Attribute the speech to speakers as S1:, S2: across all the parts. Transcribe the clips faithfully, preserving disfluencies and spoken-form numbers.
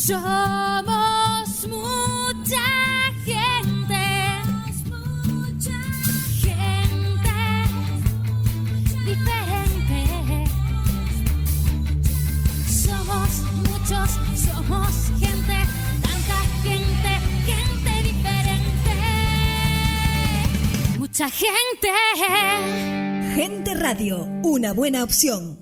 S1: Somos mucha gente, mucha gente diferente. Somos muchos, somos gente, tanta gente, gente diferente. Mucha gente.
S2: Gente Radio, una buena opción.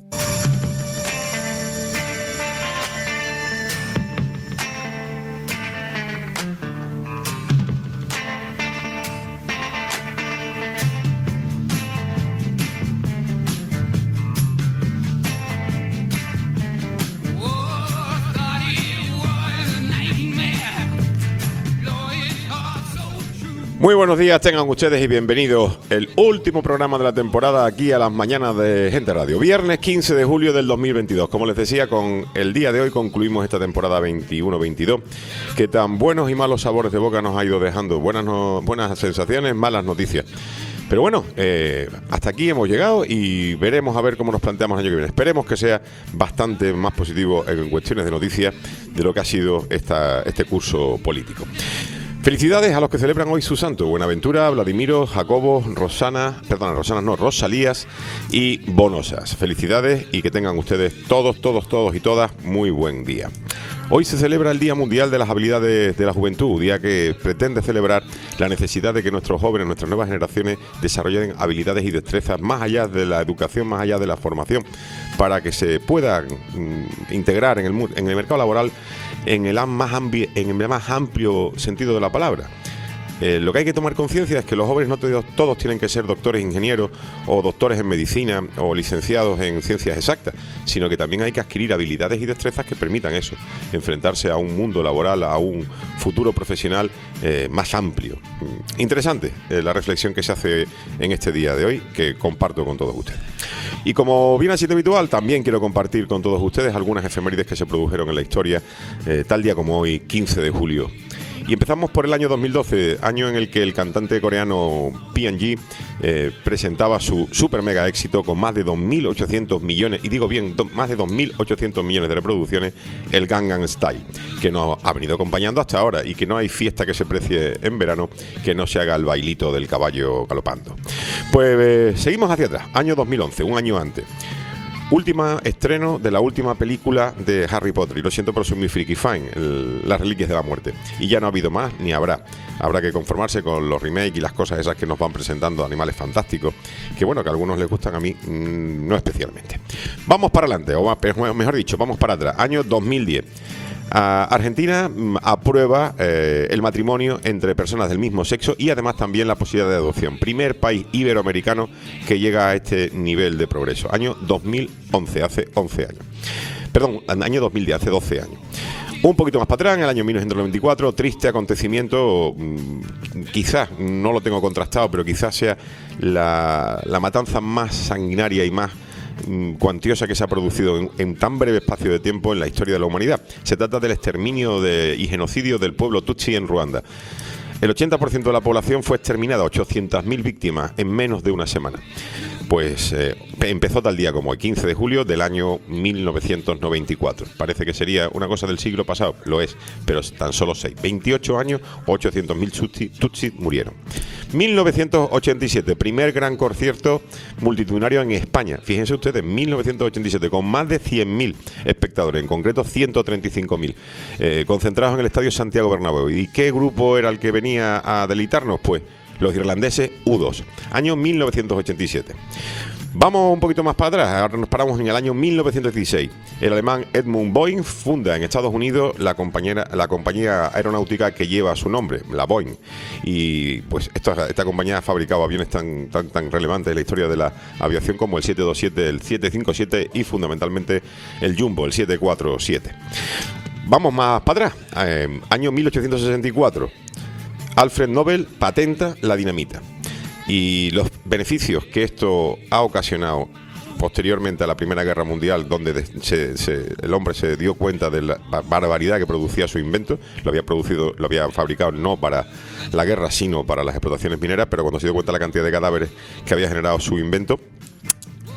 S3: Muy buenos días, tengan ustedes y bienvenidos el último programa de la temporada aquí a las mañanas de Gente Radio. Viernes quince de julio del dos mil veintidós. Como les decía, con el día de hoy concluimos esta temporada veintiuno veintidós, que tan buenos y malos sabores de boca nos ha ido dejando. Buenas, no, buenas sensaciones, malas noticias. Pero bueno, eh, hasta aquí hemos llegado y veremos a ver cómo nos planteamos el año que viene. Esperemos que sea bastante más positivo en cuestiones de noticias de lo que ha sido esta, este curso político. Felicidades a los que celebran hoy su santo: Buenaventura, Vladimiro, Jacobo, Rosana, perdón, Rosana no, Rosalías y Bonosas. Felicidades y que tengan ustedes todos, todos, todos y todas muy buen día. Hoy se celebra el Día Mundial de las Habilidades de la Juventud, día que pretende celebrar la necesidad de que nuestros jóvenes, nuestras nuevas generaciones, desarrollen habilidades y destrezas más allá de la educación, más allá de la formación, para que se puedan mm, integrar en el, en el mercado laboral en el, más ambi- en el más amplio sentido de la palabra. Eh, lo que hay que tomar conciencia es que los jóvenes no todos, todos tienen que ser doctores, ingenieros o doctores en medicina o licenciados en ciencias exactas, sino que también hay que adquirir habilidades y destrezas que permitan eso, enfrentarse a un mundo laboral, a un futuro profesional eh, más amplio. Interesante eh, la reflexión que se hace en este día de hoy, que comparto con todos ustedes. Y como bien ha sido habitual, también quiero compartir con todos ustedes algunas efemérides que se produjeron en la historia, eh, tal día como hoy, quince de julio. Y empezamos por el año dos mil doce, año en el que el cantante coreano P and G eh, presentaba su super mega éxito con más de dos mil ochocientos millones, y digo bien, do, más de dos mil ochocientos millones de reproducciones, el Gangnam Style, que nos ha venido acompañando hasta ahora y que no hay fiesta que se precie en verano que no se haga el bailito del caballo galopando. Pues eh, seguimos hacia atrás, año dos mil once, un año antes. Última estreno de la última película de Harry Potter, y lo siento pero soy muy freaky fine, el, Las Reliquias de la Muerte, y ya no ha habido más ni habrá. Habrá que conformarse con los remakes y las cosas esas que nos van presentando Animales Fantásticos, que bueno, que a algunos les gustan, a mí mmm, no especialmente. Vamos para adelante, o mejor dicho, vamos para atrás, año dos mil diez. Uh, Argentina mm, aprueba eh, el matrimonio entre personas del mismo sexo y además también la posibilidad de adopción. Primer país iberoamericano que llega a este nivel de progreso. Año dos mil once, hace once años. Perdón, año dos mil diez, hace doce años. Un poquito más para atrás, en el año mil novecientos noventa y cuatro, triste acontecimiento, mmm, quizás, no lo tengo contrastado, pero quizás sea la, la matanza más sanguinaria y más cuantiosa que se ha producido en, en tan breve espacio de tiempo en la historia de la humanidad. Se trata del exterminio de, y genocidio del pueblo Tutsi en Ruanda. El ochenta por ciento de la población fue exterminada, ochocientas mil víctimas en menos de una semana. Pues eh, empezó tal día como el quince de julio del año mil novecientos noventa y cuatro. Parece que sería una cosa del siglo pasado, lo es, pero tan solo seis. veintiocho años, ochocientos mil tutsis murieron. mil novecientos ochenta y siete, primer gran concierto multitudinario en España. Fíjense ustedes, mil novecientos ochenta y siete, con más de cien mil espectadores, en concreto ciento treinta y cinco mil, eh, concentrados en el Estadio Santiago Bernabéu. ¿Y qué grupo era el que venía a deleitarnos? Pues los irlandeses U dos, año mil novecientos ochenta y siete. Vamos un poquito más para atrás, ahora nos paramos en el año mil novecientos dieciséis. El alemán Edmund Boeing funda en Estados Unidos la compañía, la compañía aeronáutica que lleva su nombre, la Boeing. Y pues esta, esta compañía ha fabricado aviones tan, tan, tan relevantes en la historia de la aviación como el siete veintisiete, el siete cincuenta y siete y fundamentalmente el Jumbo, el siete cuarenta y siete. Vamos más para atrás, eh, año mil ochocientos sesenta y cuatro. Alfred Nobel patenta la dinamita. Y los beneficios que esto ha ocasionado posteriormente a la Primera Guerra Mundial, donde se, se, el hombre se dio cuenta de la barbaridad que producía su invento. Lo había producido, lo había fabricado no para la guerra, sino para las explotaciones mineras, pero cuando se dio cuenta de la cantidad de cadáveres que había generado su invento,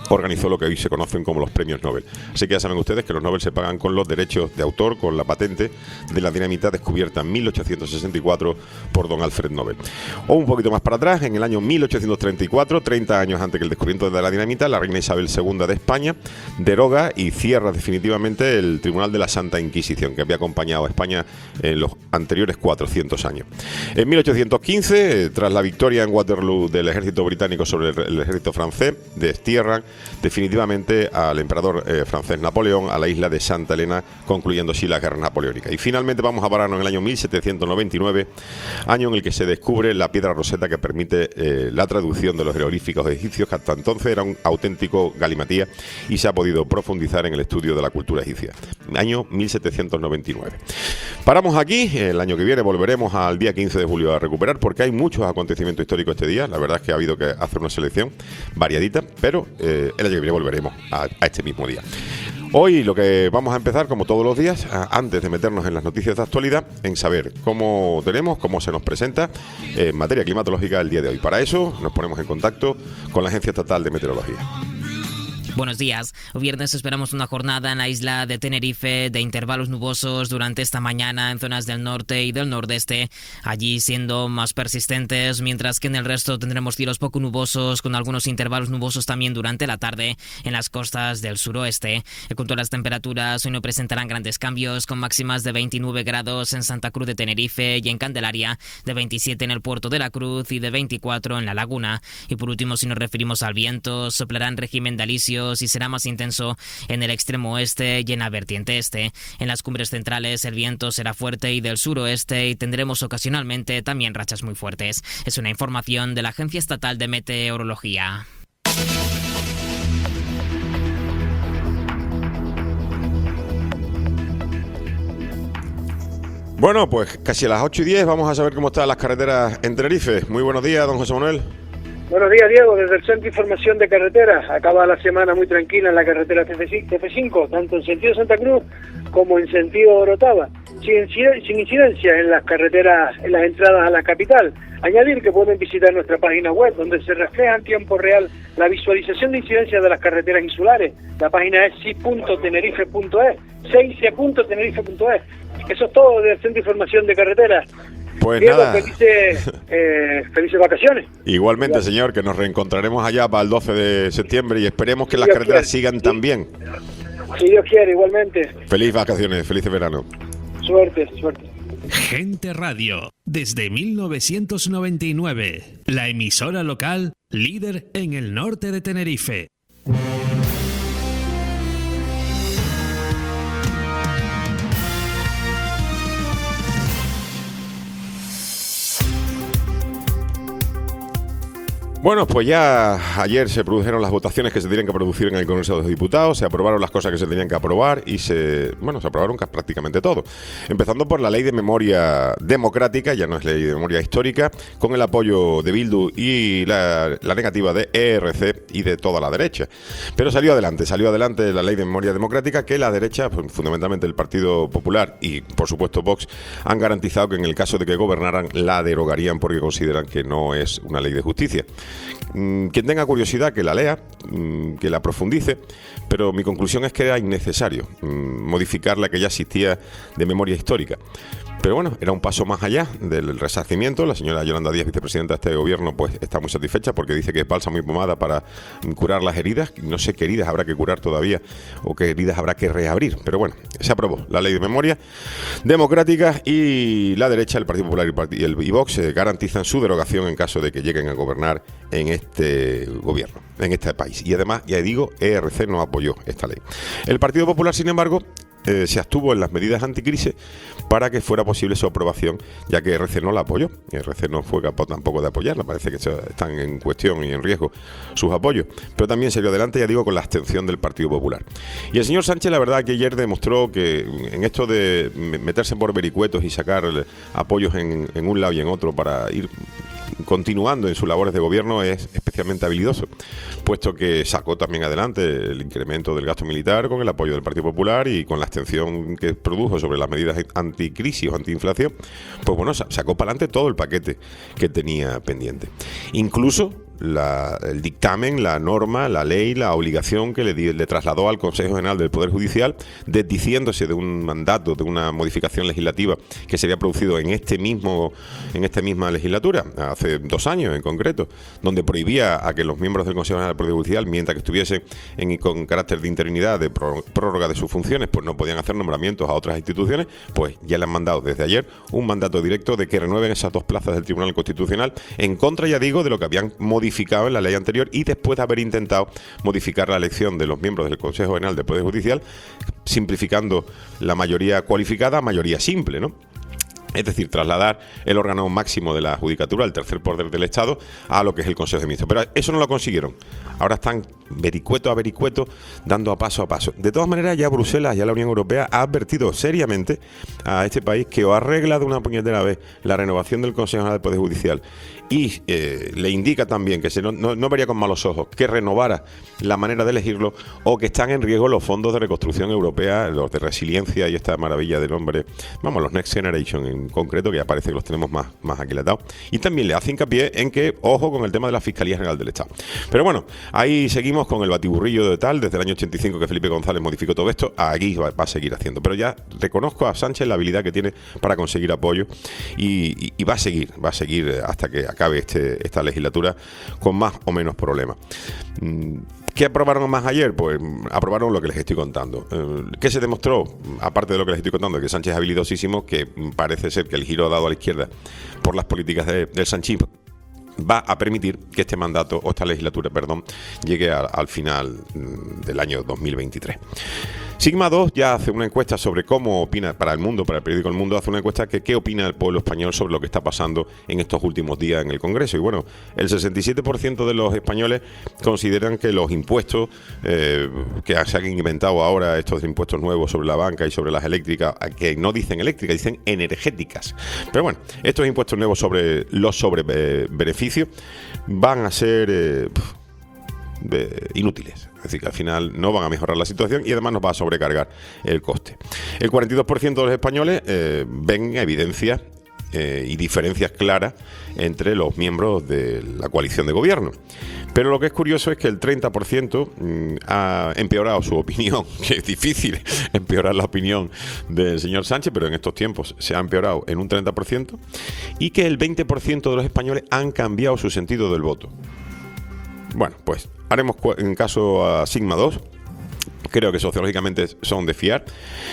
S3: organizó lo que hoy se conocen como los premios Nobel. Así que ya saben ustedes que los Nobel se pagan con los derechos de autor, con la patente de la dinamita descubierta en mil ochocientos sesenta y cuatro por don Alfred Nobel. O un poquito más para atrás, en el año mil ochocientos treinta y cuatro, treinta años antes que el descubrimiento de la dinamita, la reina Isabel segunda de España deroga y cierra definitivamente el Tribunal de la Santa Inquisición, que había acompañado a España en los anteriores cuatrocientos años. En mil ochocientos quince, eh, tras la victoria en Waterloo del ejército británico sobre el, el ejército francés, destierran definitivamente al emperador eh, francés Napoleón a la isla de Santa Elena, concluyendo así la guerra napoleónica. Y finalmente vamos a pararnos en el año mil setecientos noventa y nueve, año en el que se descubre la piedra roseta que permite eh, la traducción de los jeroglíficos egipcios, que hasta entonces era un auténtico galimatía, y se ha podido profundizar en el estudio de la cultura egipcia. Año mil setecientos noventa y nueve. Paramos aquí, el año que viene volveremos al día quince de julio a recuperar, porque hay muchos acontecimientos históricos este día. La verdad es que ha habido que hacer una selección variadita, pero eh, el año que viene volveremos a, a este mismo día. Hoy lo que vamos a empezar, como todos los días, antes de meternos en las noticias de actualidad, en saber cómo tenemos, cómo se nos presenta en materia climatológica el día de hoy. Para eso nos ponemos en contacto con la Agencia Estatal de Meteorología.
S4: Buenos días. El viernes esperamos una jornada en la isla de Tenerife de intervalos nubosos durante esta mañana en zonas del norte y del nordeste, allí siendo más persistentes, mientras que en el resto tendremos cielos poco nubosos con algunos intervalos nubosos también durante la tarde en las costas del suroeste. En cuanto a las temperaturas, hoy no presentarán grandes cambios, con máximas de veintinueve grados en Santa Cruz de Tenerife y en Candelaria, de veintisiete en el puerto de la Cruz y de veinticuatro en La Laguna. Y por último, si nos referimos al viento, soplará en régimen de alisio y será más intenso en el extremo oeste y en la vertiente este. En las cumbres centrales el viento será fuerte y del suroeste, y tendremos ocasionalmente también rachas muy fuertes. Es una información de la Agencia Estatal de Meteorología.
S3: Bueno, pues casi a las ocho y diez vamos a saber cómo están las carreteras en Tenerife. Muy buenos días, don José Manuel.
S5: Buenos días, Diego, desde el Centro de Información de Carreteras. Acaba la semana muy tranquila en la carretera T F cinco, tanto en sentido Santa Cruz como en sentido Orotava, sin, sin incidencia en las carreteras, en las entradas a la capital. Añadir que pueden visitar nuestra página web, donde se refleja en tiempo real la visualización de incidencia de las carreteras insulares. La página es s i punto tenerife punto e s, seice punto tenerife punto e s. Eso es todo del Centro de Información de Carreteras.
S3: Pues
S5: Diego,
S3: nada.
S5: Felices, eh, felices vacaciones.
S3: Igualmente, Igual. señor, que nos reencontraremos allá para el doce de septiembre y esperemos que si las Dios carreteras quiere. sigan sí. tan bien.
S5: Si Dios quiere, igualmente.
S3: Feliz vacaciones, feliz verano.
S5: Suerte, suerte.
S6: Gente Radio, desde mil novecientos noventa y nueve, la emisora local líder en el norte de Tenerife.
S3: Bueno, pues ya ayer se produjeron las votaciones que se tenían que producir en el Congreso de los Diputados, se aprobaron las cosas que se tenían que aprobar y se, bueno, se aprobaron prácticamente todo. Empezando por la Ley de Memoria Democrática, ya no es Ley de Memoria Histórica, con el apoyo de Bildu y la, la negativa de E R C y de toda la derecha. Pero salió adelante, salió adelante la Ley de Memoria Democrática, que la derecha, pues, fundamentalmente el Partido Popular y por supuesto Vox, han garantizado que en el caso de que gobernaran la derogarían porque consideran que no es una ley de justicia. Quien tenga curiosidad que la lea, que la profundice, pero mi conclusión es que era innecesario modificar la que ya existía de memoria histórica. Pero bueno, era un paso más allá del resarcimiento. La señora Yolanda Díaz, vicepresidenta de este gobierno, pues está muy satisfecha porque dice que es bálsamo y pomada para curar las heridas. No sé qué heridas habrá que curar todavía o qué heridas habrá que reabrir. Pero bueno, se aprobó la ley de memoria democrática y la derecha, el Partido Popular y el y Vox eh, garantizan su derogación en caso de que lleguen a gobernar en este gobierno, en este país. Y además, ya digo, E R C no apoyó esta ley. El Partido Popular, sin embargo, Eh, se abstuvo en las medidas anticrisis para que fuera posible su aprobación, ya que E R C no la apoyó. E R C no fue capaz tampoco de apoyarla, parece que están en cuestión y en riesgo sus apoyos, pero también salió adelante, ya digo, con la abstención del Partido Popular. Y el señor Sánchez, la verdad que ayer demostró que en esto de meterse por vericuetos y sacar apoyos en, en un lado y en otro para ir continuando en sus labores de gobierno es especialmente habilidoso, puesto que sacó también adelante el incremento del gasto militar con el apoyo del Partido Popular y con la abstención que produjo sobre las medidas anticrisis o antiinflación, pues bueno, sacó para adelante todo el paquete que tenía pendiente. Incluso la, el dictamen, la norma, la ley, la obligación que le, di, le trasladó al Consejo General del Poder Judicial, desdiciéndose de un mandato, de una modificación legislativa que se había producido en este mismo, en esta misma legislatura, hace dos años en concreto, donde prohibía a que los miembros del Consejo General del Poder Judicial, mientras que estuviesen en, con carácter de interinidad, de prórroga de sus funciones, pues no podían hacer nombramientos a otras instituciones. Pues ya le han mandado desde ayer un mandato directo de que renueven esas dos plazas del Tribunal Constitucional, en contra, ya digo, de lo que habían modificado en la ley anterior y después de haber intentado modificar la elección de los miembros del Consejo General del Poder Judicial, simplificando la mayoría cualificada a mayoría simple, ¿no? Es decir, trasladar el órgano máximo de la judicatura, el tercer poder del Estado, a lo que es el Consejo de Ministros. Pero eso no lo consiguieron. Ahora están vericueto a vericueto, dando a paso a paso. De todas maneras, ya Bruselas, ya la Unión Europea ha advertido seriamente a este país que o arregla de una puñetera vez la renovación del Consejo General del Poder Judicial y eh, le indica también que se no, no, no vería con malos ojos que renovara la manera de elegirlo, o que están en riesgo los fondos de reconstrucción europea, los de resiliencia y esta maravilla del hombre, vamos, los Next Generation en concreto, que ya parece que los tenemos más, más aquilatados. Y también le hace hincapié en que, ojo con el tema de la Fiscalía General del Estado. Pero bueno, ahí seguimos con el batiburrillo de tal, desde el año ochenta y cinco que Felipe González modificó todo esto, aquí va, va a seguir haciendo. Pero ya reconozco a Sánchez la habilidad que tiene para conseguir apoyo y, y, y va a seguir, va a seguir hasta que acabe este, esta legislatura con más o menos problemas. ¿Qué aprobaron más ayer? Pues aprobaron lo que les estoy contando. ¿Qué se demostró? Aparte de lo que les estoy contando, que Sánchez es habilidosísimo, que parece ser que el giro dado a la izquierda por las políticas de, del sanchismo va a permitir que este mandato, o esta legislatura, perdón, llegue a, al final del año dos mil veintitrés. Sigma dos ya hace una encuesta sobre cómo opina, para el mundo, para el periódico El Mundo, hace una encuesta que qué opina el pueblo español sobre lo que está pasando en estos últimos días en el Congreso. Y bueno, el sesenta y siete por ciento de los españoles consideran que los impuestos eh, que se han inventado ahora, estos impuestos nuevos sobre la banca y sobre las eléctricas, que no dicen eléctricas, dicen energéticas. Pero bueno, estos impuestos nuevos sobre los sobre eh, beneficios van a ser eh, de, inútiles. Es decir, que al final no van a mejorar la situación y además nos va a sobrecargar el coste. El cuarenta y dos por ciento de los españoles eh, ven evidencias eh, y diferencias claras entre los miembros de la coalición de gobierno. Pero lo que es curioso es que el treinta por ciento mmm, ha empeorado su opinión, que es difícil empeorar la opinión del señor Sánchez, pero en estos tiempos se ha empeorado en un treinta por ciento, y que el veinte por ciento de los españoles han cambiado su sentido del voto. Bueno, pues haremos en caso a Sigma dos. Creo que sociológicamente son de fiar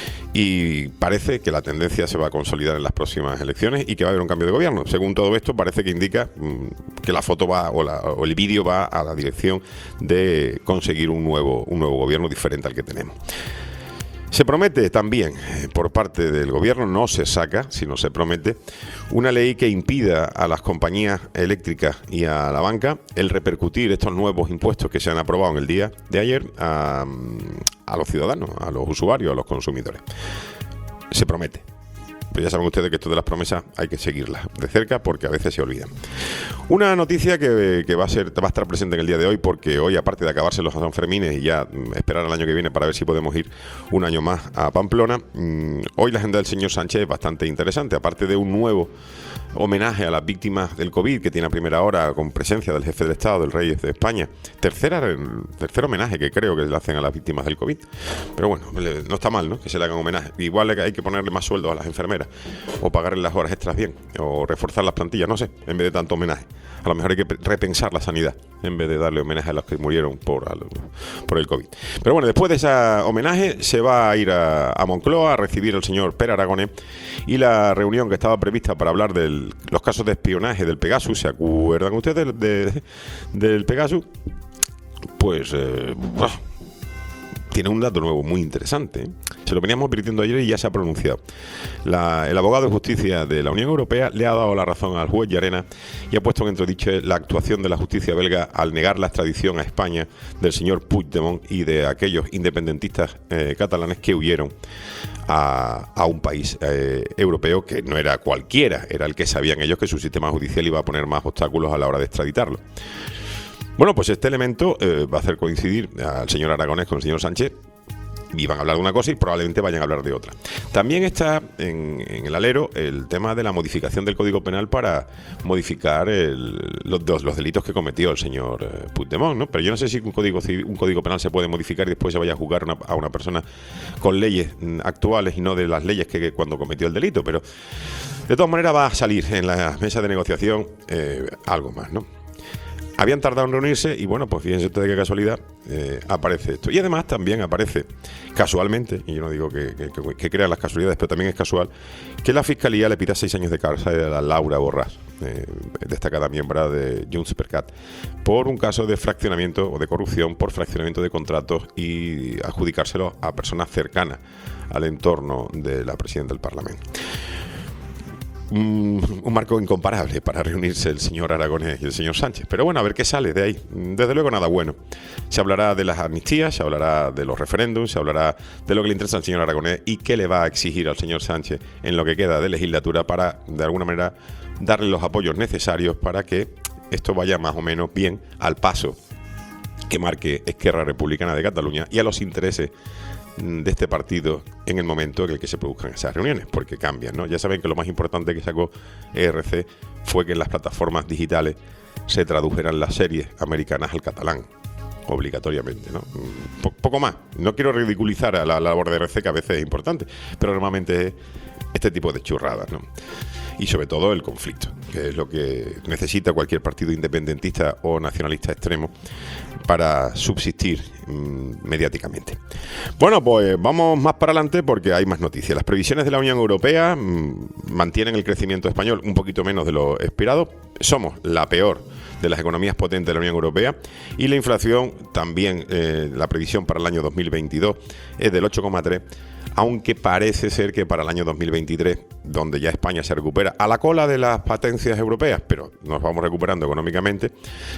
S3: y parece que la tendencia se va a consolidar en las próximas elecciones y que va a haber un cambio de gobierno. Según todo esto, parece que indica mmm, que la foto va o, la, o el vídeo va a la dirección de conseguir un nuevo, un nuevo gobierno diferente al que tenemos. Se promete también, eh, por parte del gobierno, no se saca, sino se promete, una ley que impida a las compañías eléctricas y a la banca el repercutir estos nuevos impuestos que se han aprobado en el día de ayer a, a los ciudadanos, a los usuarios, a los consumidores. Se promete. Pero ya saben ustedes que esto de las promesas hay que seguirlas de cerca porque a veces se olvidan. Una noticia que, que va a ser va a estar presente en el día de hoy, porque hoy, aparte de acabarse los Sanfermines y ya esperar al año que viene para ver si podemos ir un año más a Pamplona, mmm, hoy la agenda del señor Sánchez es bastante interesante. Aparte de un nuevo homenaje a las víctimas del COVID que tiene a primera hora con presencia del jefe del Estado, del rey de España, tercera, tercer homenaje que creo que le hacen a las víctimas del COVID. Pero bueno, no está mal, ¿no?, que se le hagan homenaje. Igual hay que ponerle más sueldo a las enfermeras, o pagarle las horas extras bien, o reforzar las plantillas, no sé, en vez de tanto homenaje. A lo mejor hay que repensar la sanidad en vez de darle homenaje a los que murieron por, al, por el COVID. Pero bueno, después de ese homenaje se va a ir a, a Moncloa a recibir al señor Pere Aragonés, y la reunión que estaba prevista para hablar de los casos de espionaje del Pegasus, ¿se acuerdan ustedes de, de, del Pegasus? Pues eh, oh, tiene un dato nuevo muy interesante, ¿eh? Se lo veníamos advirtiendo ayer y ya se ha pronunciado. La, el abogado de justicia de la Unión Europea le ha dado la razón al juez Llarena y ha puesto en entredicho la actuación de la justicia belga al negar la extradición a España del señor Puigdemont y de aquellos independentistas eh, catalanes que huyeron a, a un país eh, europeo que no era cualquiera, era el que sabían ellos que su sistema judicial iba a poner más obstáculos a la hora de extraditarlo. Bueno, pues este elemento eh, va a hacer coincidir al señor Aragonés con el señor Sánchez iban a hablar de una cosa y probablemente vayan a hablar de otra. También está en, en el alero el tema de la modificación del Código Penal para modificar el, los, los delitos que cometió el señor eh, Puigdemont, ¿no? Pero yo no sé si un código, un código penal se puede modificar y después se vaya a juzgar una, a una persona con leyes mm, actuales y no de las leyes que, que cuando cometió el delito, pero de todas maneras va a salir en la mesa de negociación eh, algo más, ¿no? Habían tardado en reunirse y bueno, pues fíjense ustedes qué casualidad, eh, aparece esto. Y además también aparece casualmente, y yo no digo que, que, que, que crean las casualidades, pero también es casual, que la Fiscalía le pida seis años de cárcel a la Laura Borràs, eh, destacada miembro de Junts per Cat, por un caso de fraccionamiento o de corrupción por fraccionamiento de contratos y adjudicárselo a personas cercanas al entorno de la presidenta del Parlamento. Un, un marco incomparable para reunirse el señor Aragonés y el señor Sánchez. Pero bueno, a ver qué sale de ahí. Desde luego nada bueno. Se hablará de las amnistías, se hablará de los referéndums, se hablará de lo que le interesa al señor Aragonés y qué le va a exigir al señor Sánchez en lo que queda de legislatura para, de alguna manera, darle los apoyos necesarios para que esto vaya más o menos bien al paso que marque Esquerra Republicana de Cataluña y a los intereses de este partido en el momento en el que se produzcan esas reuniones, porque cambian, ¿no? Ya saben que lo más importante que sacó E R C fue que en las plataformas digitales se tradujeran las series americanas al catalán, obligatoriamente, ¿no? Po- poco más. No quiero ridiculizar a la, la labor de E R C, que a veces es importante, pero normalmente es este tipo de churradas, ¿no? Y sobre todo el conflicto, que es lo que necesita cualquier partido independentista o nacionalista extremo para subsistir mmm, mediáticamente. Bueno, pues vamos más para adelante porque hay más noticias. Las previsiones de la Unión Europea mmm, mantienen el crecimiento español un poquito menos de lo esperado. Somos la peor de las economías potentes de la Unión Europea y la inflación también, eh, la previsión para el año dos mil veintidós es del ocho coma tres, aunque parece ser que para el año dos mil veintitrés, donde ya España se recupera a la cola de las potencias europeas, pero nos vamos recuperando económicamente,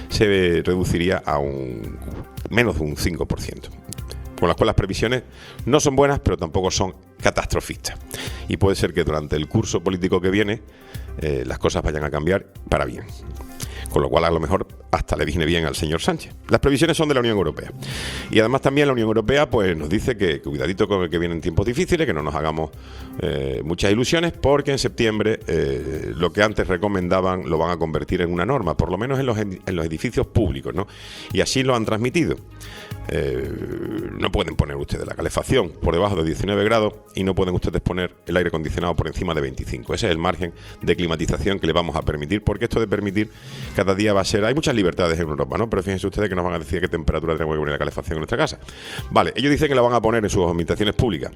S3: se reduciría a un menos de un cinco por ciento. Con las cuales las previsiones no son buenas, pero tampoco son catastrofistas. Y puede ser que durante el curso político que viene eh, las cosas vayan a cambiar para bien. Con lo cual a lo mejor hasta le viene bien al señor Sánchez. Las previsiones son de la Unión Europea. Y además también la Unión Europea pues nos dice que cuidadito con el que vienen tiempos difíciles, que no nos hagamos eh, muchas ilusiones, porque en septiembre eh, lo que antes recomendaban lo van a convertir en una norma, por lo menos en los, en los edificios públicos, ¿no? Y así lo han transmitido. Eh, no pueden poner ustedes la calefacción por debajo de diecinueve grados y no pueden ustedes poner el aire acondicionado por encima de veinticinco. Ese es el margen de climatización que le vamos a permitir, porque esto de permitir cada día va a ser... Hay muchas libertades en Europa, ¿no? Pero fíjense ustedes que nos van a decir qué temperatura tenemos que poner la calefacción en nuestra casa. Vale, ellos dicen que la van a poner en sus habitaciones públicas.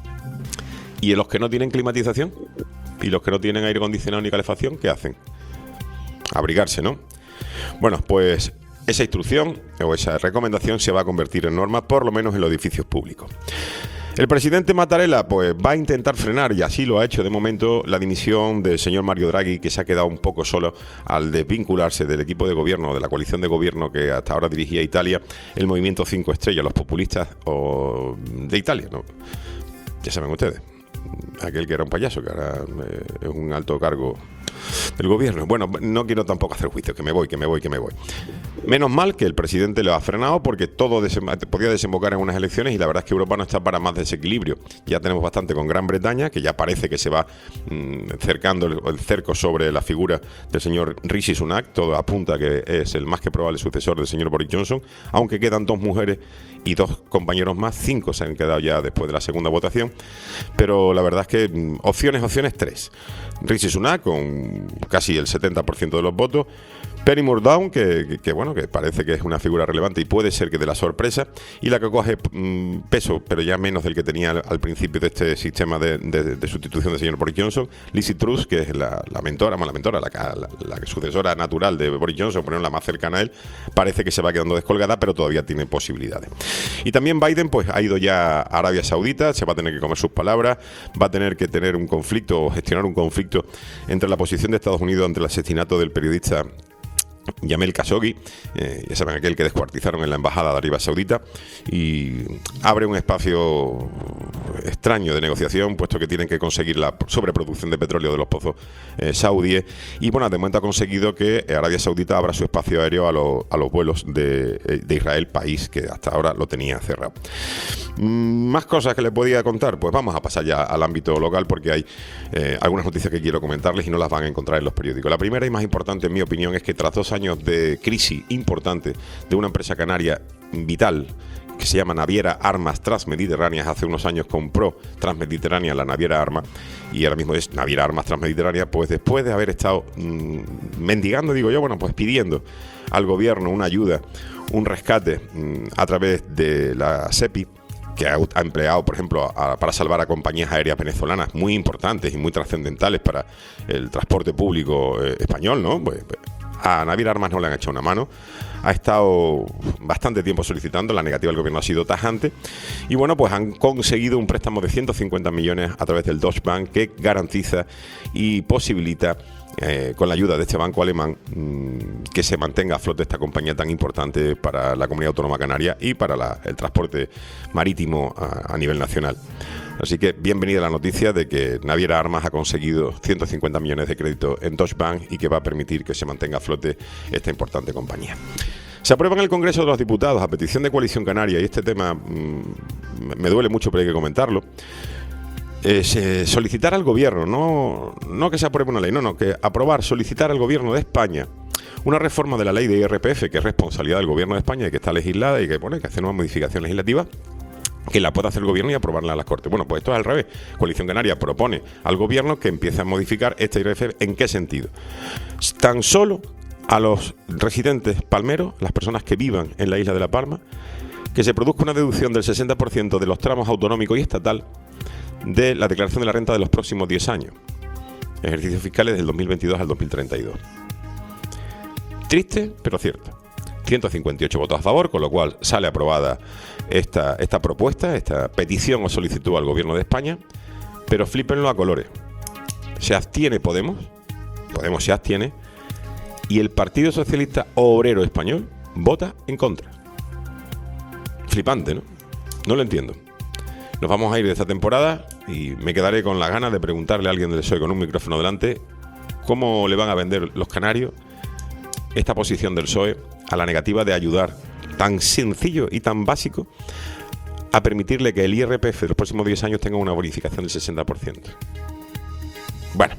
S3: ¿Y en los que no tienen climatización? ¿Y los que no tienen aire acondicionado ni calefacción? ¿Qué hacen? Abrigarse, ¿no? Bueno, pues esa instrucción o esa recomendación se va a convertir en norma, por lo menos en los edificios públicos. El presidente Mattarella pues va a intentar frenar, y así lo ha hecho de momento, la dimisión del señor Mario Draghi, que se ha quedado un poco solo al desvincularse del equipo de gobierno, de la coalición de gobierno que hasta ahora dirigía Italia, el movimiento cinco estrellas, los populistas o de Italia, ¿no? Ya saben ustedes, aquel que era un payaso, que ahora eh, es un alto cargo del gobierno. Bueno, no quiero tampoco hacer juicio, que me voy, que me voy, que me voy. Menos mal que el presidente lo ha frenado, porque todo desem- podía desembocar en unas elecciones y la verdad es que Europa no está para más desequilibrio. Ya tenemos bastante con Gran Bretaña, que ya parece que se va mmm, cercando el, el cerco sobre la figura del señor Rishi Sunak. Todo apunta que es el más que probable sucesor del señor Boris Johnson, aunque quedan dos mujeres y dos compañeros más, cinco se han quedado ya después de la segunda votación, pero la verdad es que mmm, opciones, opciones tres. Rishi Sunak con casi el setenta por ciento de los votos, Penny Mordaunt, que, que, que bueno, que parece que es una figura relevante y puede ser que de la sorpresa, y la que coge mmm, peso, pero ya menos del que tenía al, al principio de este sistema de, de, de sustitución del señor Boris Johnson, Liz Truss, que es la, la mentora, bueno, la mentora, la, la, la sucesora natural de Boris Johnson, poner la más cercana a él, parece que se va quedando descolgada, pero todavía tiene posibilidades. Y también Biden, pues ha ido ya a Arabia Saudita, se va a tener que comer sus palabras, va a tener que tener un conflicto o gestionar un conflicto entre la posición de Estados Unidos ante el asesinato del periodista Yamel Khashoggi, eh, ya saben, aquel que descuartizaron en la embajada de Arabia Saudita, y abre un espacio extraño de negociación, puesto que tienen que conseguir la sobreproducción de petróleo de los pozos eh, saudíes, y bueno, de momento ha conseguido que Arabia Saudita abra su espacio aéreo a, lo, a los vuelos de, de Israel, país que hasta ahora lo tenía cerrado. Mm, más cosas que les podía contar, pues vamos a pasar ya al ámbito local, porque hay eh, algunas noticias que quiero comentarles y no las van a encontrar en los periódicos. La primera y más importante, en mi opinión, es que tras dos años de crisis importante de una empresa canaria vital que se llama Naviera Armas Transmediterráneas, hace unos años compró Transmediterránea la Naviera Armas y ahora mismo es Naviera Armas Transmediterránea, pues después de haber estado mmm, mendigando, digo yo, bueno, pues pidiendo al gobierno una ayuda, un rescate mmm, a través de la SEPI, que ha, ha empleado, por ejemplo, a, para salvar a compañías aéreas venezolanas muy importantes y muy trascendentales para el transporte público eh, español, ¿no? Pues, a Naviera Armas no le han echado una mano. Ha estado bastante tiempo solicitando, la negativa del gobierno ha sido tajante, y bueno, pues han conseguido un préstamo de ciento cincuenta millones a través del Deutsche Bank, que garantiza y posibilita, eh, con la ayuda de este banco alemán, mmm, que se mantenga a flote esta compañía tan importante para la comunidad autónoma canaria y para la, el transporte marítimo a, a nivel nacional. Así que bienvenida la noticia de que Naviera Armas ha conseguido ciento cincuenta millones de crédito en Deutsche Bank y que va a permitir que se mantenga a flote esta importante compañía. Se aprueba en el Congreso de los Diputados, a petición de Coalición Canaria, y este tema mmm, me duele mucho, pero hay que comentarlo, eh, se, solicitar al gobierno, no, no que se apruebe una ley, no, no, que aprobar, solicitar al gobierno de España una reforma de la ley de I R P F, que es responsabilidad del gobierno de España y que está legislada y que pone que hace una modificación legislativa, que la pueda hacer el gobierno y aprobarla a las Cortes. Bueno, pues esto es al revés. Coalición Canaria propone al gobierno que empiece a modificar este I R P F. ¿En qué sentido? Tan solo a los residentes palmeros, las personas que vivan en la isla de La Palma, que se produzca una deducción del sesenta por ciento de los tramos autonómicos y estatal de la declaración de la renta de los próximos diez años. Ejercicios fiscales del dos mil veintidós al dos mil treinta y dos. Triste, pero cierto. ciento cincuenta y ocho votos a favor, con lo cual sale aprobada esta, esta propuesta, esta petición o solicitud al gobierno de España, pero flípenlo a colores. Se abstiene Podemos, Podemos se abstiene, y el Partido Socialista Obrero Español vota en contra. Flipante, ¿no? No lo entiendo. Nos vamos a ir de esta temporada y me quedaré con las ganas de preguntarle a alguien del P S O E con un micrófono delante cómo le van a vender los canarios esta posición del P S O E a la negativa de ayudar, tan sencillo y tan básico, a permitirle que el I R P F de los próximos diez años tenga una bonificación del sesenta por ciento. Bueno,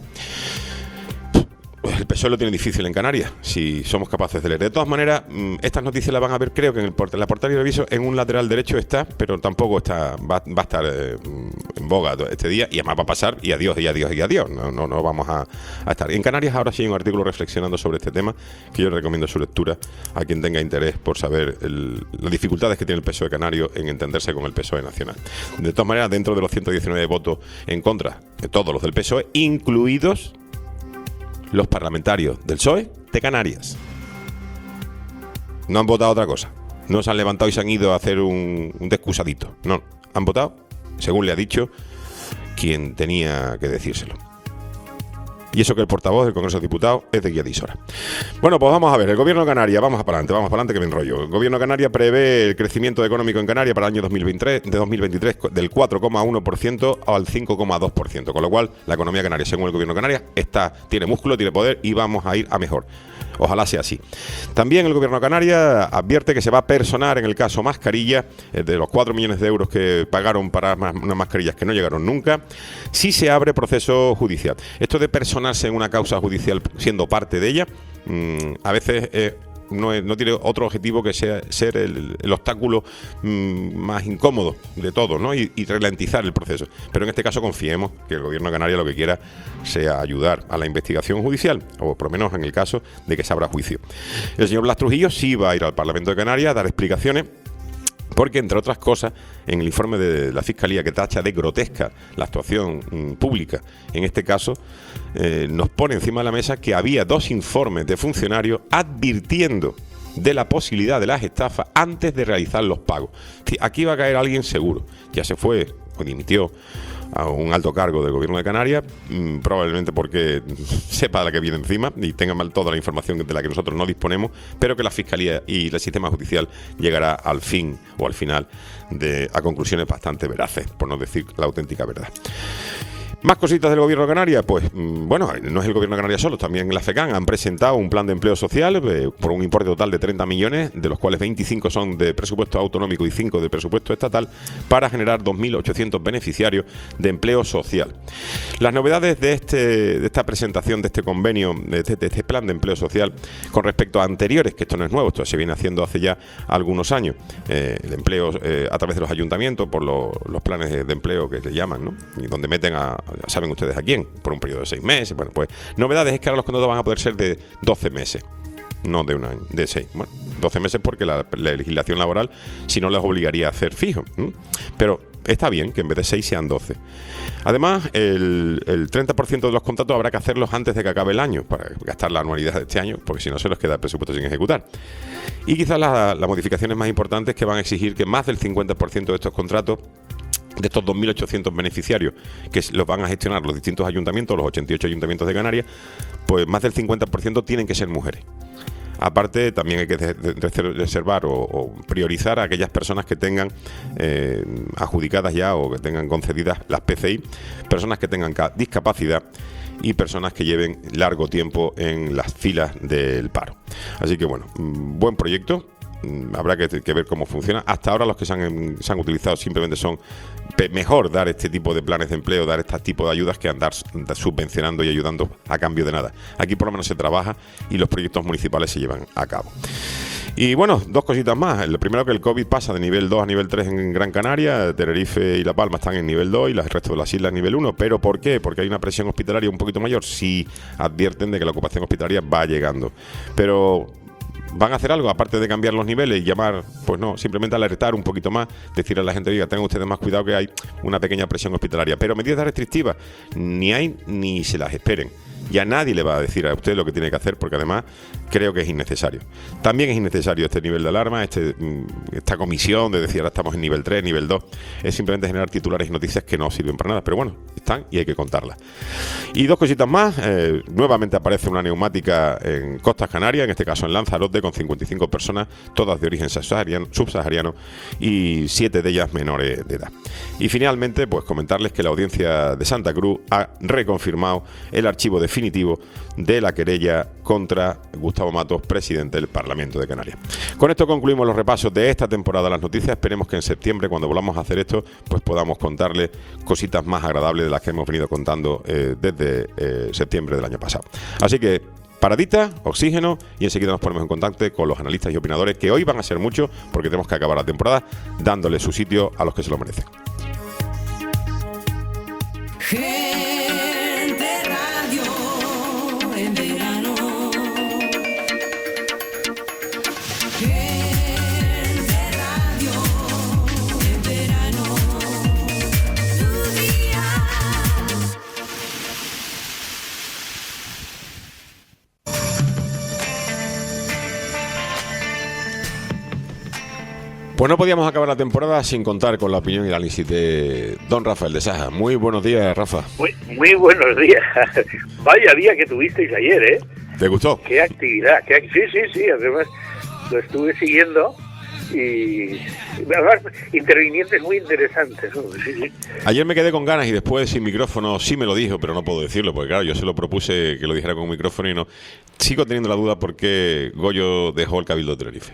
S3: el P S O E lo tiene difícil en Canarias, si somos capaces de leer. De todas maneras, estas noticias las van a ver, creo que en, el port- en la portal y reviso, en un lateral derecho está, pero tampoco está va, va a estar eh, en boga este día, y además va a pasar, y adiós, y adiós, y adiós. No, no, no vamos a, a estar. En Canarias ahora sí hay un artículo reflexionando sobre este tema, que yo recomiendo su lectura a quien tenga interés por saber el, las dificultades que tiene el P S O E canario en entenderse con el P S O E nacional. De todas maneras, dentro de los ciento diecinueve votos en contra, de todos los del P S O E, incluidos los parlamentarios del P S O E de Canarias, no han votado otra cosa. No se han levantado y se han ido a hacer un, un descusadito. No, han votado según le ha dicho quien tenía que decírselo. Y eso que el portavoz del Congreso de Diputados es de Guía de Isora. Bueno, pues vamos a ver. El Gobierno de Canarias, vamos para adelante, vamos para adelante que me enrollo. El Gobierno de Canarias prevé el crecimiento económico en Canarias para el año dos mil veintitrés, de dos mil veintitrés del cuatro coma uno por ciento al cinco coma dos por ciento. Con lo cual, la economía canaria, según el Gobierno de Canarias, está, tiene músculo, tiene poder y vamos a ir a mejor. Ojalá sea así. También el Gobierno de Canarias advierte que se va a personar en el caso mascarilla, de los cuatro millones de euros que pagaron para unas mascarillas que no llegaron nunca, si se abre proceso judicial. Esto de personarse en una causa judicial siendo parte de ella, mmm, a veces eh, no, es, no tiene otro objetivo que sea, ser el, el obstáculo mmm, más incómodo de todo, ¿no? Y, y ralentizar el proceso. Pero en este caso confiemos que el Gobierno de Canarias lo que quiera sea ayudar a la investigación judicial, o por lo menos en el caso de que se abra juicio. El señor Blas Trujillo sí va a ir al Parlamento de Canarias a dar explicaciones, porque, entre otras cosas, en el informe de la Fiscalía, que tacha de grotesca la actuación mmm, pública, en este caso, eh, nos pone encima de la mesa que había dos informes de funcionarios advirtiendo de la posibilidad de las estafas antes de realizar los pagos. Aquí va a caer alguien seguro. Ya se fue o dimitió a un alto cargo del Gobierno de Canarias, mmm, probablemente porque sepa la que viene encima y tenga mal toda la información de la que nosotros no disponemos, pero que la Fiscalía y el sistema judicial llegará al fin o al final de, a conclusiones bastante veraces, por no decir la auténtica verdad. Más cositas del Gobierno de Canarias, pues bueno, no es el Gobierno de Canarias solo, también la FECAN han presentado un plan de empleo social eh, por un importe total de treinta millones, de los cuales veinticinco son de presupuesto autonómico y cinco de presupuesto estatal, para generar dos mil ochocientos beneficiarios de empleo social. Las novedades de, este, de esta presentación de este convenio, de este, de este plan de empleo social, con respecto a anteriores, que esto no es nuevo, esto se viene haciendo hace ya algunos años, eh, el empleo eh, a través de los ayuntamientos, por lo, los planes de, de empleo que se llaman, ¿no? Y donde meten a ya saben ustedes a quién, por un periodo de seis meses. Bueno, pues novedades es que ahora los contratos van a poder ser de doce meses, no de un año, de seis. Bueno, doce meses porque la, la legislación laboral, si no, les obligaría a hacer fijo. ¿Mm? Pero está bien que en vez de seis sean doce. Además, el, el treinta por ciento de los contratos habrá que hacerlos antes de que acabe el año, para gastar la anualidad de este año, porque si no se les queda el presupuesto sin ejecutar. Y quizás las la modificaciones más importantes, que van a exigir que más del cincuenta por ciento de estos contratos, de estos dos mil ochocientos beneficiarios que los van a gestionar los distintos ayuntamientos, los ochenta y ocho ayuntamientos de Canarias, pues más del cincuenta por ciento tienen que ser mujeres. Aparte, también hay que reservar o, o priorizar a aquellas personas que tengan eh, adjudicadas ya o que tengan concedidas las P C I, personas que tengan discapacidad y personas que lleven largo tiempo en las filas del paro. Así que bueno, buen proyecto. Habrá que, que ver cómo funciona. Hasta ahora los que se han, se han utilizado simplemente son pe- mejor dar este tipo de planes de empleo, dar este tipo de ayudas que andar subvencionando y ayudando a cambio de nada. Aquí por lo menos se trabaja y los proyectos municipales se llevan a cabo. Y bueno, dos cositas más. Lo primero, que el COVID pasa de nivel dos a nivel tres en Gran Canaria. Tenerife y La Palma están en nivel dos y el resto de las islas en nivel uno. ¿Pero por qué? Porque hay una presión hospitalaria un poquito mayor. Sí, advierten de que la ocupación hospitalaria va llegando. Pero ¿van a hacer algo aparte de cambiar los niveles y llamar? Pues no, simplemente alertar un poquito más, decir a la gente, diga, tengan ustedes más cuidado que hay una pequeña presión hospitalaria. Pero medidas restrictivas ni hay ni se las esperen. Y a nadie le va a decir a usted lo que tiene que hacer, porque además creo que es innecesario. También es innecesario este nivel de alarma, este, esta comisión de decir ahora estamos en nivel tres, nivel dos. Es simplemente generar titulares y noticias que no sirven para nada. Pero bueno, están y hay que contarlas. Y dos cositas más. Eh, nuevamente aparece una neumática en Costas Canarias, en este caso en Lanzarote, con cincuenta y cinco personas, todas de origen subsahariano, subsahariano y siete de ellas menores de edad. Y finalmente, pues comentarles que la Audiencia de Santa Cruz ha reconfirmado el archivo definitivo de la querella contra Gustavo Matos, presidente del Parlamento de Canarias. Con esto concluimos los repasos de esta temporada de las noticias. Esperemos que en septiembre, cuando volvamos a hacer esto, pues podamos contarles cositas más agradables de las que hemos venido contando eh, desde eh, septiembre del año pasado. Así que paradita, oxígeno, y enseguida nos ponemos en contacto con los analistas y opinadores, que hoy van a ser muchos, porque tenemos que acabar la temporada dándole su sitio a los que se lo merecen.
S2: Gente Radio en verano. Gente Radio en verano. Tu día.
S3: Pues no podíamos acabar la temporada sin contar con la opinión y el análisis de don Rafael de Saja. Muy buenos días, Rafa.
S5: Muy, muy buenos días. Vaya día que tuvisteis ayer, ¿eh?
S3: ¿Te gustó?
S5: Qué actividad. Qué, sí, sí, sí. Además, lo estuve siguiendo y además intervinientes muy interesantes, ¿no? Sí, sí.
S3: Ayer me quedé con ganas y después sin micrófono sí me lo dijo, pero no puedo decirlo, porque claro, yo se lo propuse que lo dijera con micrófono y no. Sigo teniendo la duda por qué Goyo dejó el Cabildo de Tenerife.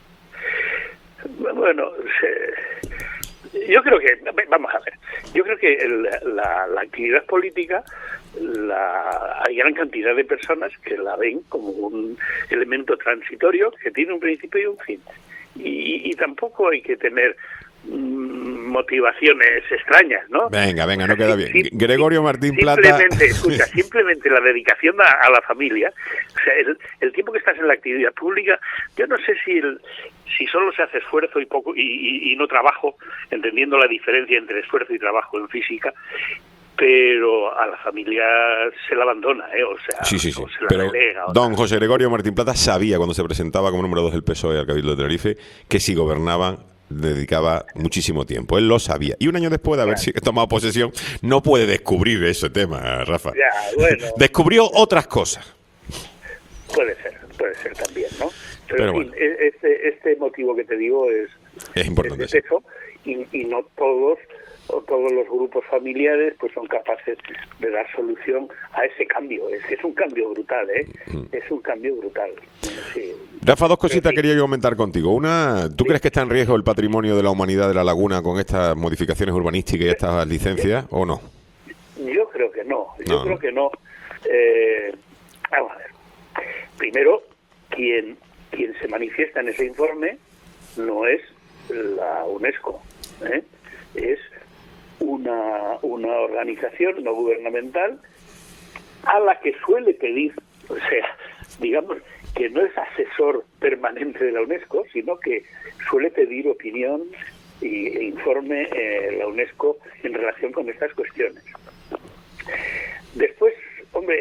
S5: Bueno, yo creo que, vamos a ver, yo creo que el, la, la actividad política, la, hay gran cantidad de personas que la ven como un elemento transitorio que tiene un principio y un fin. Y, y tampoco hay que tener mmm, motivaciones extrañas, ¿no?
S3: Venga, venga, no queda bien. Sim, Gregorio Martín Plata.
S5: Simplemente, escucha, simplemente la dedicación a, a la familia, o sea, el, el tiempo que estás en la actividad pública, yo no sé si el, si solo se hace esfuerzo y poco y, y, y no trabajo, entendiendo la diferencia entre esfuerzo y trabajo en física, pero a la familia se la abandona, ¿eh? O sea,
S3: sí, sí, sí.
S5: O se la
S3: pero
S5: relega,
S3: don
S5: sea.
S3: José Gregorio Martín Plata sabía, cuando se presentaba como número dos del P S O E al Cabildo de Tenerife, que si gobernaban dedicaba muchísimo tiempo. Él lo sabía. Y un año después de haber
S7: Claro.
S3: tomado posesión, no puede descubrir ese tema, Rafa.
S7: Ya, bueno.
S3: Descubrió otras cosas.
S7: Puede ser, puede ser también, ¿no? Pero,
S3: Pero
S7: en fin,
S3: bueno.
S7: e- este, este motivo que te digo es,
S3: Es importante.
S7: es
S3: sí.
S7: eso, y, y no todos o todos los grupos familiares pues son capaces de dar solución a ese cambio. Es que es un cambio brutal, ¿eh? Es un cambio brutal. Sí.
S3: Rafa, dos cositas
S7: sí.
S3: quería yo comentar contigo. Una, ¿tú crees que está en riesgo el patrimonio de la humanidad de la laguna con estas modificaciones urbanísticas y estas licencias o no?
S7: Yo creo que no, yo
S3: No,
S7: creo
S3: ¿no?
S7: que no. Eh, vamos a ver. Primero, quien, quien se manifiesta en ese informe no es la UNESCO, ¿eh? Es una, una organización no gubernamental a la que suele pedir, o sea, digamos que no es asesor permanente de la UNESCO, sino que suele pedir opinión y, e informe eh, la UNESCO en relación con estas cuestiones. Después, hombre,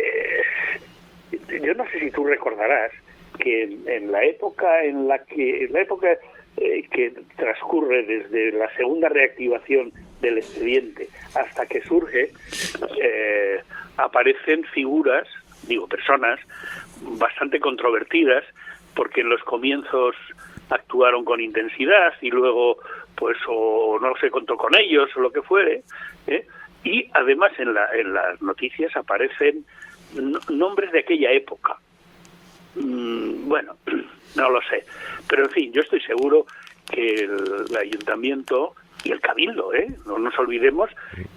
S7: eh, yo no sé si tú recordarás que en, en la época en la que en la época eh, que transcurre desde la segunda reactivación del expediente hasta que surge, eh, aparecen figuras, digo personas, bastante controvertidas, porque en los comienzos actuaron con intensidad y luego pues o no se contó con ellos o lo que fuere, ¿eh? Y además en, la, en las noticias aparecen no, nombres de aquella época. Mm, bueno, no lo sé, pero en fin, yo estoy seguro que el, el ayuntamiento y el cabildo, ¿eh? No nos olvidemos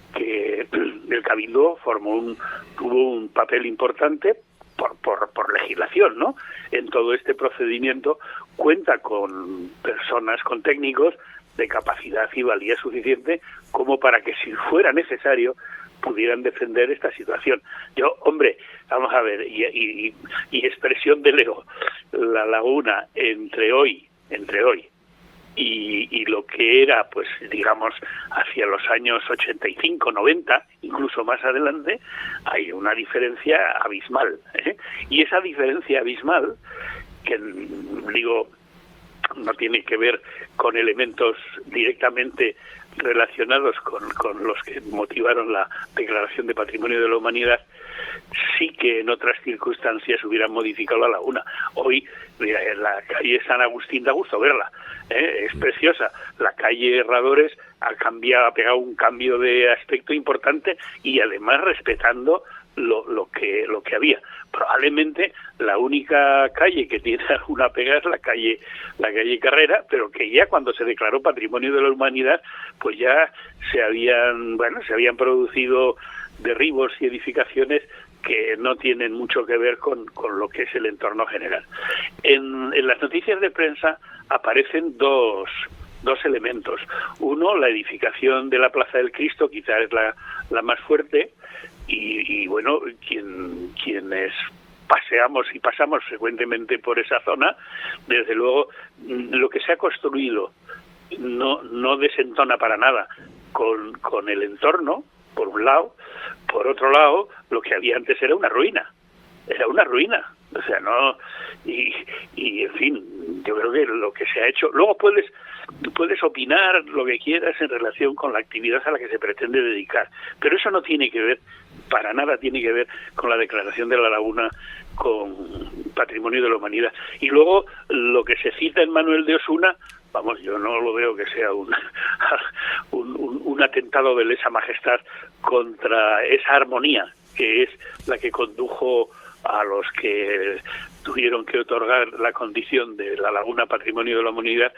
S7: que el cabildo formó un, tuvo un papel importante por, por, por legislación, ¿no? En todo este procedimiento cuenta con personas, con técnicos de capacidad y valía suficiente como para que si fuera necesario pudieran defender esta situación. Yo, hombre, vamos a ver, y, y, y expresión de Leo, la laguna entre hoy, entre hoy y, y lo que era, pues digamos, hacia los años ochenta y cinco, noventa, incluso más adelante, hay una diferencia abismal, ¿eh? Y esa diferencia abismal, que digo, no tiene que ver con elementos directamente relacionados con, con los que motivaron la Declaración de Patrimonio de la Humanidad, sí que en otras circunstancias hubieran modificado la laguna. Hoy, mira, en la calle San Agustín da gusto verla, ¿eh? Es preciosa. La calle Herradores ha cambiado, ha pegado un cambio de aspecto importante y además respetando lo, lo que lo que había. Probablemente la única calle que tiene alguna pega es la calle la calle Carrera, pero que ya cuando se declaró Patrimonio de la Humanidad, pues ya se habían, bueno, se habían producido derribos y edificaciones que no tienen mucho que ver con, con lo que es el entorno general. En, en las noticias de prensa aparecen dos dos elementos. Uno, la edificación de la Plaza del Cristo, quizás es la, la más fuerte, y, y bueno, quien quienes paseamos y pasamos frecuentemente por esa zona, desde luego lo que se ha construido no no desentona para nada con, con el entorno, por un lado. Por otro lado, lo que había antes era una ruina, era una ruina, o sea, no, y, y en fin, yo creo que lo que se ha hecho, luego puedes puedes opinar lo que quieras en relación con la actividad a la que se pretende dedicar, pero eso no tiene que ver, para nada tiene que ver con la declaración de la laguna con Patrimonio de la Humanidad. Y luego, lo que se cita en Manuel de Osuna, vamos, yo no lo veo que sea un, un, un, un atentado de lesa majestad contra esa armonía que es la que condujo a los que tuvieron que otorgar la condición de la laguna Patrimonio de la Humanidad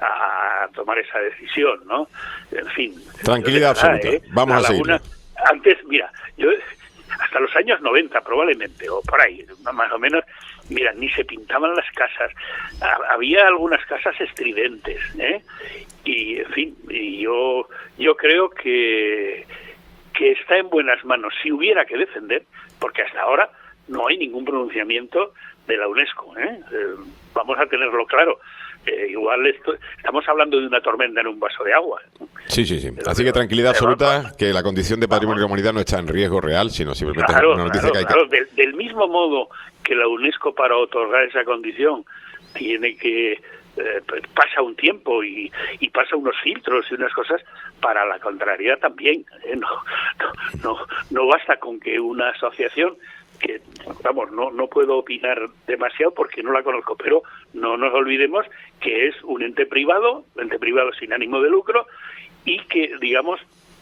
S7: a tomar esa decisión, ¿no? En fin.
S3: Tranquilidad
S7: verdad,
S3: absoluta.
S7: ¿eh?
S3: Vamos
S7: la
S3: a
S7: laguna,
S3: seguir.
S7: Antes, mira, yo hasta los años noventa probablemente, o por ahí, más o menos, mira, ni se pintaban las casas. Había algunas casas estridentes, ¿eh? Y, en fin, y yo yo creo que, que está en buenas manos. Si hubiera que defender, porque hasta ahora no hay ningún pronunciamiento de la UNESCO, ¿eh? Eh, vamos a tenerlo claro. Eh, igual esto, estamos hablando de una tormenta en un vaso de agua.
S3: Sí, sí, sí. Así que tranquilidad absoluta, que la condición de Patrimonio de la Humanidad no está en riesgo real, sino simplemente
S7: Claro,
S3: una noticia
S7: claro,
S3: que hay
S7: claro. Del, del mismo modo que la UNESCO, para otorgar esa condición, tiene que eh, pasa un tiempo y, y pasa unos filtros y unas cosas para la contrariedad también. ¿eh? No, no, no, no basta con que una asociación, que vamos, no, no puedo opinar demasiado porque no la conozco, pero no nos olvidemos que es un ente privado, un ente privado sin ánimo de lucro, y que, digamos,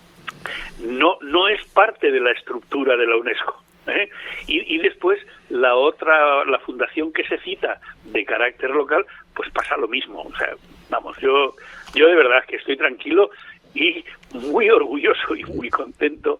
S7: no, no es parte de la estructura de la UNESCO. ¿eh? Y, y después la otra, la fundación que se cita de carácter local, pues pasa lo mismo. O sea, vamos, yo, yo de verdad que estoy tranquilo y muy orgulloso y muy contento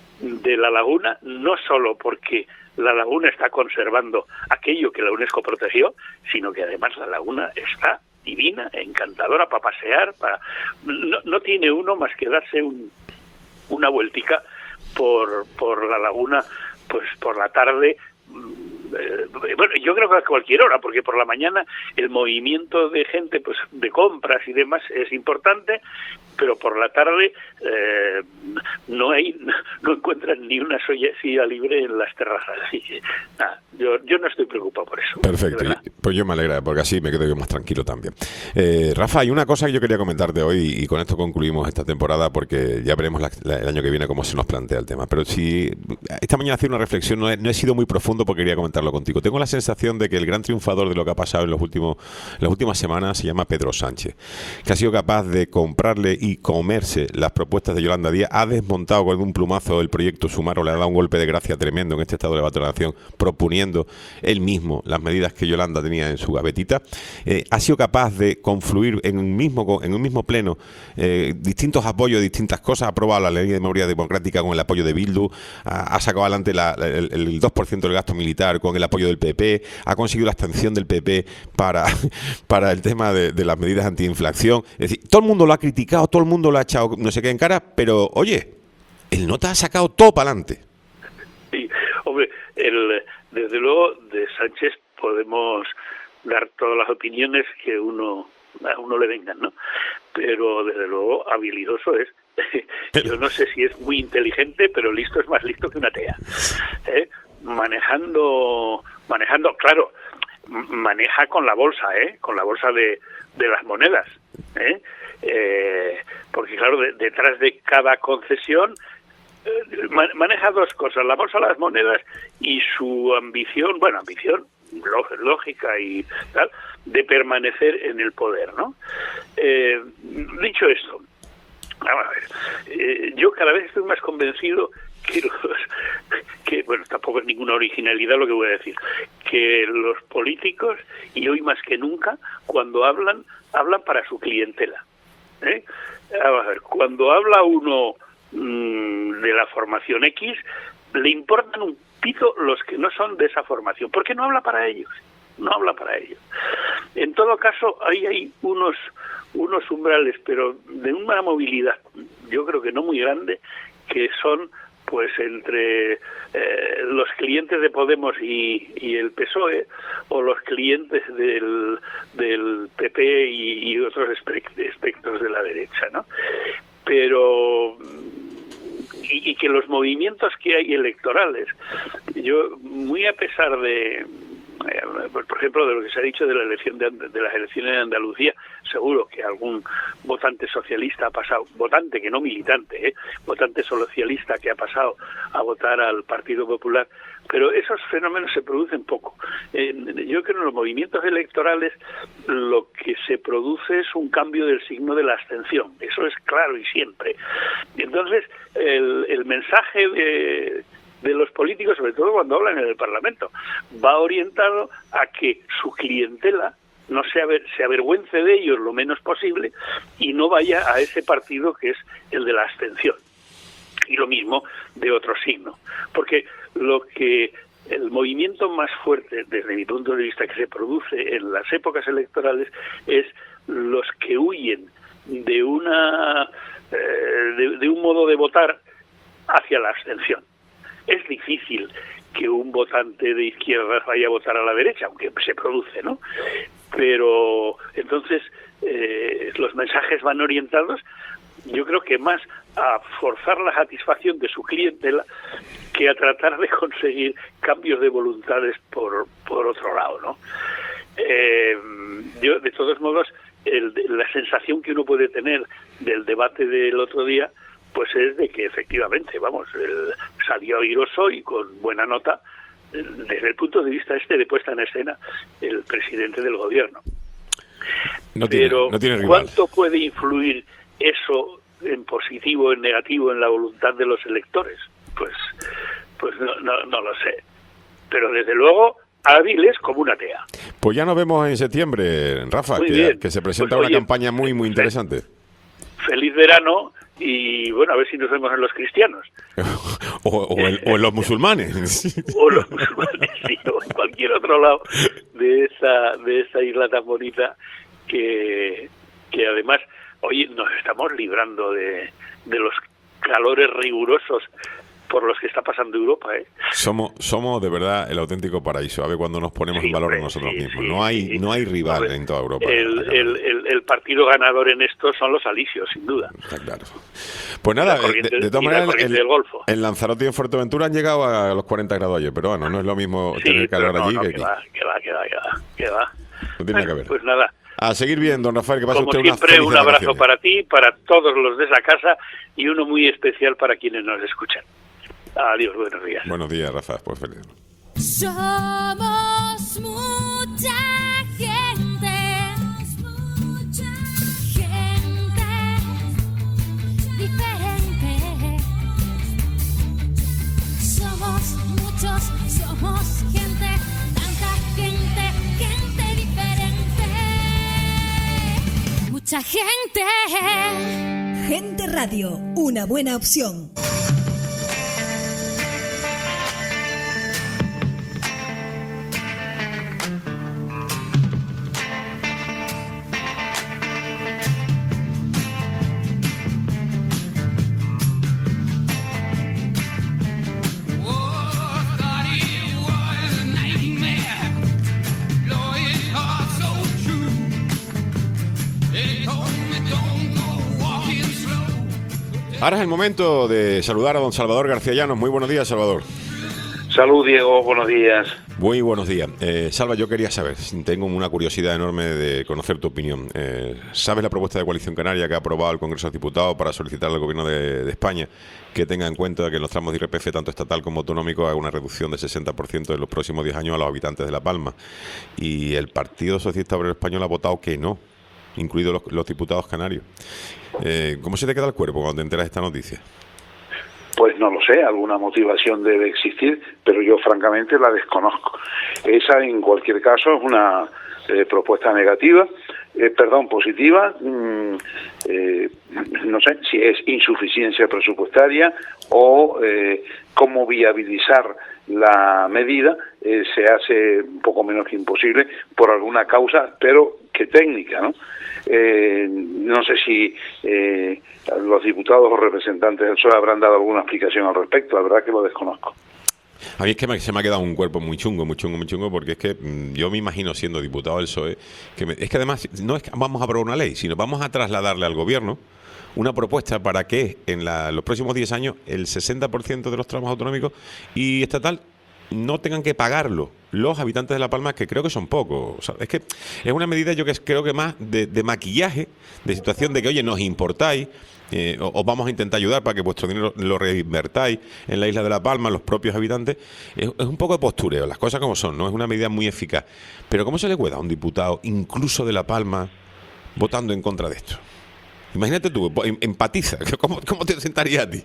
S7: de La Laguna, no solo porque La Laguna está conservando aquello que la UNESCO protegió, sino que además La Laguna está divina, encantadora para pasear, para no, no tiene uno más que darse un, una vueltica por, por La Laguna, pues por la tarde. Eh, bueno, yo creo que a cualquier hora, porque por la mañana el movimiento de gente, pues de compras y demás es importante, pero por la tarde eh, no hay, no encuentran ni una silla libre en las terrazas. Así que nada, yo, yo no estoy preocupado por eso.
S3: Perfecto, pues yo me alegra, porque así me quedo yo más tranquilo también. Eh, Rafa, hay una cosa que yo quería comentarte hoy, y con esto concluimos esta temporada, porque ya veremos la, la, el año que viene cómo se nos plantea el tema. Pero si esta mañana hacía una reflexión, no he, no he sido muy profundo porque quería comentarlo contigo. Tengo la sensación de que el gran triunfador de lo que ha pasado en los últimos, en las últimas semanas se llama Pedro Sánchez, que ha sido capaz de comprarle y comerse las propuestas de Yolanda Díaz, ha desmontado con un plumazo el proyecto Sumar, o le ha dado un golpe de gracia tremendo en este estado de debate de la nación, proponiendo él mismo las medidas que Yolanda tenía en su gavetita. Eh, ha sido capaz de confluir en un mismo, en un mismo pleno eh, distintos apoyos, distintas cosas. Ha aprobado la ley de memoria democrática con el apoyo de Bildu, ha, ha sacado adelante la, el, el dos por ciento del gasto militar con el apoyo del P P, ha conseguido la abstención del P P para, para el tema de, de las medidas antiinflación. Es decir, todo el mundo lo ha criticado, todo el mundo lo ha echado no sé qué en cara, pero oye, el nota ha sacado todo para adelante.
S7: Sí, hombre, el, desde luego de Sánchez podemos dar todas las opiniones que uno a uno le vengan, ¿no? Pero desde luego habilidoso es. Yo no sé si es muy inteligente, pero listo es más listo que una tea. ¿Eh? Manejando, manejando, claro, maneja con la bolsa, ¿eh? Con la bolsa de, de las monedas, ¿eh? Eh, porque claro, de, detrás de cada concesión eh, maneja dos cosas: la bolsa de las monedas y su ambición, bueno, ambición lógica y tal, de permanecer en el poder, ¿no? Eh, dicho esto, vamos a ver, eh, yo cada vez estoy más convencido que los, que bueno, tampoco es ninguna originalidad lo que voy a decir, que los políticos, y hoy más que nunca, cuando hablan, hablan para su clientela. ¿eh? Vamos a ver, cuando habla uno mmm, de la formación X, le importan un pito los que no son de esa formación, porque no habla para ellos, no habla para ellos. En todo caso, ahí hay unos unos umbrales, pero de una movilidad, yo creo que no muy grande, que son pues entre eh, los clientes de Podemos y, y el P S O E, o los clientes del, del P P y, y otros espectros de la derecha, ¿no? Pero y, y que los movimientos que hay electorales, yo muy a pesar de, por ejemplo, de lo que se ha dicho de la elección de, de las elecciones de Andalucía, seguro que algún votante socialista ha pasado, votante que no militante, ¿eh? votante socialista que ha pasado a votar al Partido Popular, pero esos fenómenos se producen poco. Eh, yo creo que en los movimientos electorales lo que se produce es un cambio del signo de la abstención, eso es claro y siempre. Entonces, el, el mensaje de... de los políticos, sobre todo cuando hablan en el Parlamento, va orientado a que su clientela no se, aver, se avergüence de ellos lo menos posible y no vaya a ese partido que es el de la abstención. Y lo mismo de otro signo. Porque lo que el movimiento más fuerte, desde mi punto de vista, que se produce en las épocas electorales es los que huyen de una eh, de, de un modo de votar hacia la abstención. Es difícil que un votante de izquierda vaya a votar a la derecha, aunque se produce, ¿no? Pero entonces eh, los mensajes van orientados, yo creo que más a forzar la satisfacción de su clientela que a tratar de conseguir cambios de voluntades por, por otro lado, ¿no? eh, yo, de todos modos, el, la sensación que uno puede tener del debate del otro día, pues es de que efectivamente, vamos, el, salió airoso y con buena nota, desde el punto de vista este de puesta en escena, el presidente del gobierno.
S3: No tiene,
S7: Pero
S3: no tiene rival.
S7: ¿cuánto puede influir eso en positivo o en negativo en la voluntad de los electores? Pues, pues no, no, no lo sé. Pero desde luego, hábil es como una tea.
S3: Pues ya nos vemos en septiembre, Rafa,
S7: Muy
S3: que,
S7: bien.
S3: que se presenta
S7: Pues,
S3: una
S7: oye,
S3: campaña muy, muy interesante.
S7: Feliz verano y, bueno, a ver si nos vemos en los cristianos.
S3: o, o, en, o en los musulmanes.
S7: O los musulmanes, sí, o en cualquier otro lado de esa, de esa isla tan bonita que, que además, oye, nos estamos librando de, de los calores rigurosos por los que está pasando Europa, ¿eh?
S3: Somos, somos de verdad el auténtico paraíso. A ver cuando nos ponemos
S7: Sí,
S3: en valor
S7: hombre,
S3: nosotros
S7: sí,
S3: mismos.
S7: sí,
S3: no hay,
S7: sí.
S3: no hay rival
S7: Hombre,
S3: en toda Europa.
S7: El, el, el, el partido ganador en esto son los alisios, sin duda.
S3: Está claro. Pues nada,
S7: La corriente-
S3: de, de todas
S7: y la
S3: maneras,
S7: corriente
S3: el-
S7: del Golfo.
S3: en Lanzarote y en Fuerteventura han llegado a los cuarenta grados ayer, pero bueno, no es lo mismo
S7: Sí,
S3: tener calor
S7: pero no,
S3: allí
S7: no,
S3: que
S7: que
S3: aquí.
S7: va, que va, que va, que va, que va.
S3: No tiene nada que
S7: Bueno,
S3: ver.
S7: Pues nada,
S3: A seguir bien, don Rafael, que pase
S7: como
S3: usted unas
S7: siempre, un
S3: felices
S7: abrazo
S3: vacaciones.
S7: para ti, para todos los de esa casa y uno muy especial para quienes nos escuchan. Adiós, buenos días.
S3: Buenos días, Rafa, pues feliz.
S1: Somos mucha gente, mucha gente diferente. Somos muchos, somos gente, tanta gente, gente diferente. Mucha gente.
S8: Gente Radio, una buena opción.
S3: Ahora es el momento de saludar a don Salvador García Llanos. Muy buenos días, Salvador.
S9: Salud, Diego, buenos días.
S3: Muy buenos días. Eh, Salva, yo quería saber, tengo una curiosidad enorme de conocer tu opinión. Eh, ¿Sabes la propuesta de Coalición Canaria que ha aprobado el Congreso de Diputados para solicitar al Gobierno de, de España que tenga en cuenta que en los tramos de I R P F, tanto estatal como autonómico, haga una reducción del sesenta por ciento en los próximos diez años a los habitantes de La Palma? Y el Partido Socialista Obrero Español ha votado que no, incluidos los, los diputados canarios. Eh, ¿Cómo se te queda el cuerpo cuando te enteras de esta noticia?
S9: Pues no lo sé, alguna motivación debe existir, pero yo francamente la desconozco. Esa, en cualquier caso, es una eh, propuesta negativa, eh, perdón, positiva. Mm, eh, no sé si es insuficiencia presupuestaria o eh, cómo viabilizar la medida eh, se hace un poco menos que imposible por alguna causa, pero que técnica, ¿no? Eh, no sé si eh, los diputados o representantes del P S O E habrán dado alguna explicación al respecto, la verdad que lo desconozco.
S3: A mí es que me, se me ha quedado un cuerpo muy chungo, muy chungo, muy chungo, porque es que mmm, yo me imagino siendo diputado del P S O E, que me, es que además no es que vamos a aprobar una ley, sino vamos a trasladarle al Gobierno una propuesta para que en la, los próximos diez años el sesenta por ciento de los tramos autonómicos y estatal no tengan que pagarlo los habitantes de La Palma, que creo que son pocos. O sea, es que es una medida, yo que es, creo que más de, de maquillaje, de situación de que, oye, nos importáis, eh, os vamos a intentar ayudar para que vuestro dinero lo reinvertáis en la isla de La Palma, los propios habitantes. Es, es un poco de postureo, las cosas como son, ¿no? Es una medida muy eficaz. Pero ¿cómo se le puede a un diputado, incluso de La Palma, votando en contra de esto? Imagínate tú, empatiza, ¿cómo, cómo te sentaría a ti?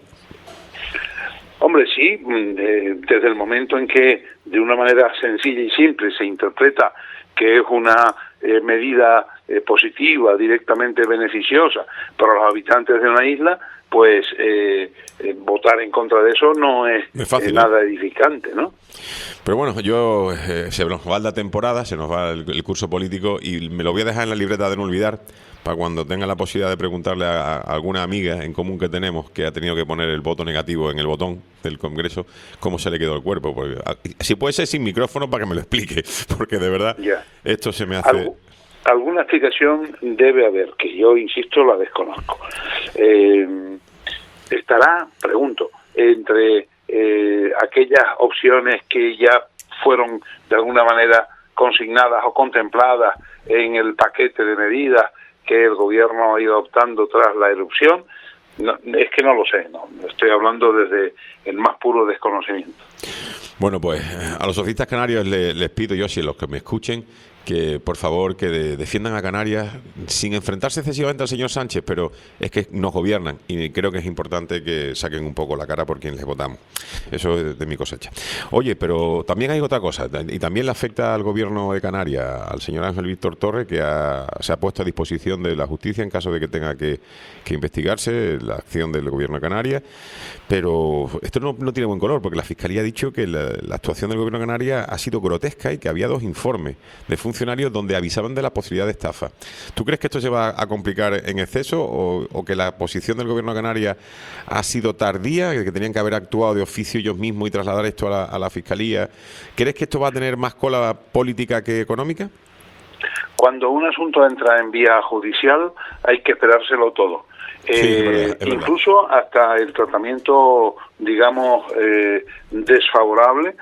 S9: Hombre, sí, eh, desde el momento en que de una manera sencilla y simple se interpreta que es una eh, medida eh, positiva, directamente beneficiosa para los habitantes de una isla, pues eh, eh, votar en contra de eso no es,
S3: es fácil,
S9: eh, nada edificante, ¿no?
S3: Pero bueno, yo eh, se nos va la temporada, se nos va el, el curso político y me lo voy a dejar en la libreta de no olvidar para cuando tenga la posibilidad de preguntarle a, a alguna amiga en común que tenemos que ha tenido que poner el voto negativo en el botón del Congreso, cómo se le quedó el cuerpo. Porque, a, si puede ser sin micrófono para que me lo explique, porque de verdad
S9: ya.
S3: Esto se me hace...
S9: Algo, alguna explicación debe haber, que yo, insisto, la desconozco. Eh, estará, pregunto, entre eh, aquellas opciones que ya fueron de alguna manera consignadas o contempladas en el paquete de medidas que el gobierno ha ido adoptando tras la erupción. No, es que no lo sé, no, estoy hablando desde el más puro desconocimiento.
S3: Bueno, pues a los socialistas canarios les, les pido yo, si los que me escuchen, que por favor que de, defiendan a Canarias sin enfrentarse excesivamente al señor Sánchez, pero es que nos gobiernan y creo que es importante que saquen un poco la cara por quien les votamos. Eso es de mi cosecha. Oye, pero también hay otra cosa, y también le afecta al gobierno de Canarias, al señor Ángel Víctor Torres, que ha, se ha puesto a disposición de la justicia en caso de que tenga que, que investigarse la acción del gobierno de Canarias, pero esto no, no tiene buen color, porque la Fiscalía ha dicho que la, la actuación del gobierno de Canarias ha sido grotesca y que había dos informes de funcionarios donde avisaban de la posibilidad de estafa. ¿Tú crees que esto se va a complicar en exceso o, o que la posición del gobierno de Canarias ha sido tardía, que tenían que haber actuado de oficio ellos mismos y trasladar esto a la, a la Fiscalía? ¿Crees que esto va a tener más cola política que económica?
S9: Cuando un asunto entra en vía judicial hay que esperárselo todo.
S3: Sí,
S9: eh,
S3: es verdad, es
S9: incluso
S3: verdad.
S9: hasta el tratamiento, digamos, eh, desfavorable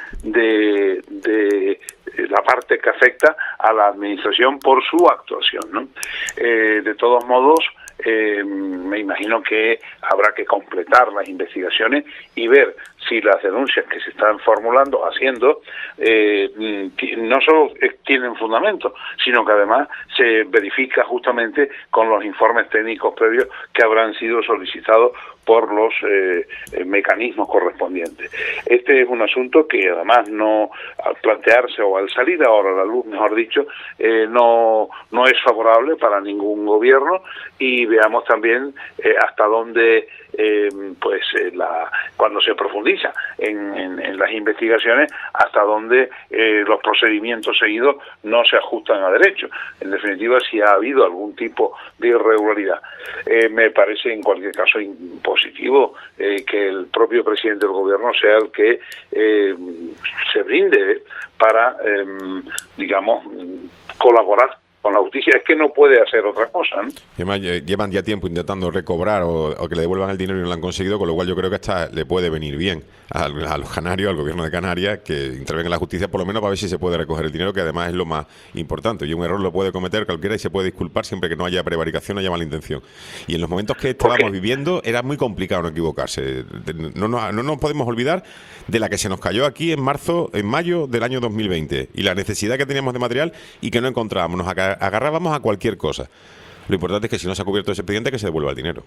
S9: de, de la parte que afecta a la administración por su actuación, ¿no? Eh, de todos modos, eh, me imagino que habrá que completar las investigaciones y ver si las denuncias que se están formulando, haciendo, eh, no solo tienen fundamento, sino que además se verifica justamente con los informes técnicos previos que habrán sido solicitados por los eh, mecanismos correspondientes. Este es un asunto que además no, al plantearse o al salir ahora a la luz, mejor dicho, eh, no, no es favorable para ningún gobierno, y veamos también eh, hasta dónde eh, pues eh, la, cuando se profundiza en, en, en las investigaciones, hasta dónde eh, los procedimientos seguidos no se ajustan a derecho. En definitiva, si ha habido algún tipo de irregularidad. Eh, me parece en cualquier caso positivo eh, que el propio presidente del gobierno sea el que eh, se brinde para, eh, digamos, colaborar con la justicia. Es que no puede hacer otra cosa, ¿no?
S3: Además, llevan ya tiempo intentando recobrar o, o que le devuelvan el dinero y no lo han conseguido, con lo cual yo creo que hasta le puede venir bien a, a los canarios, al gobierno de Canarias, que intervenga en la justicia por lo menos para ver si se puede recoger el dinero, que además es lo más importante. Y un error lo puede cometer cualquiera y se puede disculpar siempre que no haya prevaricación, no haya mala intención. Y en los momentos que estábamos okay. viviendo era muy complicado no equivocarse. No, no, no nos podemos olvidar de la que se nos cayó aquí en marzo, en mayo del año dos mil veinte, y la necesidad que teníamos de material y que no encontrábamos. Nos agarrábamos a cualquier cosa. Lo importante es que si no se ha cubierto ese expediente, que se devuelva el dinero.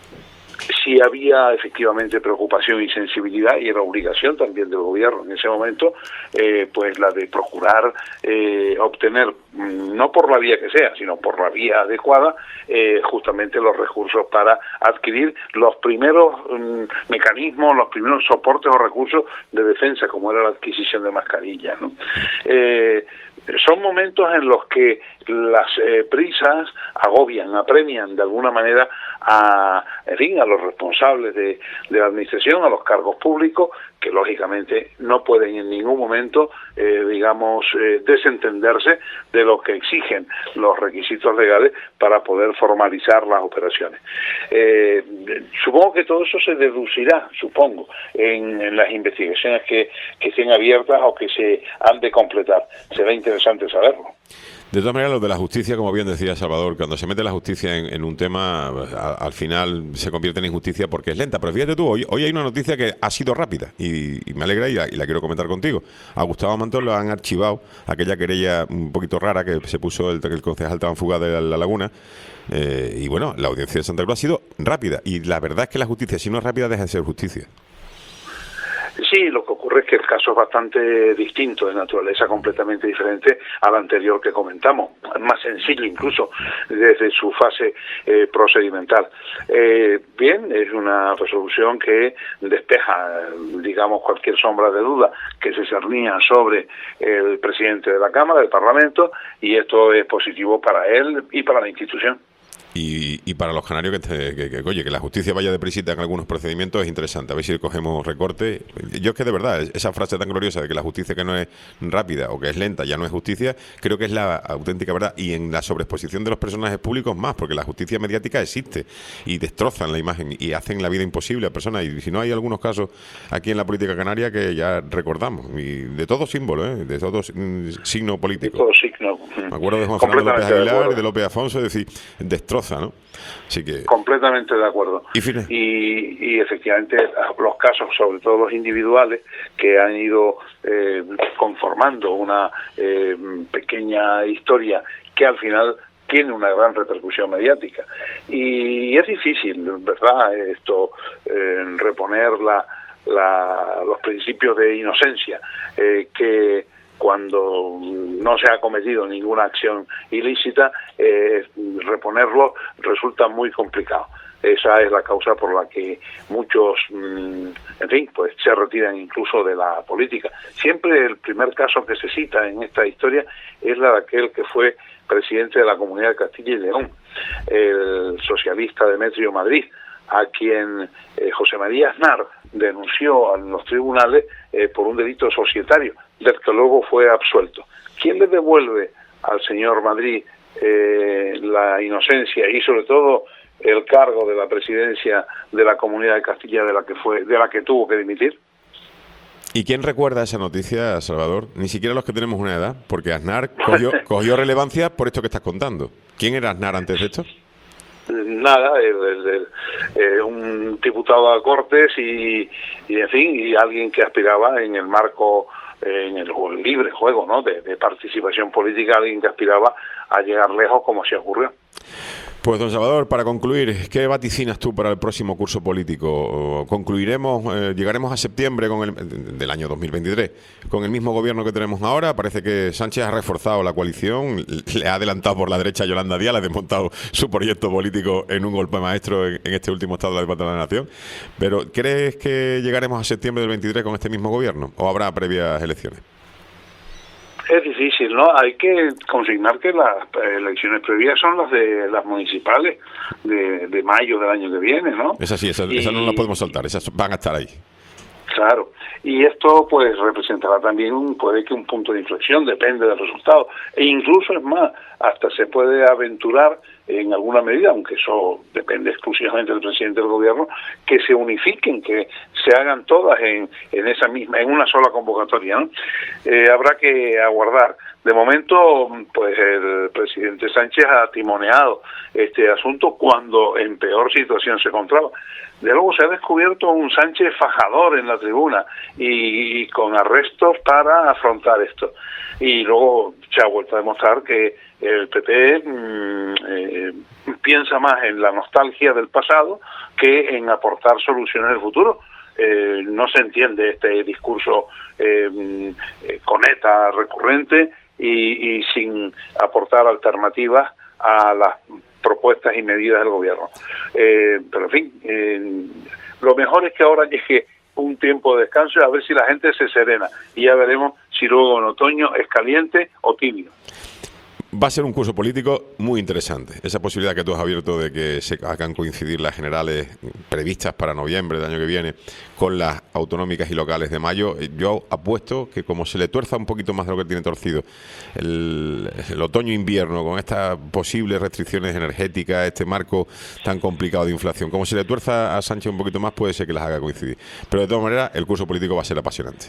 S9: Sí había efectivamente preocupación y sensibilidad, y era obligación también del gobierno en ese momento, eh, pues la de procurar eh, obtener, no por la vía que sea, sino por la vía adecuada, eh, justamente los recursos para adquirir los primeros um, mecanismos, los primeros soportes o recursos de defensa, como era la adquisición de mascarillas, ¿no? Eh, son momentos en los que las eh, prisas agobian, apremian de alguna manera a, en fin, a los responsables de, de la administración, a los cargos públicos, que lógicamente no pueden en ningún momento, eh, digamos, eh, desentenderse de lo que exigen los requisitos legales para poder formalizar las operaciones. Eh, supongo que todo eso se deducirá, supongo, en, en las investigaciones que, que estén abiertas o que se han de completar. Será interesante saberlo.
S3: De todas maneras, lo de la justicia, como bien decía Salvador, cuando se mete la justicia en, en un tema, a, al final se convierte en injusticia porque es lenta. Pero fíjate tú, hoy, hoy hay una noticia que ha sido rápida y, y me alegra y la, y la quiero comentar contigo. A Gustavo Mantón lo han archivado, aquella querella un poquito rara que se puso el, el concejal Tránfuga de la, la Laguna. Eh, y bueno, la audiencia de Santa Cruz ha sido rápida. Y la verdad es que la justicia, si no es rápida, deja de ser justicia.
S9: Sí, lo que ocurre es que el caso es bastante distinto, de naturaleza completamente diferente al anterior que comentamos, más sencillo incluso desde su fase eh, procedimental. Eh, bien, es una resolución que despeja, digamos, cualquier sombra de duda que se cernía sobre el presidente de la Cámara, del Parlamento, y esto es positivo para él y para la institución.
S3: Y, y para los canarios que, te, que, que, oye, que la justicia vaya deprisita en algunos procedimientos es interesante. A ver si cogemos recorte. Yo es que de verdad, esa frase tan gloriosa de que la justicia que no es rápida o que es lenta ya no es justicia, creo que es la auténtica verdad. Y en la sobreexposición de los personajes públicos más, porque la justicia mediática existe y destrozan la imagen y hacen la vida imposible a personas. Y si no, hay algunos casos aquí en la política canaria que ya recordamos, y de todo símbolo, ¿eh? De todo signo político.
S9: De todo signo.
S3: Me acuerdo de Juan Fernando López Aguilar y de López Afonso, es decir, destroza, ¿no? Así que...
S9: Completamente de acuerdo.
S3: Y,
S9: y, y efectivamente los casos, sobre todo los individuales, que han ido eh, conformando una eh, pequeña historia que al final tiene una gran repercusión mediática. Y es difícil, ¿verdad?, esto, eh, reponer la, la, los principios de inocencia, eh, que cuando no se ha cometido ninguna acción ilícita, eh, reponerlo resulta muy complicado. Esa es la causa por la que muchos, mmm, en fin, pues se retiran incluso de la política. Siempre el primer caso que se cita en esta historia es la de aquel que fue presidente de la Comunidad de Castilla y León, el socialista Demetrio Madrid, a quien eh, José María Aznar denunció en los tribunales eh, por un delito societario, del que luego fue absuelto. ¿Quién le devuelve al señor Madrid eh, la inocencia y sobre todo el cargo de la presidencia de la Comunidad de Castilla, de la que fue, de la que tuvo que dimitir?
S3: ¿Y quién recuerda esa noticia, Salvador? Ni siquiera los que tenemos una edad, porque Aznar cogió, cogió relevancia por esto que estás contando. ¿Quién era Aznar antes de esto?
S9: Nada, el, el, el, eh, un diputado a Cortes y, y, en fin, y alguien que aspiraba en el marco, eh, en el, el libre juego, ¿no?, de, de participación política, alguien que aspiraba a llegar lejos, como se ocurrió.
S3: Pues, don Salvador, para concluir, ¿qué vaticinas tú para el próximo curso político? ¿Concluiremos, eh, llegaremos a septiembre con el, del año dos mil veintitrés con el mismo gobierno que tenemos ahora? Parece que Sánchez ha reforzado la coalición, le ha adelantado por la derecha a Yolanda Díaz, le ha desmontado su proyecto político en un golpe maestro en, en este último estado de la Debate de la Nación. Pero, ¿crees que llegaremos a septiembre del veintitrés con este mismo gobierno o habrá previas elecciones?
S9: Es difícil, ¿no? Hay que consignar que las elecciones previas son las de las municipales de, de mayo del año que viene, ¿no?
S3: Esas sí, esas,
S9: y,
S3: esas no las podemos soltar, esas van a estar ahí.
S9: Claro, y esto pues representará también un, puede que un punto de inflexión, depende del resultado, e incluso es más, hasta se puede aventurar en alguna medida, aunque eso depende exclusivamente del presidente del gobierno, que se unifiquen, que se hagan todas en, en esa misma, en una sola convocatoria, ¿no? Eh, habrá que aguardar. De momento, pues el presidente Sánchez ha timoneado este asunto cuando en peor situación se encontraba. De luego se ha descubierto un Sánchez fajador en la tribuna y, y con arrestos para afrontar esto. Y luego se ha vuelto a demostrar que el P P mmm, eh, piensa más en la nostalgia del pasado que en aportar soluciones del futuro. Eh, no se entiende este discurso eh, eh, coneta recurrente y, y sin aportar alternativas a las propuestas y medidas del gobierno. Eh, pero en fin, eh, lo mejor es que ahora llegue un tiempo de descanso y a ver si la gente se serena y ya veremos si luego en otoño es caliente o tibio.
S3: Va a ser un curso político muy interesante. Esa posibilidad que tú has abierto de que se hagan coincidir las generales previstas para noviembre del año que viene con las autonómicas y locales de mayo, yo apuesto que como se le tuerza un poquito más de lo que tiene torcido el, el otoño-invierno con estas posibles restricciones energéticas, este marco tan complicado de inflación, como se le tuerza a Sánchez un poquito más, puede ser que las haga coincidir. Pero de todas maneras, el curso político va a ser apasionante.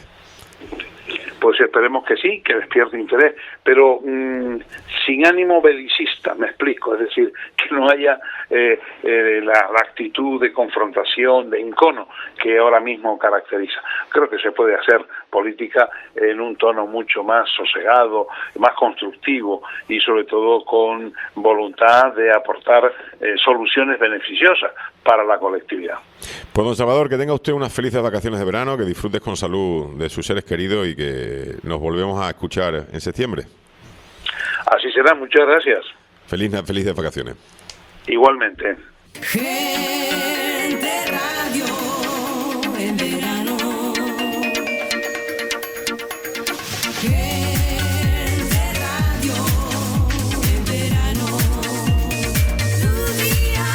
S9: Pues esperemos que sí, que despierte interés, pero mmm, sin ánimo belicista, me explico, es decir, que no haya eh, eh, la, la actitud de confrontación, de encono que ahora mismo caracteriza. Creo que se puede hacer política en un tono mucho más sosegado, más constructivo y sobre todo con voluntad de aportar eh, soluciones beneficiosas para la colectividad.
S3: Pues don Salvador, que tenga usted unas felices vacaciones de verano, que disfrutes con salud de sus seres queridos y que nos volvemos a escuchar en septiembre.
S9: Así será, muchas gracias.
S3: Feliz, felices vacaciones.
S9: Igualmente.
S2: Gente Radio en verano. Gente Radio en verano. Tu día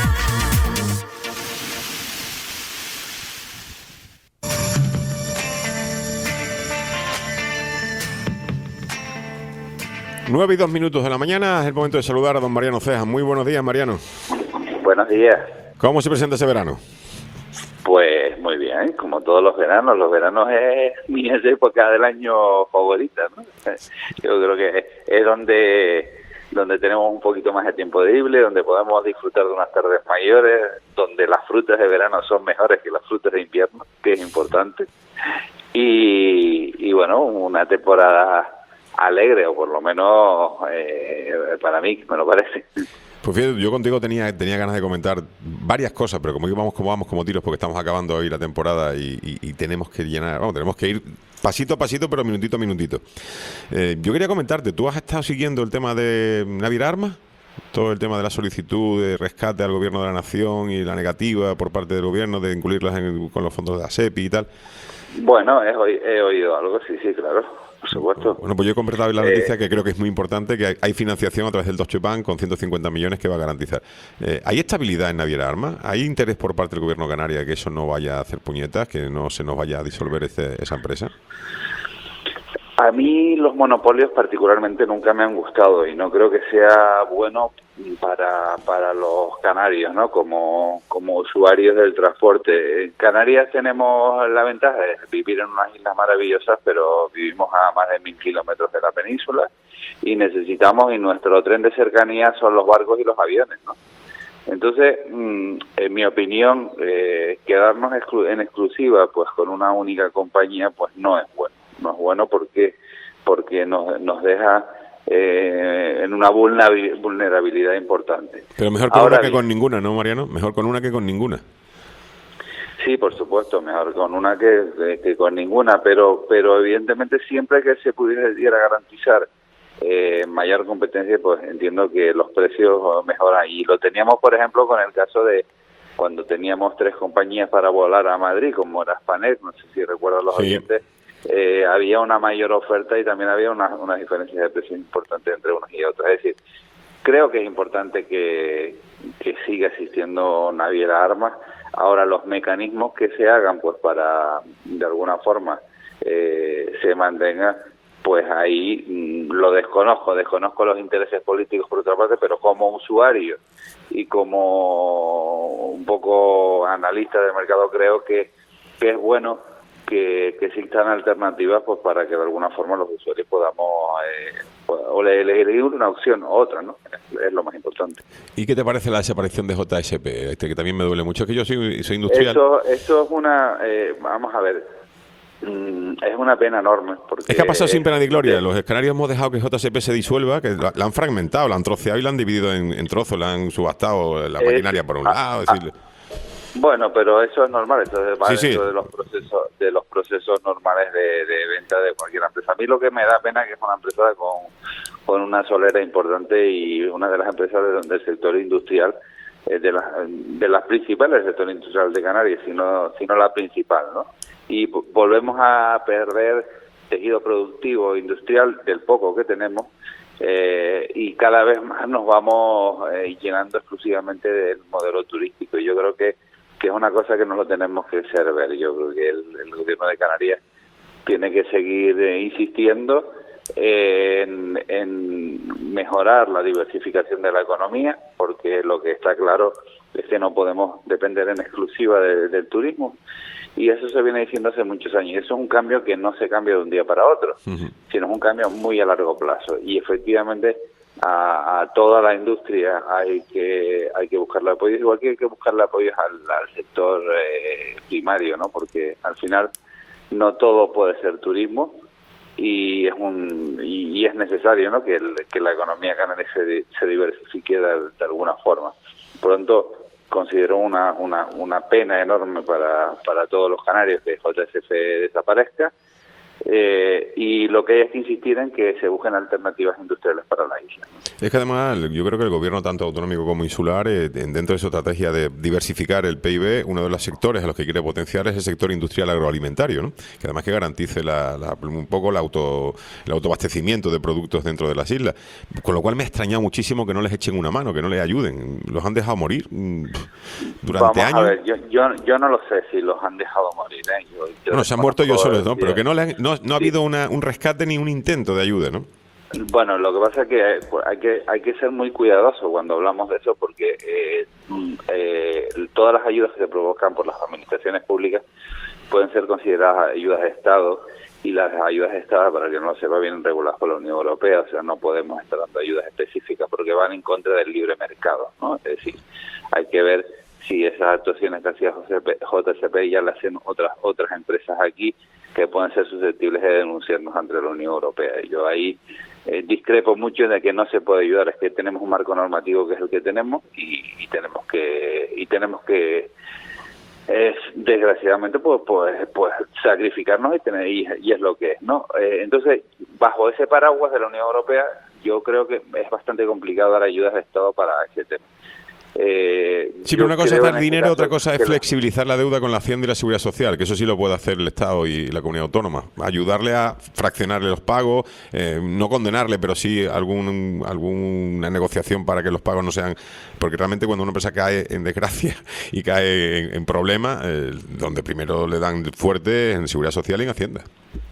S3: Nueve y dos minutos de la mañana, es el momento de saludar a don Mariano Ceja. Muy buenos días, Mariano.
S10: Buenos días.
S3: ¿Cómo se presenta ese verano?
S10: Pues muy bien, como todos los veranos. Los veranos es mi época del año favorita, ¿no? Yo creo que es donde donde tenemos un poquito más de tiempo libre, donde podemos disfrutar de unas tardes mayores, donde las frutas de verano son mejores que las frutas de invierno, que es importante. Y, y bueno, una temporada alegre, o por lo menos eh, para mí, me lo parece.
S3: Pues fíjate, yo contigo tenía tenía ganas de comentar varias cosas, pero como íbamos como vamos como tiros porque estamos acabando hoy la temporada y, y, y tenemos que llenar, vamos, tenemos que ir pasito a pasito, pero minutito a minutito. Eh, yo quería comentarte, ¿tú has estado siguiendo el tema de Naviera Armas? Todo el tema de la solicitud de rescate al gobierno de la nación y la negativa por parte del gobierno de incluirlas en, con los fondos de la SEPI y tal.
S10: Bueno, he, oí- he oído algo, sí, sí, claro, por supuesto.
S3: Bueno, pues yo he completado hoy la noticia
S10: Eh,
S3: que creo que es muy importante, que hay, hay financiación a través del Deutsche Bank con ciento cincuenta millones que va a garantizar. Eh, ¿Hay estabilidad en Naviera Armas? ¿Hay interés por parte del gobierno canario que eso no vaya a hacer puñetas, que no se nos vaya a disolver este- esa empresa?
S10: A mí los monopolios particularmente nunca me han gustado y no creo que sea bueno para para los canarios, ¿no? Como como usuarios del transporte. En Canarias tenemos la ventaja de vivir en unas islas maravillosas, pero vivimos a más de mil kilómetros de la península y necesitamos, y nuestro tren de cercanía son los barcos y los aviones, ¿no? Entonces, mm, en mi opinión, eh, quedarnos exclu- en exclusiva pues con una única compañía pues no es bueno. No es bueno porque porque nos, nos deja eh, en una vulnerabi- vulnerabilidad importante.
S3: Pero mejor con
S10: Ahora
S3: una que
S10: bien,
S3: con ninguna, ¿no, Mariano? Mejor con una que con ninguna.
S10: sí, por supuesto, mejor con una que, que, que con ninguna, pero pero evidentemente siempre que se pudiera garantizar eh, mayor competencia, pues entiendo que los precios mejoran. Y lo teníamos, por ejemplo, con el caso de cuando teníamos tres compañías para volar a Madrid, como era Spanet, no sé si recuerdan los
S3: Sí.
S10: oyentes, eh, había una mayor oferta y también había una- unas diferencias de precios importantes entre unos y otros. Es decir, creo que es importante que, que siga existiendo Naviera Armas. Ahora, los mecanismos que se hagan pues para, de alguna forma, eh, se mantenga, pues ahí mm, lo desconozco, desconozco los intereses políticos por otra parte, pero como usuario y como un poco analista del mercado creo que, que es bueno que, que existan alternativas pues para que de alguna forma los usuarios podamos eh, o le elegir una opción o otra, ¿no? Es, es lo más importante.
S3: ¿Y qué te parece la desaparición de J S P? Este que también me duele mucho, es que yo soy, soy industrial.
S10: Eso, eso es una, eh, vamos a ver, mm, es una pena enorme. Porque,
S3: Es que ha pasado sin pena ni gloria.
S10: eh,
S3: Los canarios hemos dejado que J S P se disuelva, que la, la han fragmentado, la han troceado y la han dividido en, en trozos, la han subastado la
S10: Es-
S3: maquinaria por un
S10: ah,
S3: lado. Es
S10: ah,
S3: decir,
S10: Bueno, pero eso es normal, eso es va
S3: Sí, sí.
S10: dentro de los procesos de los procesos normales de, de venta de cualquier empresa. A mí lo que me da pena es que es una empresa con, con una solera importante y una de las empresas del, del sector industrial, eh, de, las, de las principales del sector industrial de Canarias, sino, sino la principal, ¿no? Y v- volvemos a perder tejido productivo industrial del poco que tenemos. Eh, y cada vez más nos vamos eh, llenando exclusivamente del modelo turístico y yo creo que, que es una cosa que no lo tenemos que ser ver. Yo creo que el, el gobierno de Canarias tiene que seguir eh, insistiendo en, en mejorar la diversificación de la economía, porque lo que está claro es que no podemos depender en exclusiva de- del turismo. Y eso se viene diciendo hace muchos años. Y eso es un cambio que no se cambia de un día para otro,
S3: ujú.
S10: sino es un cambio muy a largo plazo. Y efectivamente a, a toda la industria hay que hay que buscarle apoyo, igual que hay que buscarle apoyos al, al sector eh, primario, ¿no? Porque al final no todo puede ser turismo y es un y, y es necesario, ¿no? Que, el- que la economía canaria se, di- se diversifique de, de alguna forma. Por lo tanto, considero una, una, una pena enorme para, para todos los canarios que J S F desaparezca, eh, y lo que hay es que insistir en que se busquen alternativas industriales para la isla, ¿no?
S3: Es que además yo creo que el gobierno tanto autonómico como insular, eh, dentro de su estrategia de diversificar el P I B, uno de los sectores a los que quiere potenciar es el sector industrial agroalimentario, ¿no? Que además que garantice la, la- un poco el, auto, el autoabastecimiento de productos dentro de las islas. Con lo cual me ha extrañado muchísimo que no les echen una mano, que no les ayuden. Los han dejado morir mm, durante
S10: Vamos
S3: años.
S10: a ver, yo, yo, yo no lo sé si los han dejado morir, ¿eh? Yo- yo
S3: Bueno, se han muerto ellos
S10: desconozco
S3: solos, ¿no?
S10: el
S3: Pero
S10: día.
S3: que no, le han- no, no ha
S10: Sí.
S3: habido una, un rescate ni un intento de ayuda, ¿no?
S10: Bueno, lo que pasa es que hay que hay que ser muy cuidadoso cuando hablamos de eso, porque eh, eh, todas las ayudas que se provocan por las administraciones públicas pueden ser consideradas ayudas de Estado, y las ayudas de Estado, para que no lo sepa, vienen reguladas por la Unión Europea. O sea, no podemos estar dando ayudas específicas porque van en contra del libre mercado, ¿no? Es decir, hay que ver si esas actuaciones que hacía J C P ya las hacen otras otras empresas aquí que pueden ser susceptibles de denunciarnos ante la Unión Europea. Y yo ahí eh, discrepo mucho de que no se puede ayudar. Es que tenemos un marco normativo que es el que tenemos, y, y tenemos que y tenemos que es desgraciadamente pues pues pues sacrificarnos y tener y, y es lo que es, ¿no? Eh, entonces, bajo ese paraguas de la Unión Europea, yo creo que es bastante complicado dar ayudas de Estado para ese tema. Eh,
S3: sí, pero una cosa es dar
S10: este
S3: dinero, otra cosa es
S10: la...
S3: flexibilizar la deuda con la Hacienda y la Seguridad Social, que eso sí lo puede hacer el Estado y la Comunidad Autónoma. Ayudarle a fraccionarle los pagos, eh, no condenarle, pero sí algún alguna negociación para que los pagos no sean... Porque realmente cuando una empresa cae en desgracia y cae en, en problemas, eh, donde primero le dan fuerte en Seguridad Social y en Hacienda.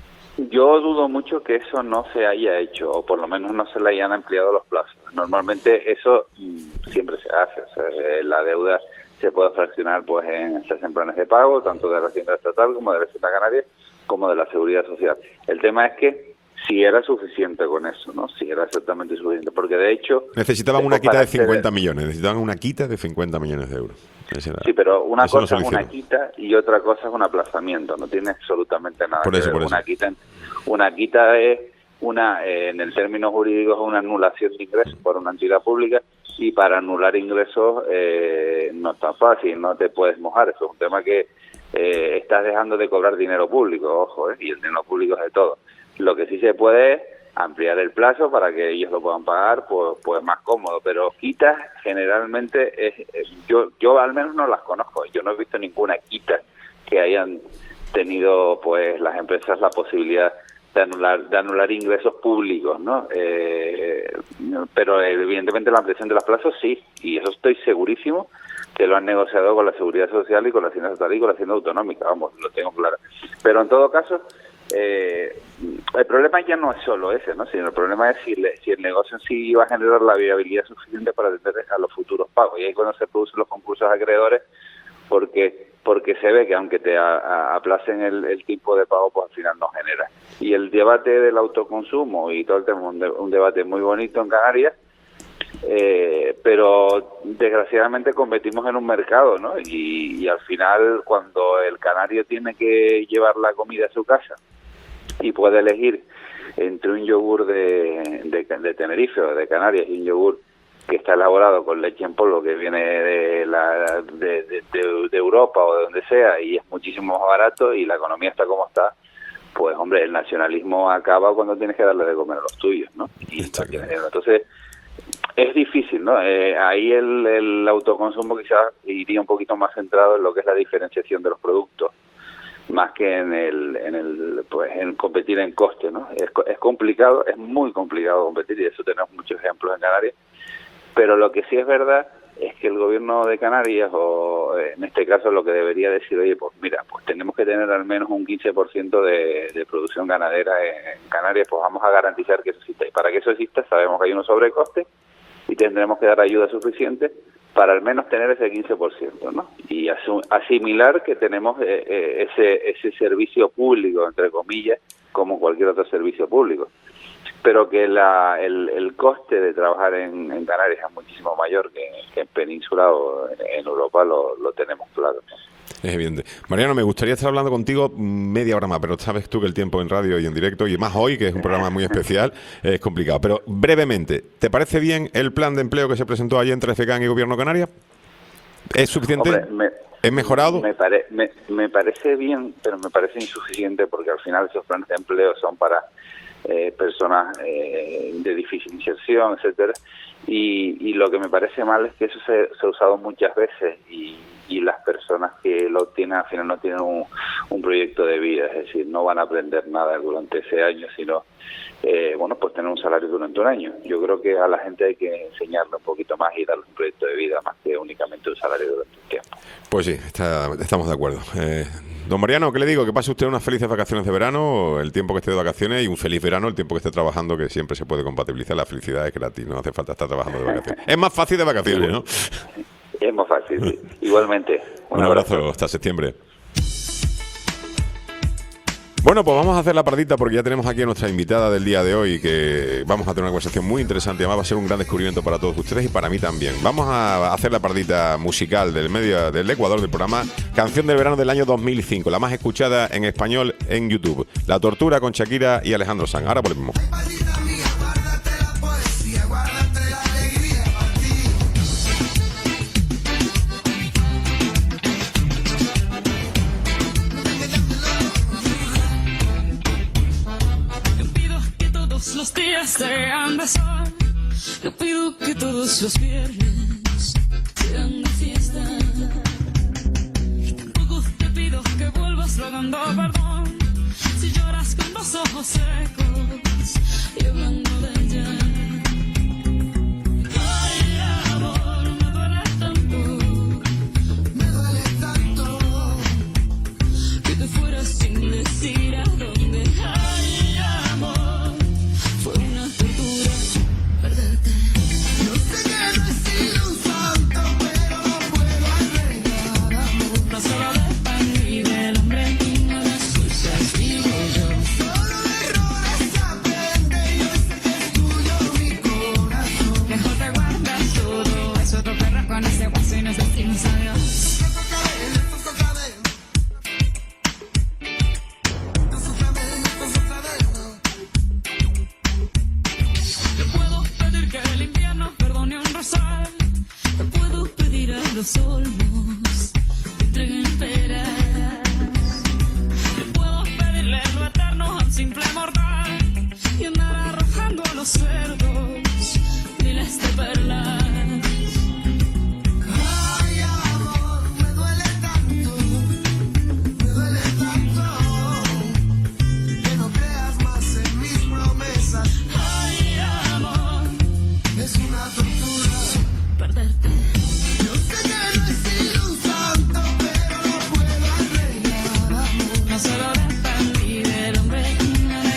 S10: Yo dudo mucho que eso no se haya hecho, o por lo menos no se le hayan ampliado los plazos. Normalmente eso mmm, siempre se hace. O sea, eh, la deuda se puede fraccionar pues en, se hacen planes de pago, tanto de la Hacienda Estatal como de la Hacienda Canaria, como de la Seguridad Social. El tema es que si era suficiente con eso, ¿no? Si era exactamente suficiente, porque de hecho...
S3: Necesitaban una quita de cincuenta millones, necesitaban una quita de cincuenta millones de euros. Era,
S10: sí, pero una cosa es una quita y otra cosa es un aplazamiento, no tiene absolutamente nada
S3: por
S10: que
S3: eso,
S10: ver.
S3: Por
S10: una
S3: eso.
S10: quita, una quita es una, eh, en el término jurídico es una anulación de ingresos por una entidad pública, y para anular ingresos eh, no es tan fácil, no te puedes mojar. Eso es un tema que eh, estás dejando de cobrar dinero público, ojo, eh, y el dinero público es de todo. Lo que sí se puede es ampliar el plazo para que ellos lo puedan pagar, pues, pues más cómodo, pero quitas generalmente, es, es, yo yo al menos no las conozco, yo no he visto ninguna quita que hayan tenido pues las empresas la posibilidad de anular de anular ingresos públicos, ¿no? Eh, pero evidentemente la ampliación de los plazos sí, y eso estoy segurísimo que lo han negociado con la Seguridad Social y con la Hacienda Estatal y con la Hacienda Autonómica, vamos, lo tengo claro. Pero en todo caso, Eh, el problema ya no es solo ese, ¿no? Sino el problema es si, le, si el negocio en sí va a generar la viabilidad suficiente para atender a los futuros pagos. Y ahí cuando se producen los concursos acreedores, porque porque se ve que aunque te a, a, aplacen el, el tipo de pago, pues al final no genera. Y el debate del autoconsumo y todo el tema, un, de, un debate muy bonito en Canarias, eh, pero desgraciadamente competimos en un mercado, ¿no? Y, y al final, cuando el canario tiene que llevar la comida a su casa y puede elegir entre un yogur de, de, de Tenerife o de Canarias y un yogur que está elaborado con leche en polvo que viene de, la, de, de, de, de Europa o de donde sea, y es muchísimo más barato y la economía está como está, pues hombre, el nacionalismo acaba cuando tienes que darle de comer a los tuyos, ¿no? Y entonces es difícil, ¿no? Eh, ahí el, el autoconsumo quizás iría un poquito más centrado en lo que es la diferenciación de los productos, más que en el en el pues en competir en coste, ¿no? Es, es complicado, es muy complicado competir, y de eso tenemos muchos ejemplos en Canarias, pero lo que sí es verdad es que el gobierno de Canarias, o en este caso lo que debería decir, oye, pues mira, pues tenemos que tener al menos un quince por ciento de, de producción ganadera en Canarias, pues vamos a garantizar que eso exista, y para que eso exista sabemos que hay unos sobrecostes y tendremos que dar ayuda suficiente para al menos tener ese quince por ciento, ¿no? Y asimilar que tenemos eh, eh, ese ese servicio público, entre comillas, como cualquier otro servicio público. Pero que la, el, el coste de trabajar en, en Canarias es muchísimo mayor que, que en Península o en, en Europa, lo, lo tenemos claro, ¿no?
S3: Es evidente. Mariano, me gustaría estar hablando contigo media hora más, pero sabes tú que el tiempo en radio y en directo, y más hoy, que es un programa muy especial, es complicado. Pero brevemente, ¿te parece bien el plan de empleo que se presentó ayer entre FECAN y Gobierno Canarias? ¿Es suficiente?
S10: Hombre, me,
S3: ¿Es mejorado?
S10: Me, pare, me, me parece bien, pero me parece insuficiente, porque al final esos planes de empleo son para eh, personas eh, de difícil inserción, etcétera. Y, y lo que me parece mal es que eso se, se ha usado muchas veces, y, y las personas que lo obtienen al final no tienen un, un proyecto de vida, es decir, no van a aprender nada durante ese año, sino eh, bueno, pues tener un salario durante un año. Yo creo que a la gente hay que enseñarle un poquito más y darle un proyecto de vida más que únicamente un salario durante un tiempo.
S3: Pues sí, está, estamos de acuerdo. Eh, don Mariano, ¿qué le digo? Que pase usted unas felices vacaciones de verano, el tiempo que esté de vacaciones, y un feliz verano el tiempo que esté trabajando, que siempre se puede compatibilizar. La felicidad es gratis, no hace falta estar trabajando de vacaciones. Es más fácil de vacaciones, ¿no?
S10: Es más fácil, sí. Igualmente.
S3: Un, un abrazo. abrazo, hasta septiembre. Bueno, pues vamos a hacer la partita porque ya tenemos aquí a nuestra invitada del día de hoy, que vamos a tener una conversación muy interesante. Además va a ser un gran descubrimiento para todos ustedes y para mí también. Vamos a hacer la partita musical del medio del Ecuador del programa Canción del Verano del año dos mil cinco, la más escuchada en español en YouTube. La Tortura con Shakira y Alejandro Sanz. Ahora volvemos.
S11: Los días sean de sol, yo pido que todos los viernes sean de fiesta. Tampoco te pido que vuelvas rogando perdón si lloras con los ojos secos y hablando de ella. Ay, amor, me duele tanto, me duele tanto que te fueras sin decir a dónde. Ay, amor, fue una tortura perderte. No sé que no he sido un santo, pero no puedo arreglar amor. No solo de pan y del hombre y no de sucias, digo yo. Solo de errores aprende y yo sé que es tuyo mi corazón. Mejor te guardas todo eso, tu perro con ese guaso y nos decimos adiós. Te puedo pedir a los olmos que entreguen peras. Te puedo pedirle lo eterno a un simple mortal y andar arrojando a los cerdos miles de perlas. Ay, amor, me duele tanto, me duele tanto que no creas más en mis promesas. Ay, amor, es una tortura perderte. Yo sé que no he sido un santo, pero no puedo arreglar amor. No solo de pan y del hombre y no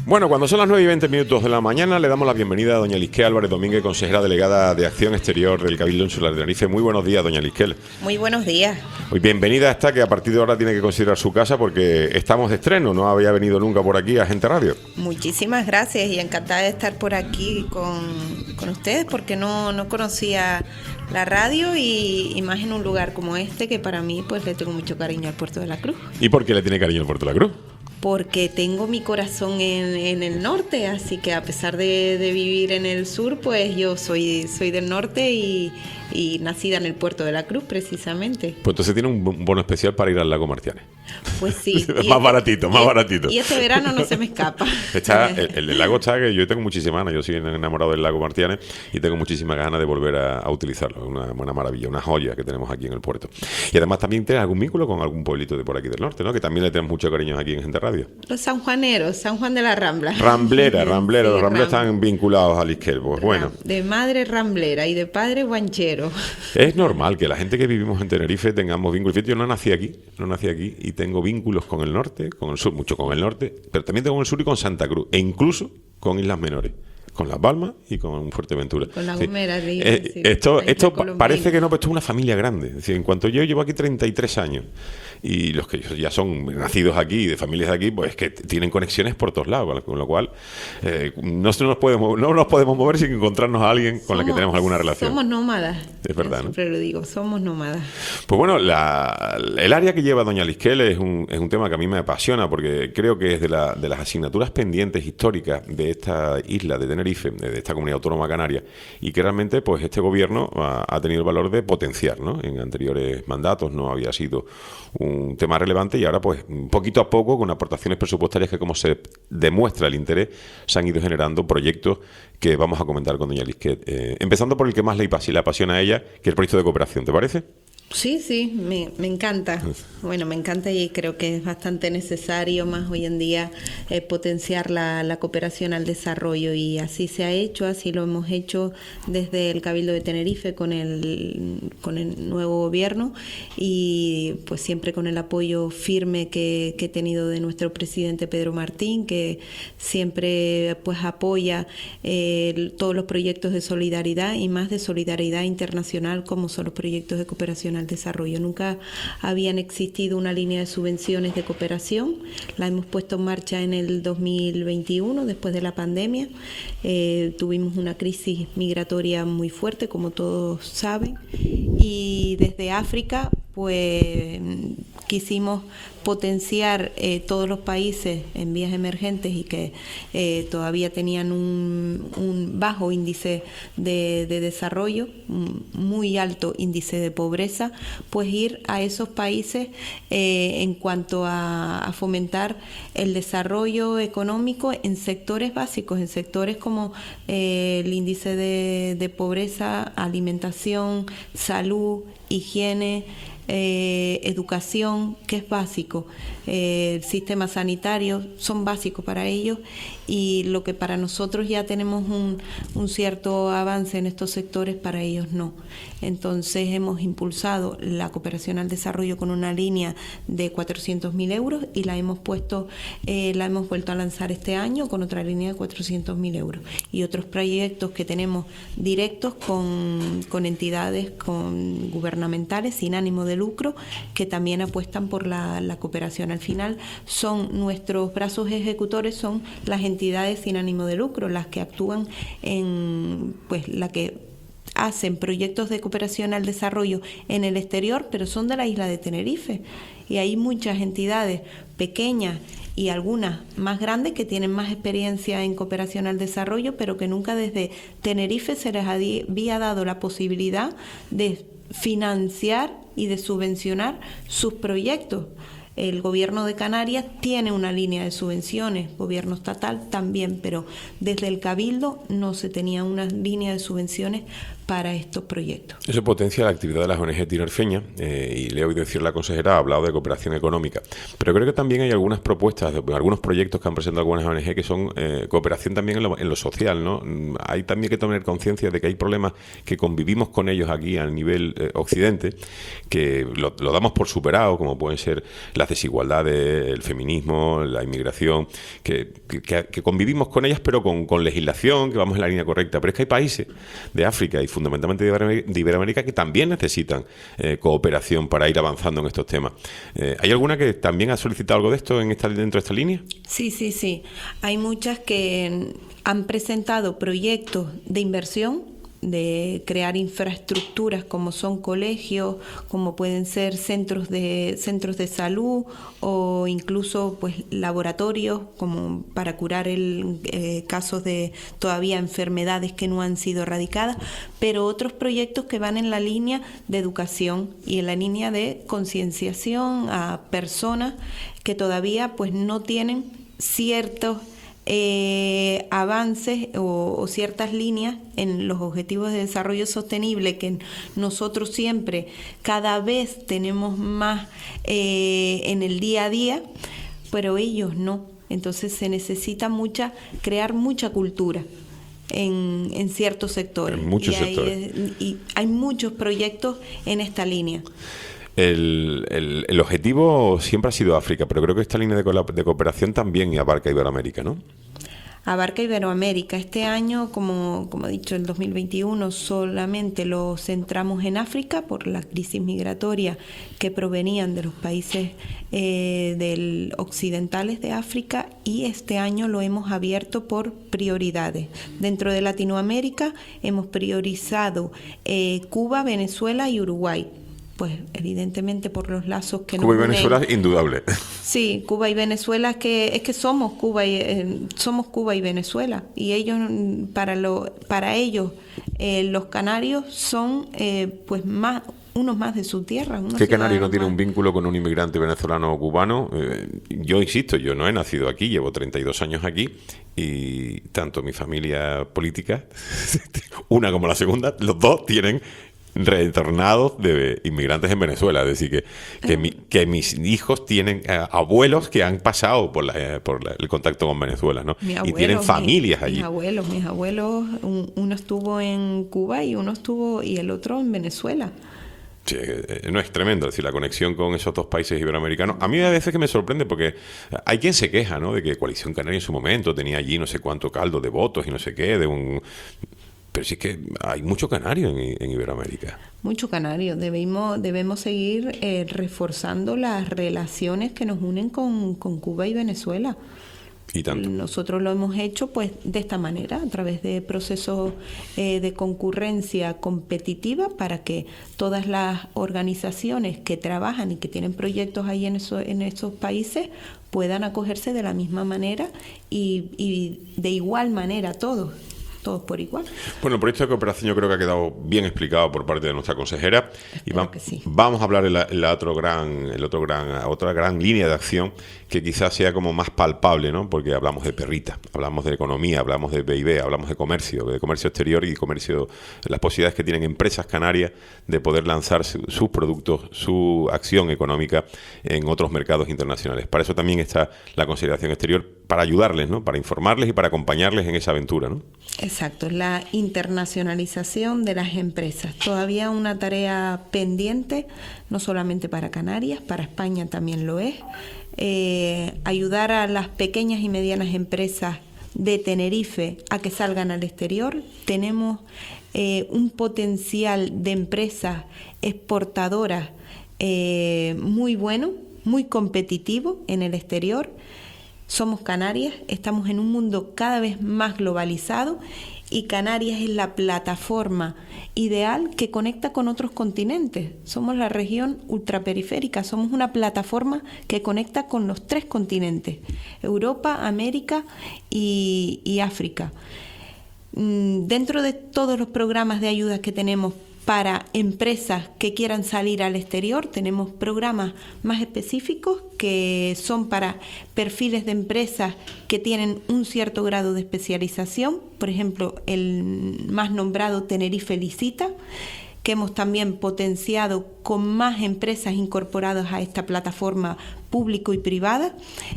S3: Bueno, cuando son las nueve y veinte minutos de la mañana, le damos la bienvenida a doña Lisquel Álvarez Domínguez, consejera delegada de Acción Exterior del Cabildo Insular de Tenerife. Muy buenos días, doña Lisquel.
S12: Muy buenos días.
S3: Hoy bienvenida a esta que a partir de ahora tiene que considerar su casa porque estamos de estreno, no había venido nunca por aquí a Gente Radio.
S12: Muchísimas gracias y encantada de estar por aquí con, con ustedes porque no, no conocía la radio y, y más en un lugar como este que para mí pues le tengo mucho cariño al Puerto de la Cruz.
S3: ¿Y por qué le tiene cariño al Puerto de la Cruz?
S12: Porque tengo mi corazón en, en el norte, así que a pesar de, de vivir en el sur, pues yo soy, soy del norte y, y nacida en el Puerto de la Cruz, precisamente.
S3: Pues entonces tiene un bono especial para ir al lago Martianes.
S12: Pues sí.
S3: más
S12: este,
S3: baratito, más
S12: y,
S3: baratito.
S12: Y este verano no se me escapa.
S3: Está, el, el lago está que yo tengo muchísimas ganas, yo soy enamorado del lago Martianes y tengo muchísimas ganas de volver a, a utilizarlo. Es una buena maravilla, una joya que tenemos aquí en el puerto. Y además también tienes algún vínculo con algún pueblito de por aquí del norte, ¿no? Que también le tenemos mucho cariño aquí en Gente Radio.
S12: Los sanjuaneros, San Juan de la Rambla.
S3: Ramblera, ramblera,
S12: sí,
S3: los rambleros
S12: ram...
S3: están vinculados al Lisquel, pues bueno.
S12: De madre ramblera y de padre guanchero.
S3: Es normal que la gente que vivimos en Tenerife tengamos vínculos. Fíjate, yo no nací aquí, no nací aquí y tengo vínculos con el norte, con el sur, mucho con el norte, pero también tengo con el sur y con Santa Cruz, e incluso con Islas Menores, con Las Palmas y con Fuerteventura.
S12: Con la
S3: sí.
S12: Gomera, sí,
S3: eh,
S12: sí,
S3: esto esto
S12: pa-
S3: parece que no, pero esto es una familia grande. Es decir, en cuanto yo llevo aquí treinta y tres años y los que ya son nacidos aquí, de familias de aquí, pues que tienen conexiones por todos lados, con lo cual eh, no, se nos podemos, no nos podemos mover sin encontrarnos a alguien con
S12: somos,
S3: la que tenemos alguna relación.
S12: Somos nómadas.
S3: Es verdad, ¿no?
S12: Siempre lo digo, somos nómadas.
S3: Pues bueno, la, el área que lleva doña Lisquel es un, es un tema que a mí me apasiona porque creo que es de, la, de las asignaturas pendientes históricas de esta isla de Tenerife, de esta comunidad autónoma canaria, y que realmente pues este gobierno ha, ha tenido el valor de potenciar, ¿no? En anteriores mandatos no había sido un tema relevante y ahora pues poquito a poco con aportaciones presupuestarias que como se demuestra el interés se han ido generando proyectos que vamos a comentar con doña Lisquel, eh, empezando por el que más le apasiona a ella, que es el proyecto de cooperación, ¿te parece?
S12: Sí, sí, me, me encanta. Bueno, me encanta y creo que es bastante necesario más hoy en día eh, potenciar la, la cooperación al desarrollo y así se ha hecho, así lo hemos hecho desde el Cabildo de Tenerife con el, con el nuevo gobierno y pues siempre con el apoyo firme que, que he tenido de nuestro presidente Pedro Martín, que siempre pues apoya eh, todos los proyectos de solidaridad y más de solidaridad internacional como son los proyectos de cooperación al desarrollo. Nunca habían existido una línea de subvenciones de cooperación. La hemos puesto en marcha en el dos mil veintiuno, después de la pandemia. Eh, tuvimos una crisis migratoria muy fuerte, como todos saben, y desde África pues quisimos potenciar eh, todos los países en vías emergentes y que eh, todavía tenían un, un bajo índice de, de desarrollo, un muy alto índice de pobreza, pues ir a esos países eh, en cuanto a, a fomentar el desarrollo económico en sectores básicos, en sectores como eh, el índice de, de pobreza, alimentación, salud, higiene, Eh, educación, que es básico, eh, el sistema sanitario, son básicos para ellos y lo que para nosotros ya tenemos un, un cierto avance en estos sectores, para ellos no. Entonces hemos impulsado la cooperación al desarrollo con una línea de cuatrocientos mil euros y la hemos puesto, eh, la hemos vuelto a lanzar este año con otra línea de cuatrocientos mil euros y otros proyectos que tenemos directos con, con entidades con gubernamentales sin ánimo de lucro que también apuestan por la, la cooperación. Al final son nuestros brazos ejecutores, son las entidades sin ánimo de lucro, las que actúan en, pues la que hacen proyectos de cooperación al desarrollo en el exterior, pero son de la isla de Tenerife y hay muchas entidades pequeñas y algunas más grandes que tienen más experiencia en cooperación al desarrollo, pero que nunca desde Tenerife se les había dado la posibilidad de financiar y de subvencionar sus proyectos. El gobierno de Canarias tiene una línea de subvenciones, gobierno estatal también, pero desde el Cabildo no se tenía una línea de subvenciones para estos proyectos.
S3: Eso potencia la actividad de las O N G tinerfeñas, eh, y le he oído decir la consejera, ha hablado de cooperación económica, pero creo que también hay algunas propuestas, de, algunos proyectos que han presentado algunas O N G que son eh, cooperación también en lo, en lo social, ¿no? Hay también que tener conciencia de que hay problemas que convivimos con ellos aquí a nivel eh, occidente, que lo, lo damos por superado, como pueden ser las desigualdades, el feminismo, la inmigración, que, que, que convivimos con ellas pero con, con legislación, que vamos en la línea correcta, pero es que hay países de África y fundamentalmente de Iberoamérica, de Iberoamérica que también necesitan eh, cooperación para ir avanzando en estos temas. Eh, ¿Hay alguna que también ha solicitado algo de esto en esta, dentro de esta línea?
S12: Sí, sí, sí. Hay muchas que han presentado proyectos de inversión, de crear infraestructuras como son colegios, como pueden ser centros de centros de salud o incluso pues laboratorios como para curar el eh, casos de todavía enfermedades que no han sido erradicadas, pero otros proyectos que van en la línea de educación y en la línea de concienciación a personas que todavía pues no tienen ciertos Eh, avances o, o ciertas líneas en los objetivos de desarrollo sostenible que nosotros siempre cada vez tenemos más eh, en el día a día, pero ellos no. Entonces se necesita mucha crear mucha cultura en, en ciertos sectores.
S3: En muchos
S12: y hay,
S3: sectores.
S12: y hay muchos proyectos en esta línea.
S3: El, el, el objetivo siempre ha sido África, pero creo que esta línea de, de cooperación también abarca Iberoamérica, ¿no?
S12: Abarca Iberoamérica. Este año, como, como he dicho, el dos mil veintiuno solamente lo centramos en África por la crisis migratoria que provenían de los países eh, del occidentales de África, y este año lo hemos abierto por prioridades. Dentro de Latinoamérica hemos priorizado eh, Cuba, Venezuela y Uruguay. Pues evidentemente por los lazos que
S3: Cuba
S12: nos
S3: y Venezuela,
S12: unen.
S3: indudable.
S12: Sí, Cuba y Venezuela, que es que somos Cuba y eh, somos Cuba y Venezuela, y ellos para lo para ellos eh, los canarios son eh, pues más unos más de su tierra.
S3: ¿Qué canario no tiene un vínculo con un inmigrante venezolano o cubano? Eh, yo insisto, yo no he nacido aquí, llevo treinta y dos años aquí, y tanto mi familia política, una como la segunda, los dos tienen retornados de inmigrantes en Venezuela, es decir, que, que, mi, que mis hijos tienen eh, abuelos que han pasado por, la, eh, por la, el contacto con Venezuela, ¿no?
S12: Mi
S3: y
S12: abuelo,
S3: tienen familias
S12: mi,
S3: allí.
S12: Mis abuelos, mis abuelos, un, uno estuvo en Cuba y uno estuvo y el otro en Venezuela.
S3: Sí, eh, no es tremendo, es decir, la conexión con esos dos países iberoamericanos. A mí a veces que me sorprende porque hay quien se queja, ¿no?, de que Coalición Canaria en su momento tenía allí no sé cuánto caldo de votos y no sé qué, de un... Pero sí que hay mucho canario en, en Iberoamérica.
S12: Mucho canario. Debemos, debemos seguir eh, reforzando las relaciones que nos unen con, con Cuba y Venezuela.
S3: Y tanto.
S12: Nosotros lo hemos hecho pues de esta manera, a través de procesos eh, de concurrencia competitiva, para que todas las organizaciones que trabajan y que tienen proyectos ahí en, eso, en esos países puedan acogerse de la misma manera y, y de igual manera todos. Todos por igual.
S3: Bueno, el proyecto de cooperación yo creo que ha quedado bien explicado por parte de nuestra consejera.
S12: Espero
S3: y va,
S12: que sí.
S3: Vamos a hablar en la, en la otro gran, el otro gran, otra gran línea de acción que quizás sea como más palpable, ¿no? Porque hablamos de perrita, hablamos de economía, hablamos de P I B, hablamos de comercio, de comercio exterior y comercio, las posibilidades que tienen empresas canarias de poder lanzar su, sus productos, su acción económica en otros mercados internacionales. Para eso también está la consideración exterior, para ayudarles, ¿no? Para informarles y para acompañarles en esa aventura, ¿no?
S12: Exacto, la internacionalización de las empresas. Todavía una tarea pendiente, no solamente para Canarias, para España también lo es. Eh, ayudar a las pequeñas y medianas empresas de Tenerife a que salgan al exterior. Tenemos eh, un potencial de empresas exportadoras eh, muy bueno, muy competitivo en el exterior. Somos Canarias, estamos en un mundo cada vez más globalizado y Canarias es la plataforma ideal que conecta con otros continentes. Somos la región ultraperiférica, somos una plataforma que conecta con los tres continentes, Europa, América y, y África. Dentro de todos los programas de ayuda que tenemos para empresas que quieran salir al exterior. Tenemos programas más específicos que son para perfiles de empresas que tienen un cierto grado de especialización. Por ejemplo, el más nombrado Tenerife Licita, que hemos también potenciado con más empresas incorporadas a esta plataforma público y privada.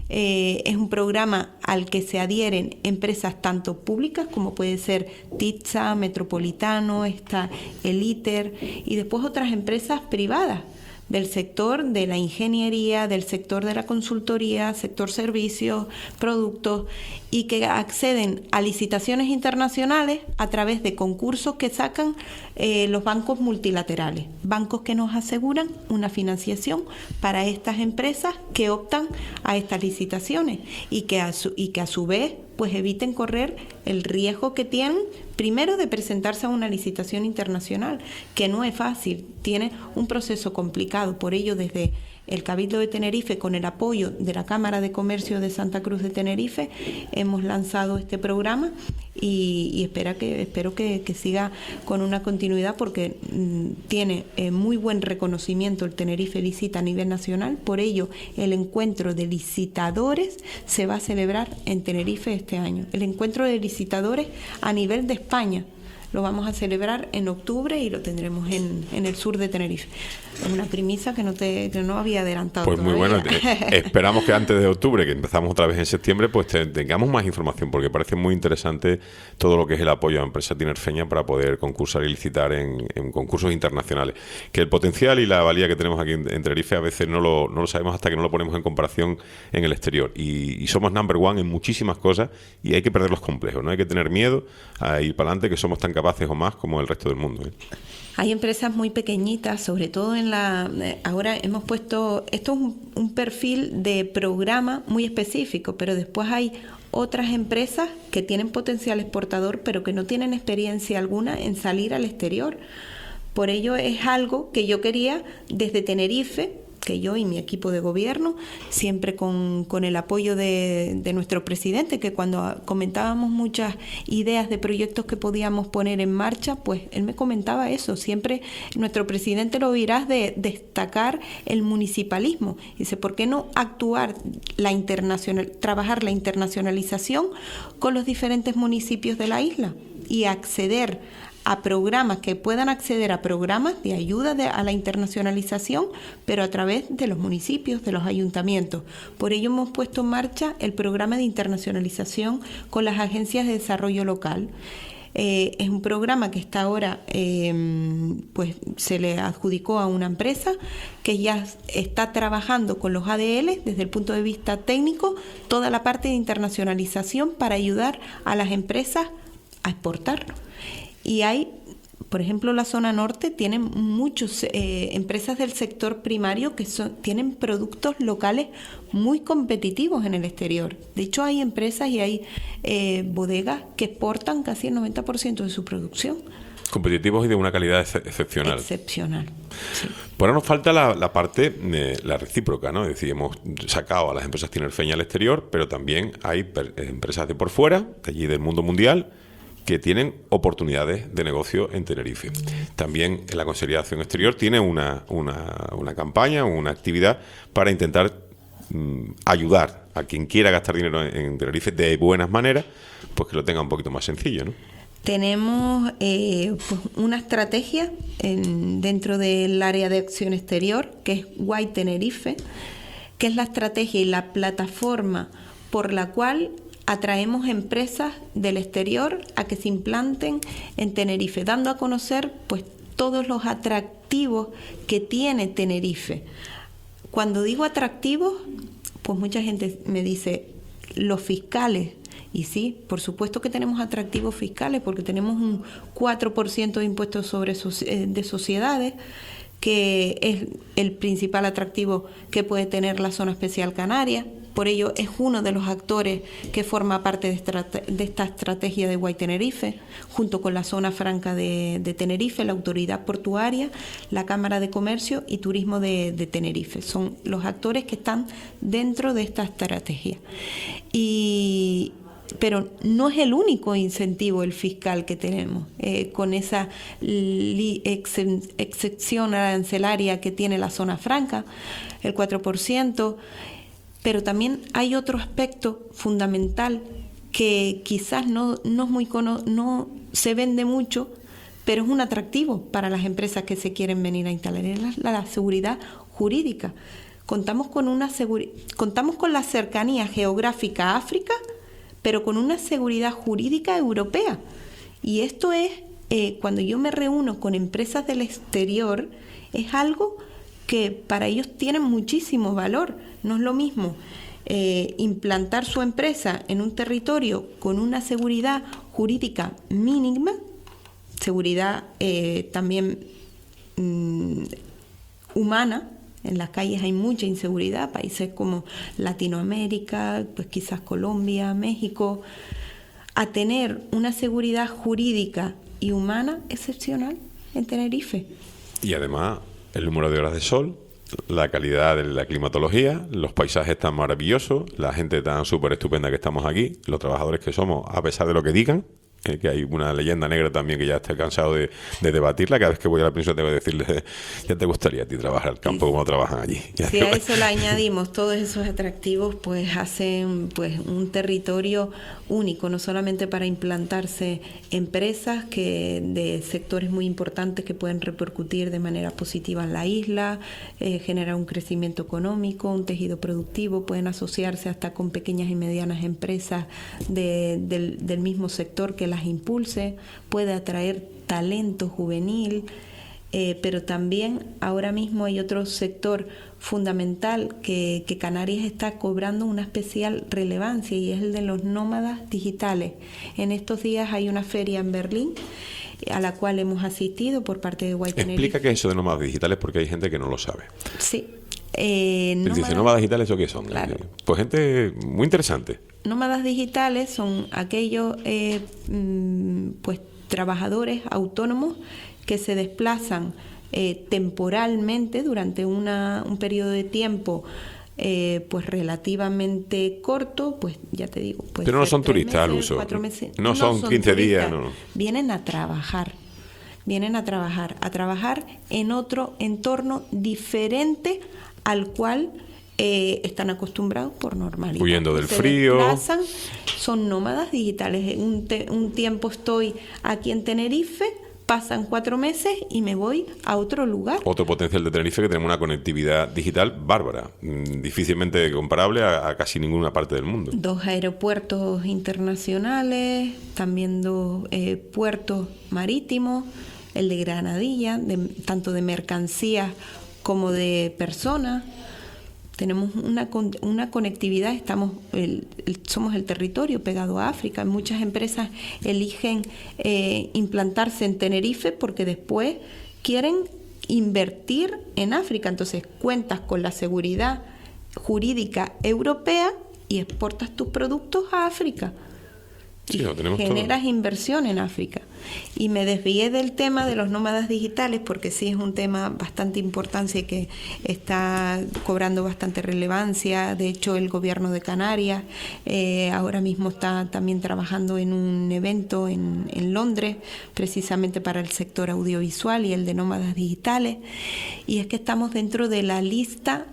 S12: Eh, es un programa al que se adhieren empresas tanto públicas como puede ser TITSA, Metropolitano, está el ITER y después otras empresas privadas del sector de la ingeniería, del sector de la consultoría, sector servicios, productos, y que acceden a licitaciones internacionales a través de concursos que sacan eh, los bancos multilaterales, bancos que nos aseguran una financiación para estas empresas que optan a estas licitaciones y que a su, y que a su vez pues eviten correr el riesgo que tienen, primero de presentarse a una licitación internacional, que no es fácil, tiene un proceso complicado. Por ello, desde el Cabildo de Tenerife, con el apoyo de la Cámara de Comercio de Santa Cruz de Tenerife, hemos lanzado este programa y, y espera que, espero que, que siga con una continuidad, porque mm, tiene eh, muy buen reconocimiento el Tenerife Licita a nivel nacional. Por ello, el encuentro de licitadores se va a celebrar en Tenerife este año. El encuentro de licitadores a nivel de España lo vamos a celebrar en octubre y lo tendremos en, en el sur de Tenerife. Es una primicia que no te que no había adelantado.
S3: Pues
S12: todavía.
S3: muy bueno. Eh, esperamos que antes de octubre, que empezamos otra vez en septiembre, pues te, tengamos más información, porque parece muy interesante todo lo que es el apoyo a empresas tinerfeñas para poder concursar y licitar en, en concursos internacionales. Que el potencial y la valía que tenemos aquí en, en Tenerife a veces no lo, no lo sabemos hasta que no lo ponemos en comparación en el exterior. Y, y somos number one en muchísimas cosas y hay que perder los complejos. No hay que tener miedo a ir para adelante, que somos tan capaces o más como el resto del mundo, ¿eh?
S12: Hay empresas muy pequeñitas, sobre todo en la... Ahora hemos puesto... Esto es un, un perfil de programa muy específico, pero después hay otras empresas que tienen potencial exportador, pero que no tienen experiencia alguna en salir al exterior. Por ello es algo que yo quería desde Tenerife, que yo y mi equipo de gobierno, siempre con, con el apoyo de, de nuestro presidente, que cuando comentábamos muchas ideas de proyectos que podíamos poner en marcha, pues él me comentaba eso. Siempre nuestro presidente lo oirás de destacar el municipalismo. Dice, ¿por qué no actuar la internacional, trabajar la internacionalización con los diferentes municipios de la isla y acceder a programas, que puedan acceder a programas de ayuda de, a la internacionalización, pero a través de los municipios, de los ayuntamientos? Por ello hemos puesto en marcha el programa de internacionalización con las agencias de desarrollo local. Eh, es un programa que está ahora, eh, pues se le adjudicó a una empresa que ya está trabajando con los A D L desde el punto de vista técnico, toda la parte de internacionalización para ayudar a las empresas a exportar. Y hay, por ejemplo, la zona norte tiene muchas eh, empresas del sector primario que son, tienen productos locales muy competitivos en el exterior. De hecho, hay empresas y hay eh, bodegas que exportan casi el noventa por ciento de su producción.
S3: Competitivos y de una calidad ex- excepcional.
S12: Excepcional, sí.
S3: Por ahora nos falta la, la parte, eh, la recíproca, ¿no? Es decir, hemos sacado a las empresas tinerfeñas al exterior, pero también hay per- empresas de por fuera, de allí del mundo mundial, que tienen oportunidades de negocio en Tenerife. También en la Consejería de Acción Exterior tiene una, una, una campaña, una actividad para intentar mm, ayudar a quien quiera gastar dinero en, en Tenerife de buenas maneras, pues que lo tenga un poquito más sencillo, ¿no?
S12: Tenemos eh, pues una estrategia en, dentro del área de acción exterior, que es White Tenerife, que es la estrategia y la plataforma por la cual atraemos empresas del exterior a que se implanten en Tenerife, dando a conocer pues todos los atractivos que tiene Tenerife. Cuando digo atractivos, pues mucha gente me dice los fiscales. Y sí, por supuesto que tenemos atractivos fiscales, porque tenemos un cuatro por ciento de impuestos sobre de sociedades, que es el principal atractivo que puede tener la zona especial canaria. Por ello es uno de los actores que forma parte de esta, de esta estrategia de White Tenerife, junto con la zona franca de, de Tenerife, la autoridad portuaria, la Cámara de Comercio y Turismo de, de Tenerife. Son los actores que están dentro de esta estrategia. Y pero no es el único incentivo el fiscal que tenemos, eh, con esa li, ex, excepción arancelaria que tiene la zona franca, el cuatro por ciento, pero también hay otro aspecto fundamental que quizás no, no, es muy cono, no se vende mucho, pero es un atractivo para las empresas que se quieren venir a instalar, es la, la seguridad jurídica. Contamos con, una seguri- contamos con la cercanía geográfica a África, pero con una seguridad jurídica europea. Y esto es, eh, cuando yo me reúno con empresas del exterior, es algo que para ellos tiene muchísimo valor. No es lo mismo eh, implantar su empresa en un territorio con una seguridad jurídica mínima, seguridad eh, también mm, humana. En las calles hay mucha inseguridad, países como Latinoamérica, pues quizás Colombia, México, a tener una seguridad jurídica y humana excepcional en Tenerife.
S3: Y además, el número de horas de sol, la calidad de la climatología, los paisajes tan maravillosos, la gente tan súper estupenda que estamos aquí, los trabajadores que somos, a pesar de lo que digan, eh, que hay una leyenda negra también que ya estoy cansado de, de debatirla. Cada vez que voy a la península tengo que decirle, ya te gustaría a ti trabajar al campo como trabajan allí.
S12: Si a eso le añadimos todos esos atractivos, pues hacen pues un territorio único, no solamente para implantarse empresas que de sectores muy importantes que pueden repercutir de manera positiva en la isla, eh, generar un crecimiento económico, un tejido productivo, pueden asociarse hasta con pequeñas y medianas empresas de, del, del mismo sector que las impulse, puede atraer talento juvenil, eh, pero también ahora mismo hay otro sector fundamental que, que Canarias está cobrando una especial relevancia, y es el de los nómadas digitales. En estos días hay una feria en Berlín a la cual hemos asistido por parte de White Tenerife.
S3: Explica qué es eso de nómadas digitales, porque hay gente que no lo sabe.
S12: Sí. Eh,
S3: nómadas, dice, nómadas digitales, ¿eso qué son?
S12: Claro.
S3: Pues gente muy interesante.
S12: Nómadas digitales son aquellos eh, pues trabajadores autónomos que se desplazan eh, temporalmente durante una, un periodo de tiempo eh, pues relativamente corto, pues ya te digo. Pues
S3: pero no son turistas
S12: meses,
S3: al uso.
S12: Cuatro meses.
S3: No,
S12: no
S3: son,
S12: son
S3: quince
S12: turistas.
S3: días. No, no.
S12: Vienen a trabajar. Vienen a trabajar, a trabajar en otro entorno diferente al cual eh, están acostumbrados por normalidad.
S3: Huyendo del
S12: se
S3: frío.
S12: Desplazan, son nómadas digitales. Un, te, un tiempo estoy aquí en Tenerife, pasan cuatro meses y me voy a otro lugar.
S3: Otro potencial de Tenerife, que tenemos una conectividad digital bárbara, difícilmente comparable a, a casi ninguna parte del mundo.
S12: Dos aeropuertos internacionales, también dos eh, puertos marítimos, el de Granadilla, de, tanto de mercancías como de personas. Tenemos una, una conectividad, estamos el, el, somos el territorio pegado a África. Muchas empresas eligen eh, implantarse en Tenerife porque después quieren invertir en África. Entonces cuentas con la seguridad jurídica europea y exportas tus productos a África.
S3: Sí, lo tenemos
S12: generas
S3: todo.
S12: Inversión en África. Y me desvié del tema de los nómadas digitales porque sí es un tema bastante importante y que está cobrando bastante relevancia. De hecho, el gobierno de Canarias eh, ahora mismo está también trabajando en un evento en, en Londres, precisamente para el sector audiovisual y el de nómadas digitales. Y es que estamos dentro de la lista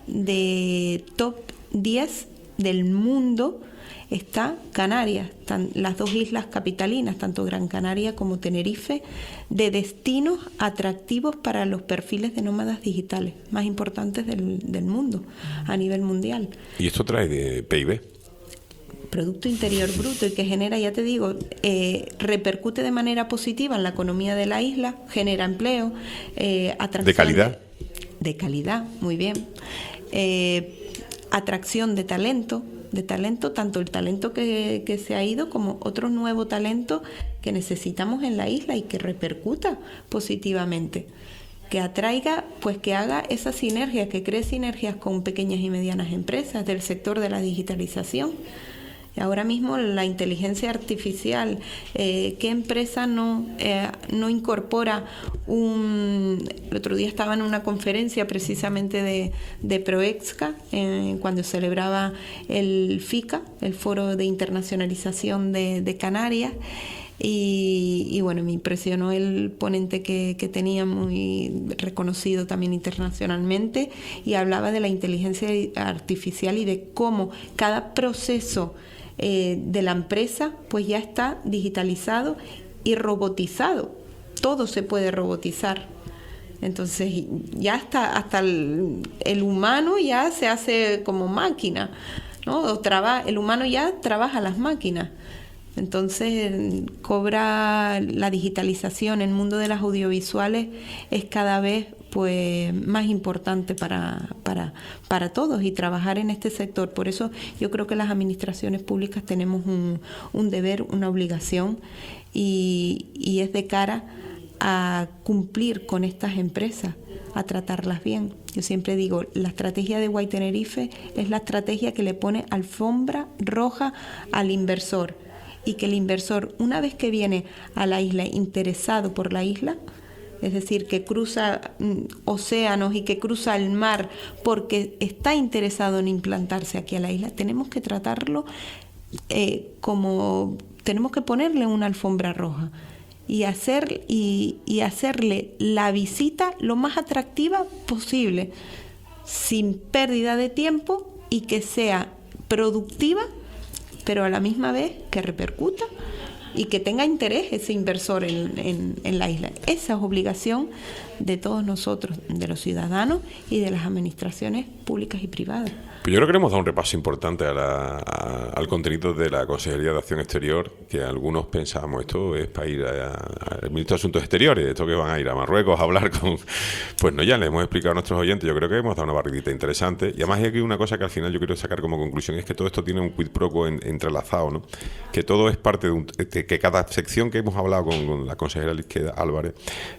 S12: de top diez del mundo. Está Canarias, están las dos islas capitalinas, tanto Gran Canaria como Tenerife, de destinos atractivos para los perfiles de nómadas digitales más importantes del, del mundo, a nivel mundial.
S3: ¿Y esto trae de P I B?
S12: Producto Interior Bruto, y que genera, ya te digo, eh, repercute de manera positiva en la economía de la isla, genera empleo, eh, atracción
S3: ¿De calidad?
S12: De, de calidad, muy bien. Eh, atracción de talento, de talento, tanto el talento que, que se ha ido como otro nuevo talento que necesitamos en la isla y que repercuta positivamente, que atraiga, pues que haga esa sinergia, que cree sinergias con pequeñas y medianas empresas del sector de la digitalización. Ahora mismo la inteligencia artificial, eh, ¿qué empresa no, eh, no incorpora un... El otro día estaba en una conferencia precisamente de, de Proexca, eh, cuando celebraba el FICA, el Foro de Internacionalización de, de Canarias, y, y bueno, me impresionó el ponente que, que tenía, muy reconocido también internacionalmente, y hablaba de la inteligencia artificial y de cómo cada proceso eh, de la empresa pues ya está digitalizado y robotizado. Todo se puede robotizar. Entonces ya hasta, hasta el, el humano ya se hace como máquina, ¿no? O traba, el humano ya trabaja las máquinas. Entonces cobra la digitalización, el mundo de las audiovisuales es cada vez pues más importante para, para, para todos, y trabajar en este sector. Por eso yo creo que las administraciones públicas tenemos un, un deber, una obligación, y, y es de cara a cumplir con estas empresas, a tratarlas bien. Yo siempre digo, la estrategia de White Tenerife es la estrategia que le pone alfombra roja al inversor, y que el inversor, una vez que viene a la isla interesado por la isla, es decir, que cruza mm, océanos y que cruza el mar porque está interesado en implantarse aquí a la isla, tenemos que tratarlo eh, como, tenemos que ponerle una alfombra roja y, hacer, y, y hacerle la visita lo más atractiva posible, sin pérdida de tiempo, y que sea productiva, pero a la misma vez que repercuta y que tenga interés ese inversor en, en, en la isla. Esa es obligación de todos nosotros, de los ciudadanos y de las administraciones públicas y privadas.
S3: Pues yo creo que hemos dado un repaso importante a la, a, al contenido de la Consejería de Acción Exterior, que algunos pensábamos, esto es para ir al Ministro de Asuntos Exteriores, esto que van a ir a Marruecos a hablar con... Pues no, ya le hemos explicado a nuestros oyentes, yo creo que hemos dado una barridita interesante, y además hay aquí una cosa que al final yo quiero sacar como conclusión, es que todo esto tiene un quid pro quo en, entrelazado, ¿no? Que todo es parte de un... Que, que cada sección que hemos hablado con, con la consejera Lisqueda Álvarez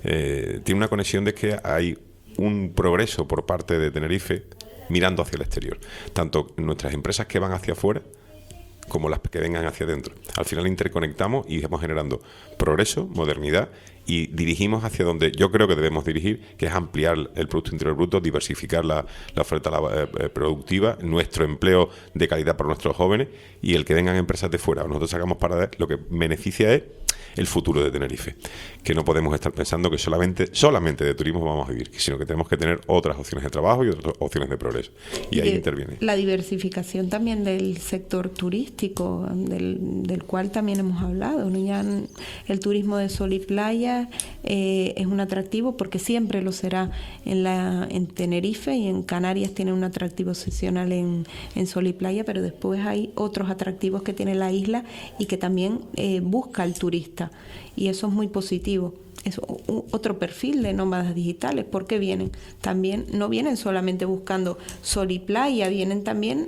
S3: eh, tiene una conexión de que hay un progreso por parte de Tenerife mirando hacia el exterior, tanto nuestras empresas que van hacia afuera como las que vengan hacia adentro. Al final interconectamos y estamos generando progreso, modernidad, y dirigimos hacia donde yo creo que debemos dirigir, que es ampliar el Producto Interior Bruto, diversificar la, la oferta eh, productiva, nuestro empleo de calidad para nuestros jóvenes, y el que vengan empresas de fuera. Nosotros sacamos para lo que beneficia es el futuro de Tenerife, que no podemos estar pensando que solamente solamente de turismo vamos a vivir, sino que tenemos que tener otras opciones de trabajo y otras opciones de progreso, y, y ahí interviene
S12: la diversificación también del sector turístico, del, del cual también hemos hablado, ¿no? Ya el turismo de sol y playa eh, es un atractivo, porque siempre lo será en la en Tenerife, y en Canarias tiene un atractivo excepcional en, en sol y playa, pero después hay otros atractivos que tiene la isla y que también eh, busca el turista, y eso es muy positivo. Es otro perfil de nómadas digitales, porque vienen también, no vienen solamente buscando sol y playa, vienen también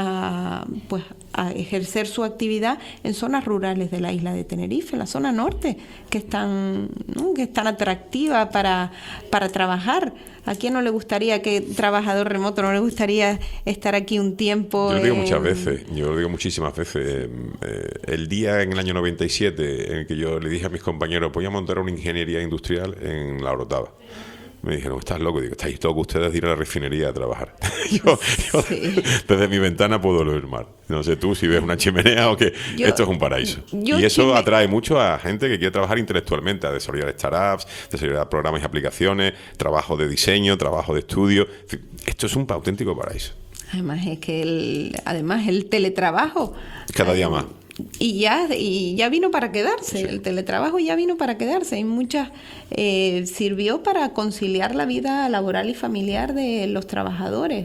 S12: a, pues, a ejercer su actividad en zonas rurales de la isla de Tenerife, la zona norte, que es tan, ¿no? que es tan atractiva para, para trabajar. ¿A quién no le gustaría, que trabajador remoto, no le gustaría estar aquí un tiempo?
S3: Yo lo digo
S12: en...
S3: muchas veces, yo lo digo muchísimas veces. Eh, el día en el año noventa y siete en el que yo le dije a mis compañeros, voy a montar una ingeniería industrial en La Orotava. Me dijeron, ¿estás loco? Digo, estáis todos ustedes de ir a la refinería a trabajar. yo, yo sí. Desde mi ventana puedo ver el mar. No sé tú si ves una chimenea o qué. Yo, esto es un paraíso. Y eso me... atrae mucho a gente que quiere trabajar intelectualmente, a desarrollar startups, desarrollar programas y aplicaciones, trabajo de diseño, trabajo de estudio. Esto es un auténtico paraíso.
S12: Además es que el, además el teletrabajo...
S3: Cada día más.
S12: Y ya, y ya vino para quedarse, sí. El teletrabajo ya vino para quedarse, y muchas eh, sirvió para conciliar la vida laboral y familiar de los trabajadores.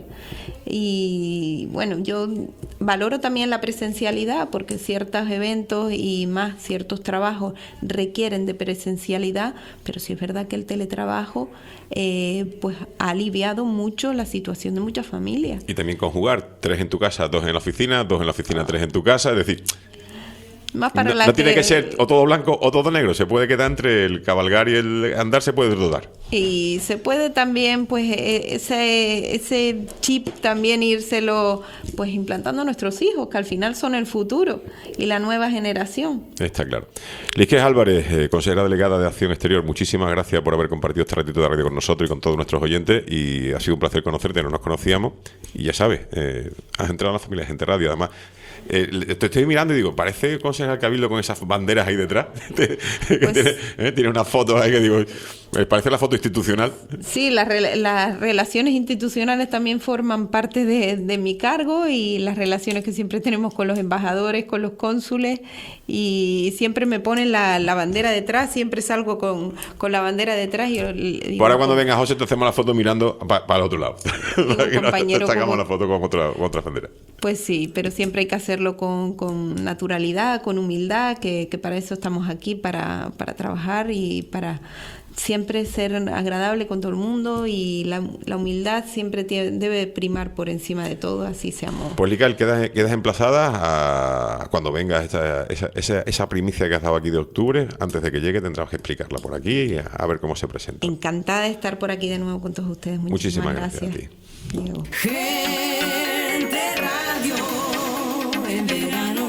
S12: Y bueno, yo valoro también la presencialidad, porque ciertos eventos y más ciertos trabajos requieren de presencialidad, pero sí es verdad que el teletrabajo eh, pues ha aliviado mucho la situación de muchas familias.
S3: Y también conjugar tres en tu casa, dos en la oficina, dos en la oficina, tres en tu casa, es decir...
S12: más para
S3: no,
S12: la
S3: no
S12: que...
S3: tiene que ser o todo blanco o todo negro, se puede quedar entre el cabalgar y el andar, se puede dudar.
S12: Y se puede también, pues, ese, ese chip también írselo, pues, implantando a nuestros hijos, que al final son el futuro y la nueva generación.
S3: Está claro. Lisquez Álvarez, eh, consejera delegada de Acción Exterior, muchísimas gracias por haber compartido este ratito de radio con nosotros y con todos nuestros oyentes, y ha sido un placer conocerte, no nos conocíamos, y ya sabes, eh, has entrado en la familia de Gente Radio, además. Eh, te estoy mirando y digo, parece concejal Cabildo con esas banderas ahí detrás. Pues, tiene, eh, tiene unas fotos ahí que digo, eh, parece la foto institucional.
S12: Sí, las, re las relaciones institucionales también forman parte de, de mi cargo, y las relaciones que siempre tenemos con los embajadores, con los cónsules, y siempre me ponen la, la bandera detrás, siempre salgo con, con la bandera detrás. Y, y
S3: ahora cuando venga José te hacemos la foto mirando para pa el otro lado. Para que no te sacamos
S12: como,
S3: la foto con otra, con otra bandera.
S12: Pues sí, pero siempre hay que hacerlo con, con naturalidad, con humildad, que, que para eso estamos aquí, para, para trabajar y para siempre ser agradable con todo el mundo, y la, la humildad siempre tiene, debe primar por encima de todo, así seamos.
S3: Pues Lical, quedas, quedas emplazada a cuando venga esa, esa, esa, esa primicia que has dado aquí de octubre. Antes de que llegue tendrás que explicarla por aquí y a, a ver cómo se presenta.
S12: Encantada de estar por aquí de nuevo con todos ustedes. Muchísimas,
S3: Muchísimas gracias,
S12: gracias
S3: a ti.
S12: Diego.
S2: Gente Radio en verano.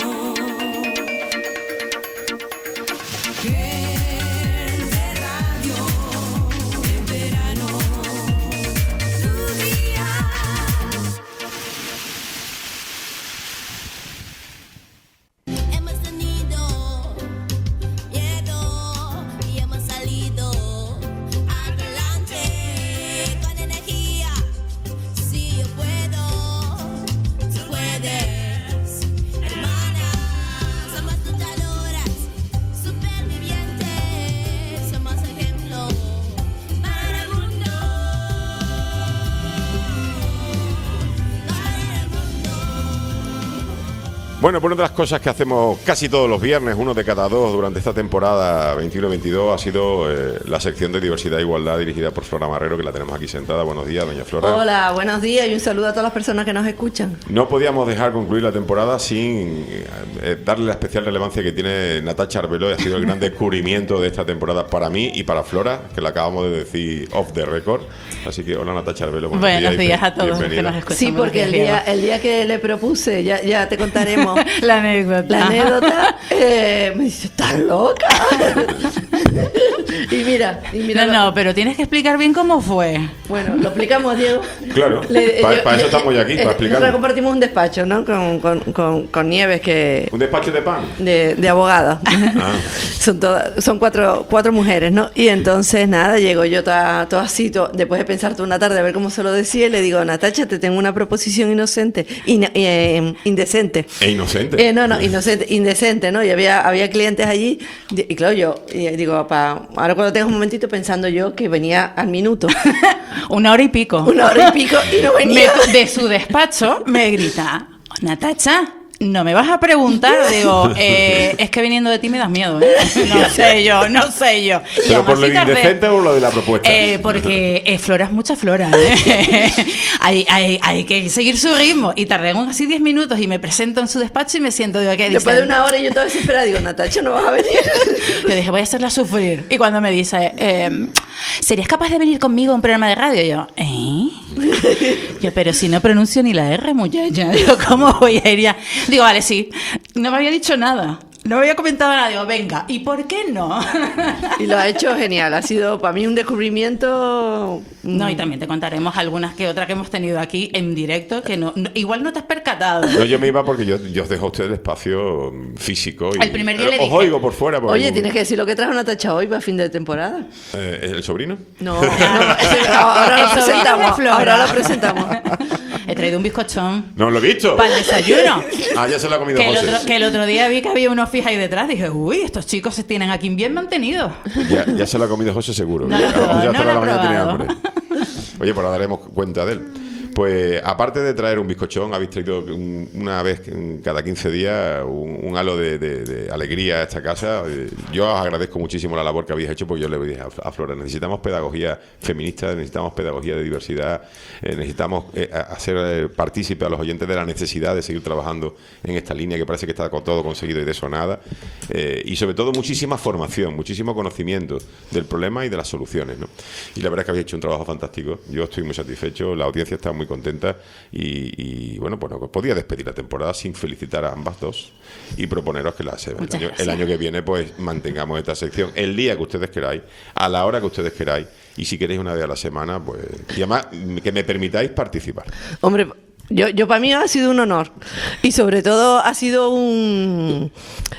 S2: Gente Radio en verano. Tu día.
S11: Hemos tenido miedo y hemos salido adelante con energía. Si yo puedo, tú puedes, hermana. Somos luchadoras, supervivientes, somos ejemplo para el mundo. Para el mundo.
S3: Bueno, pues una de las cosas que hacemos casi todos los viernes, uno de cada dos durante esta temporada veintiuno veintidós, ha sido eh, la sección de diversidad e igualdad dirigida por Flora Marrero, que la tenemos aquí sentada. Buenos días, doña Flora.
S13: Hola, buenos días y un saludo a todas las personas que nos escuchan.
S3: No podíamos dejar concluir la temporada sin eh, darle la especial relevancia que tiene Natacha Arbeló, y ha sido el gran descubrimiento de esta temporada para mí y para Flora, que la acabamos de decir off the record. Así que hola Natacha Arbello, buenos,
S14: buenos
S3: días,
S14: días a todos los que
S3: bienvenida.
S14: nos escuchan.
S13: Sí, porque el día, el día que le propuse, ya, ya te contaremos
S14: la anécdota.
S13: La anécdota, eh, me dice, ¿estás loca? y mira, y mira.
S14: No, no, pero tienes que explicar bien cómo fue.
S13: Bueno, lo explicamos, Diego.
S3: Claro, para pa eso estamos ya aquí, para explicarlo.
S13: Nosotros compartimos un despacho, ¿no? Con, con, con, con Nieves, que...
S3: ¿Un despacho de pan?
S13: De, de abogada. Ah. Son todas, son cuatro, cuatro mujeres, ¿no? Y entonces, nada, llego yo toda, toda así, to, después de pensar toda una tarde a ver cómo se lo decía, y le digo, Natacha, te tengo una proposición inocente, in, eh, indecente.
S3: ¿E inocente?
S13: Eh, no, no, inocente, indecente, ¿no? Y había, había clientes allí, y claro, yo y digo, pa, ahora cuando tengo un momentito pensando yo que venía al minuto.
S14: Una hora y pico.
S13: Una hora y pico y no venía.
S14: Me, de su despacho me grita, Natacha, no me vas a preguntar. Digo, eh, es que viniendo de ti me das miedo, ¿eh? No sé yo, no sé yo. Y
S3: ¿pero por lo indecente o lo de la propuesta?
S14: Eh, porque eh, Flora es mucha Flora, ¿eh? hay, hay, hay que seguir su ritmo. Y tardé así diez minutos y me presento en su despacho y me siento, digo, ¿qué?
S13: Después de una hora y yo toda desesperada digo, Natacha, no vas a venir.
S14: Yo dije, voy a hacerla sufrir. Y cuando me dice, eh, ¿serías capaz de venir conmigo a un programa de radio? Y yo, ¿eh? Yo, pero si no pronuncio ni la R, muchacha. Digo, ¿cómo voy a ir ya? Digo, vale, sí. No me había dicho nada. No me había comentado nada. Digo, venga, ¿y por qué no?
S13: Y lo ha hecho genial. Ha sido para mí un descubrimiento.
S14: No, y también te contaremos algunas que otras que hemos tenido aquí en directo que no, no igual no te has percatado.
S3: No, yo me iba porque yo, yo os dejo a ustedes el espacio físico. Y,
S14: el primer día
S3: eh,
S14: le
S3: os
S14: dije,
S3: oigo por fuera. Por
S13: oye,
S3: algún...
S13: tienes que decir lo que trajo Natacha hoy para fin de temporada.
S3: Eh, ¿El sobrino?
S13: No, no ahora lo presentamos. Ahora lo presentamos.
S14: He traído un bizcochón.
S3: No lo he visto.
S14: Para el desayuno.
S3: Ah, ya se lo ha comido
S14: que
S3: José.
S14: El otro, que el otro día vi que había unos fijas ahí detrás. Dije, uy, estos chicos se tienen aquí bien mantenidos.
S3: Ya, ya se lo ha comido José seguro.
S14: No lo he probado,
S3: ya
S14: no lo he
S3: la mañana tenía
S14: probado.
S3: hambre. Oye, pues ahora daremos cuenta de él. Pues aparte de traer un bizcochón, habéis traído un- una vez en cada quince días un, un halo de, de- de alegría a esta casa. Eh, Yo os agradezco muchísimo la labor que habéis hecho, porque yo le dije a, a Flora, necesitamos pedagogía feminista, necesitamos pedagogía de diversidad, eh, necesitamos eh, a- hacer eh, partícipe a los oyentes de la necesidad de seguir trabajando en esta línea que parece que está con todo conseguido y de eso nada. Eh, y sobre todo muchísima formación, muchísimo conocimiento del problema y de las soluciones, ¿no? Y la verdad es que habéis hecho un trabajo fantástico. Yo estoy muy satisfecho, la audiencia está muy contenta y, y, bueno, pues no podía despedir la temporada sin felicitar a ambas dos y proponeros que la, el,
S14: Muchas
S3: año, el
S14: gracias.
S3: año que viene pues mantengamos esta sección el día que ustedes queráis, a la hora que ustedes queráis, y si queréis una vez a la semana, pues, y además que me permitáis participar.
S13: Hombre, yo, yo para mí ha sido un honor y sobre todo ha sido un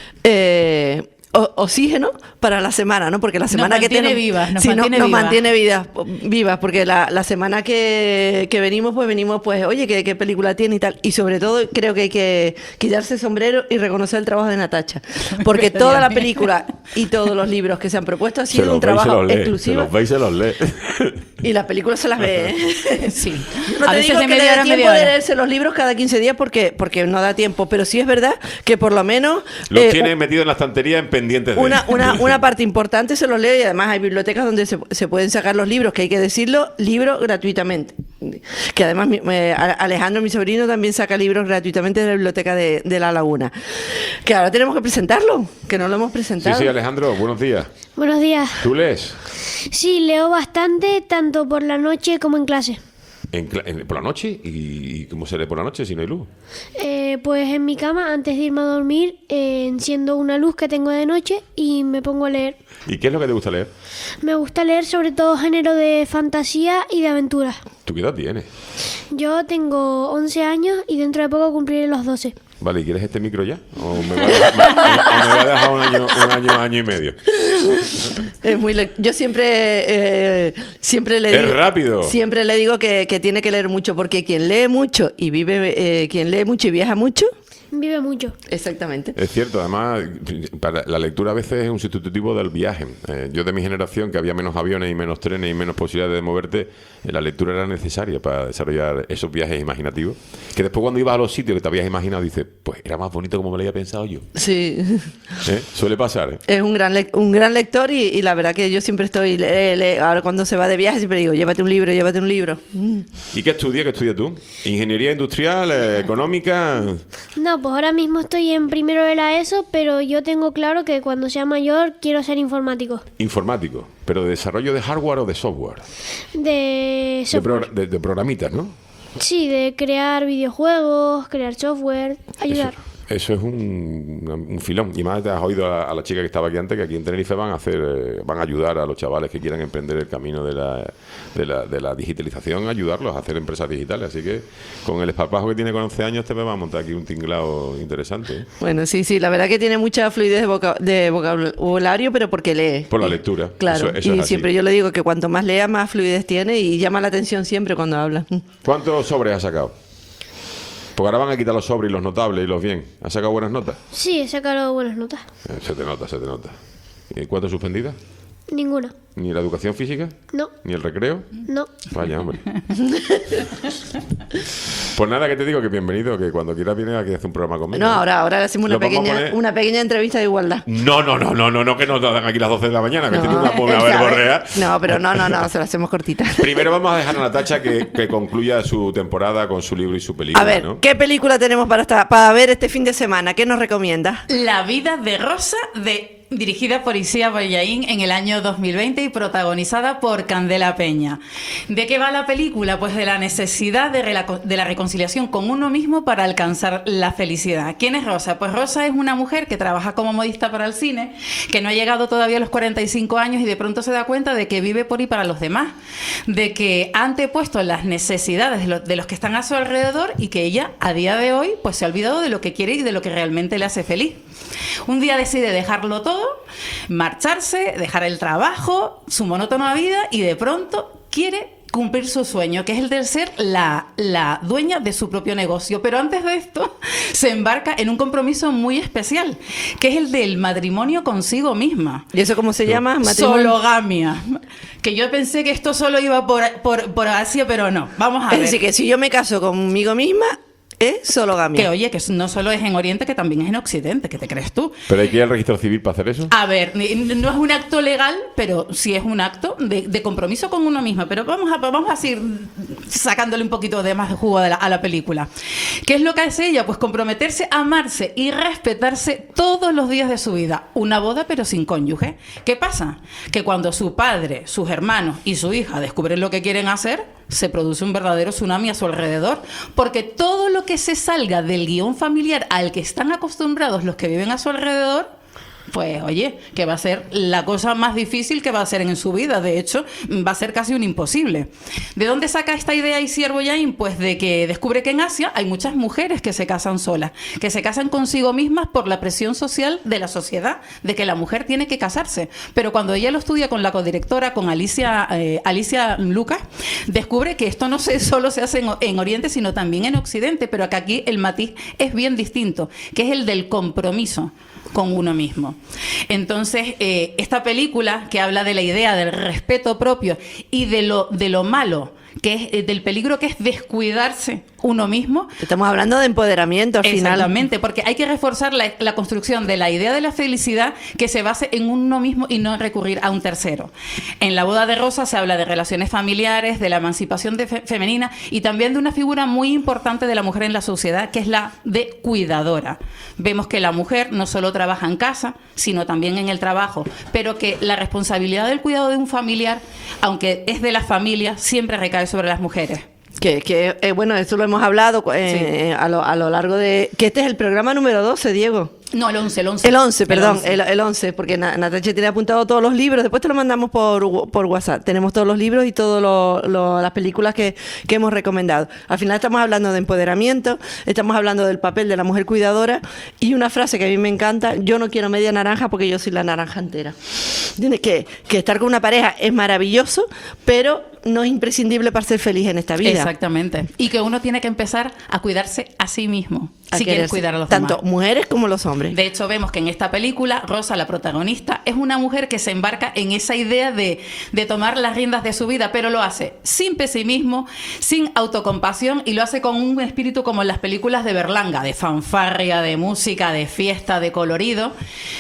S13: eh, o- oxígeno para la semana, ¿no? Porque la semana que
S14: mantiene
S13: tenemos
S14: vivas, nos
S13: sí, no-
S14: mantiene
S13: nos
S14: vivas.
S13: mantiene vivas, vivas, porque la, la semana que, que venimos, pues venimos, pues, oye, ¿qué, qué película tiene y tal. Y sobre todo creo que hay que quitarse el sombrero y reconocer el trabajo de Natacha, porque toda la película y todos los libros que se han propuesto ha
S3: Se
S13: sido
S3: los
S13: un
S3: veis, se
S13: trabajo
S3: los lee, se
S13: exclusivo.
S3: los veis, se los lee.
S13: Y las películas se las ve, ¿eh?
S14: Sí.
S13: No
S14: A
S13: te
S14: veces
S13: digo
S14: de
S13: que le
S14: media
S13: dé
S14: hora,
S13: tiempo
S14: media
S13: de
S14: hora.
S13: leerse los libros cada quince días porque, porque no da tiempo, pero sí es verdad que por lo menos
S3: Los
S13: eh,
S3: tiene metido en la estantería en pendientes de
S13: una, una, una parte importante se los leo y además hay bibliotecas donde se, se pueden sacar los libros, que hay que decirlo, libros gratuitamente. Que además mi- eh, Alejandro, mi sobrino, también saca libros gratuitamente de la biblioteca de, de La Laguna. Que ahora tenemos que presentarlo, que no lo hemos
S3: Sí,
S13: presentado.
S3: sí, Alejandro, buenos días.
S1: Buenos días.
S3: ¿Tú lees?
S1: Sí, leo bastante, tanto por la noche como en clase.
S3: En cla- en- ¿Por la noche? ¿Y, y cómo se lee por la noche si no hay luz?
S1: Eh, pues en mi cama, antes de irme a dormir, eh, enciendo una luz que tengo de noche y me pongo a leer.
S3: ¿Y qué es lo que te gusta leer?
S1: Me gusta leer sobre todo género de fantasía y de aventura.
S3: ¿Tú qué edad tienes?
S1: Yo tengo once años y dentro de poco cumpliré los doce.
S3: Vale, ¿y quieres este micro ya? ¿O me va a dejar, me- o me va a dejar un, año, un año, año y medio?
S13: Es muy le- yo siempre eh, siempre le
S3: Es
S13: digo
S3: rápido.
S13: siempre le digo que, que tiene que leer mucho porque quien lee mucho y vive eh, quien lee mucho y viaja mucho
S1: Vive mucho.
S13: exactamente
S3: Es cierto, además, para la lectura a veces es un sustitutivo del viaje. Eh, yo de mi generación, que había menos aviones y menos trenes y menos posibilidades de moverte, eh, la lectura era necesaria para desarrollar esos viajes imaginativos. Que después cuando ibas a los sitios que te habías imaginado, dices, pues era más bonito como me lo había pensado yo.
S13: sí
S3: ¿Eh? Suele pasar, ¿eh?
S13: es un gran lec- un gran lector y, y la verdad que yo siempre estoy le- le- ahora cuando se va de viaje siempre digo llévate un libro llévate un libro. Mm.
S3: ¿Y qué estudias? ¿Qué estudias tú? ¿Ingeniería industrial? Eh, ¿Económica?
S1: No, pues ahora mismo estoy en primero de la ESO, pero yo tengo claro que cuando sea mayor quiero ser informático.
S3: Informático. ¿Pero de desarrollo de hardware o de software?
S1: De
S3: De,
S1: software.
S3: pro- de- de programitas, ¿no?
S1: Sí, de crear videojuegos, crear software, ayudar.
S3: Eso es un, un filón. Y más te has oído a, a la chica que estaba aquí antes, que aquí en Tenerife van a hacer, eh, van a ayudar a los chavales que quieran emprender el camino de la, de la, de la digitalización, ayudarlos a hacer empresas digitales. Así que con el esparpajo que tiene con once años te va a montar aquí un tinglado interesante, ¿eh?
S13: Bueno, sí, sí, la verdad que tiene mucha fluidez de, voca- de vocabulario, pero porque lee.
S3: Por la lectura.
S13: Claro,
S3: Eso- eso
S13: y
S3: es así.
S13: siempre yo le digo que cuanto más lea, más fluidez tiene y llama la atención siempre cuando habla.
S3: ¿Cuántos sobres has sacado? Porque ahora van a quitar los sobres y los notables y los bien. ¿Has sacado buenas notas?
S1: Sí, he sacado buenas notas.
S3: Eh, se te nota, se te nota. ¿Y cuántas suspendidas?
S1: Ninguna.
S3: ¿Ni la educación física?
S1: No,
S3: ¿Ni el recreo?
S1: no.
S3: Vaya, hombre. Pues nada, que te digo que bienvenido, que cuando quieras vienes aquí a hacer un programa conmigo.
S13: No, ahora, ahora le hacemos una
S3: Lo vamos a
S13: pequeña,
S3: poner-
S13: una pequeña entrevista de igualdad.
S3: No, no, no, no, no, no, que nos dan aquí las doce de la mañana, que
S13: No,
S3: tiene una pobre
S13: él sabe.
S3: verborrea.
S13: No, pero no, no, no, se la hacemos cortita.
S3: Primero vamos a dejar a Natacha que, que concluya su temporada con su libro y su película,
S13: A ver,
S3: ¿no?
S13: ¿qué película tenemos para, esta- para ver este fin de semana? ¿Qué nos recomienda?
S14: La vida de Rosa, de, dirigida por Isia Boyaín en el año dos mil veinte y protagonizada por Candela Peña. ¿De qué va la película? Pues de la necesidad de, rela- de la reconciliación con uno mismo para alcanzar la felicidad. ¿Quién es Rosa? Pues Rosa es una mujer que trabaja como modista para el cine, que no ha llegado todavía a los cuarenta y cinco años y de pronto se da cuenta de que vive por y para los demás, de que ha antepuesto las necesidades de, lo- de los que están a su alrededor y que ella, a día de hoy, pues se ha olvidado de lo que quiere y de lo que realmente le hace feliz. Un día decide dejarlo todo, marcharse, dejar el trabajo, su monótona vida y de pronto quiere cumplir su sueño, que es el de ser la, la dueña de su propio negocio. Pero antes de esto, se embarca en un compromiso muy especial, que es el del matrimonio consigo misma.
S13: ¿Y eso cómo se llama? ¿Matrimonio?
S14: Sologamia. Que yo pensé que esto solo iba por, por, por Asia, pero no. Vamos a
S13: Es
S14: ver.
S13: decir, que si yo me caso conmigo misma, es sologamia.
S14: Que oye, que no solo es en Oriente, que también es en Occidente. ¿Qué te crees tú?
S3: ¿Pero hay que ir al registro civil para hacer eso?
S14: A ver, ni- no es un acto legal, pero sí es un acto de, de compromiso con uno misma. Pero vamos a, vamos a ir sacándole un poquito de más de jugo de la- a la película. ¿Qué es lo que hace ella? Pues comprometerse, amarse y respetarse todos los días de su vida. Una boda, pero sin cónyuge. ¿Qué pasa? Que cuando su padre, sus hermanos y su hija descubren lo que quieren hacer, se produce un verdadero tsunami a su alrededor, porque todo lo que se salga del guión familiar al que están acostumbrados los que viven a su alrededor, pues oye, que va a ser la cosa más difícil que va a hacer en su vida. De hecho, va a ser casi un imposible. ¿De dónde saca esta idea Isier Boyain? Pues de que descubre que en Asia hay muchas mujeres que se casan solas, que se casan consigo mismas por la presión social de la sociedad, de que la mujer tiene que casarse. Pero cuando ella lo estudia con la codirectora, con Alicia, eh, Alicia Lucas, descubre que esto no se, solo se hace en, en Oriente, sino también en Occidente, pero que aquí el matiz es bien distinto, que es el del compromiso con uno mismo. Entonces, eh, esta película que habla de la idea del respeto propio y de lo, de lo malo, que es eh, del peligro que es descuidarse uno mismo.
S13: Estamos hablando de empoderamiento al final.
S14: Exactamente, porque hay que reforzar la, la construcción de la idea de la felicidad que se base en uno mismo y no recurrir a un tercero. En La boda de Rosa se habla de relaciones familiares, de la emancipación de fe- femenina y también de una figura muy importante de la mujer en la sociedad, que es la de cuidadora. Vemos que la mujer no solo trabaja en casa, sino también en el trabajo, pero que la responsabilidad del cuidado de un familiar, aunque es de la familia, siempre recae sobre las mujeres.
S13: Que, que eh, bueno, esto lo hemos hablado eh, a, lo, a lo largo de... Que este es el programa número doce, Diego.
S14: No, el once, el once.
S13: El once, perdón,
S14: once.
S13: El, el once, porque Na- Natacha tiene apuntado todos los libros, después te lo mandamos por, por WhatsApp. Tenemos todos los libros y todas las películas que, que hemos recomendado. Al final estamos hablando de empoderamiento, estamos hablando del papel de la mujer cuidadora y una frase que a mí me encanta: yo no quiero media naranja porque yo soy la naranja entera. Tienes que, que estar con una pareja es maravilloso, pero no es imprescindible para ser feliz en esta vida.
S14: Exactamente. Y que uno tiene que empezar a cuidarse a sí mismo,
S13: A
S14: si quiere
S13: quererse,
S14: cuidar a los
S13: tanto
S14: demás.
S13: mujeres como los hombres.
S14: De hecho, vemos que en esta película, Rosa, la protagonista, es una mujer que se embarca en esa idea de, de tomar las riendas de su vida, pero lo hace sin pesimismo, sin autocompasión, y lo hace con un espíritu como en las películas de Berlanga, de fanfarria, de música, de fiesta, de colorido.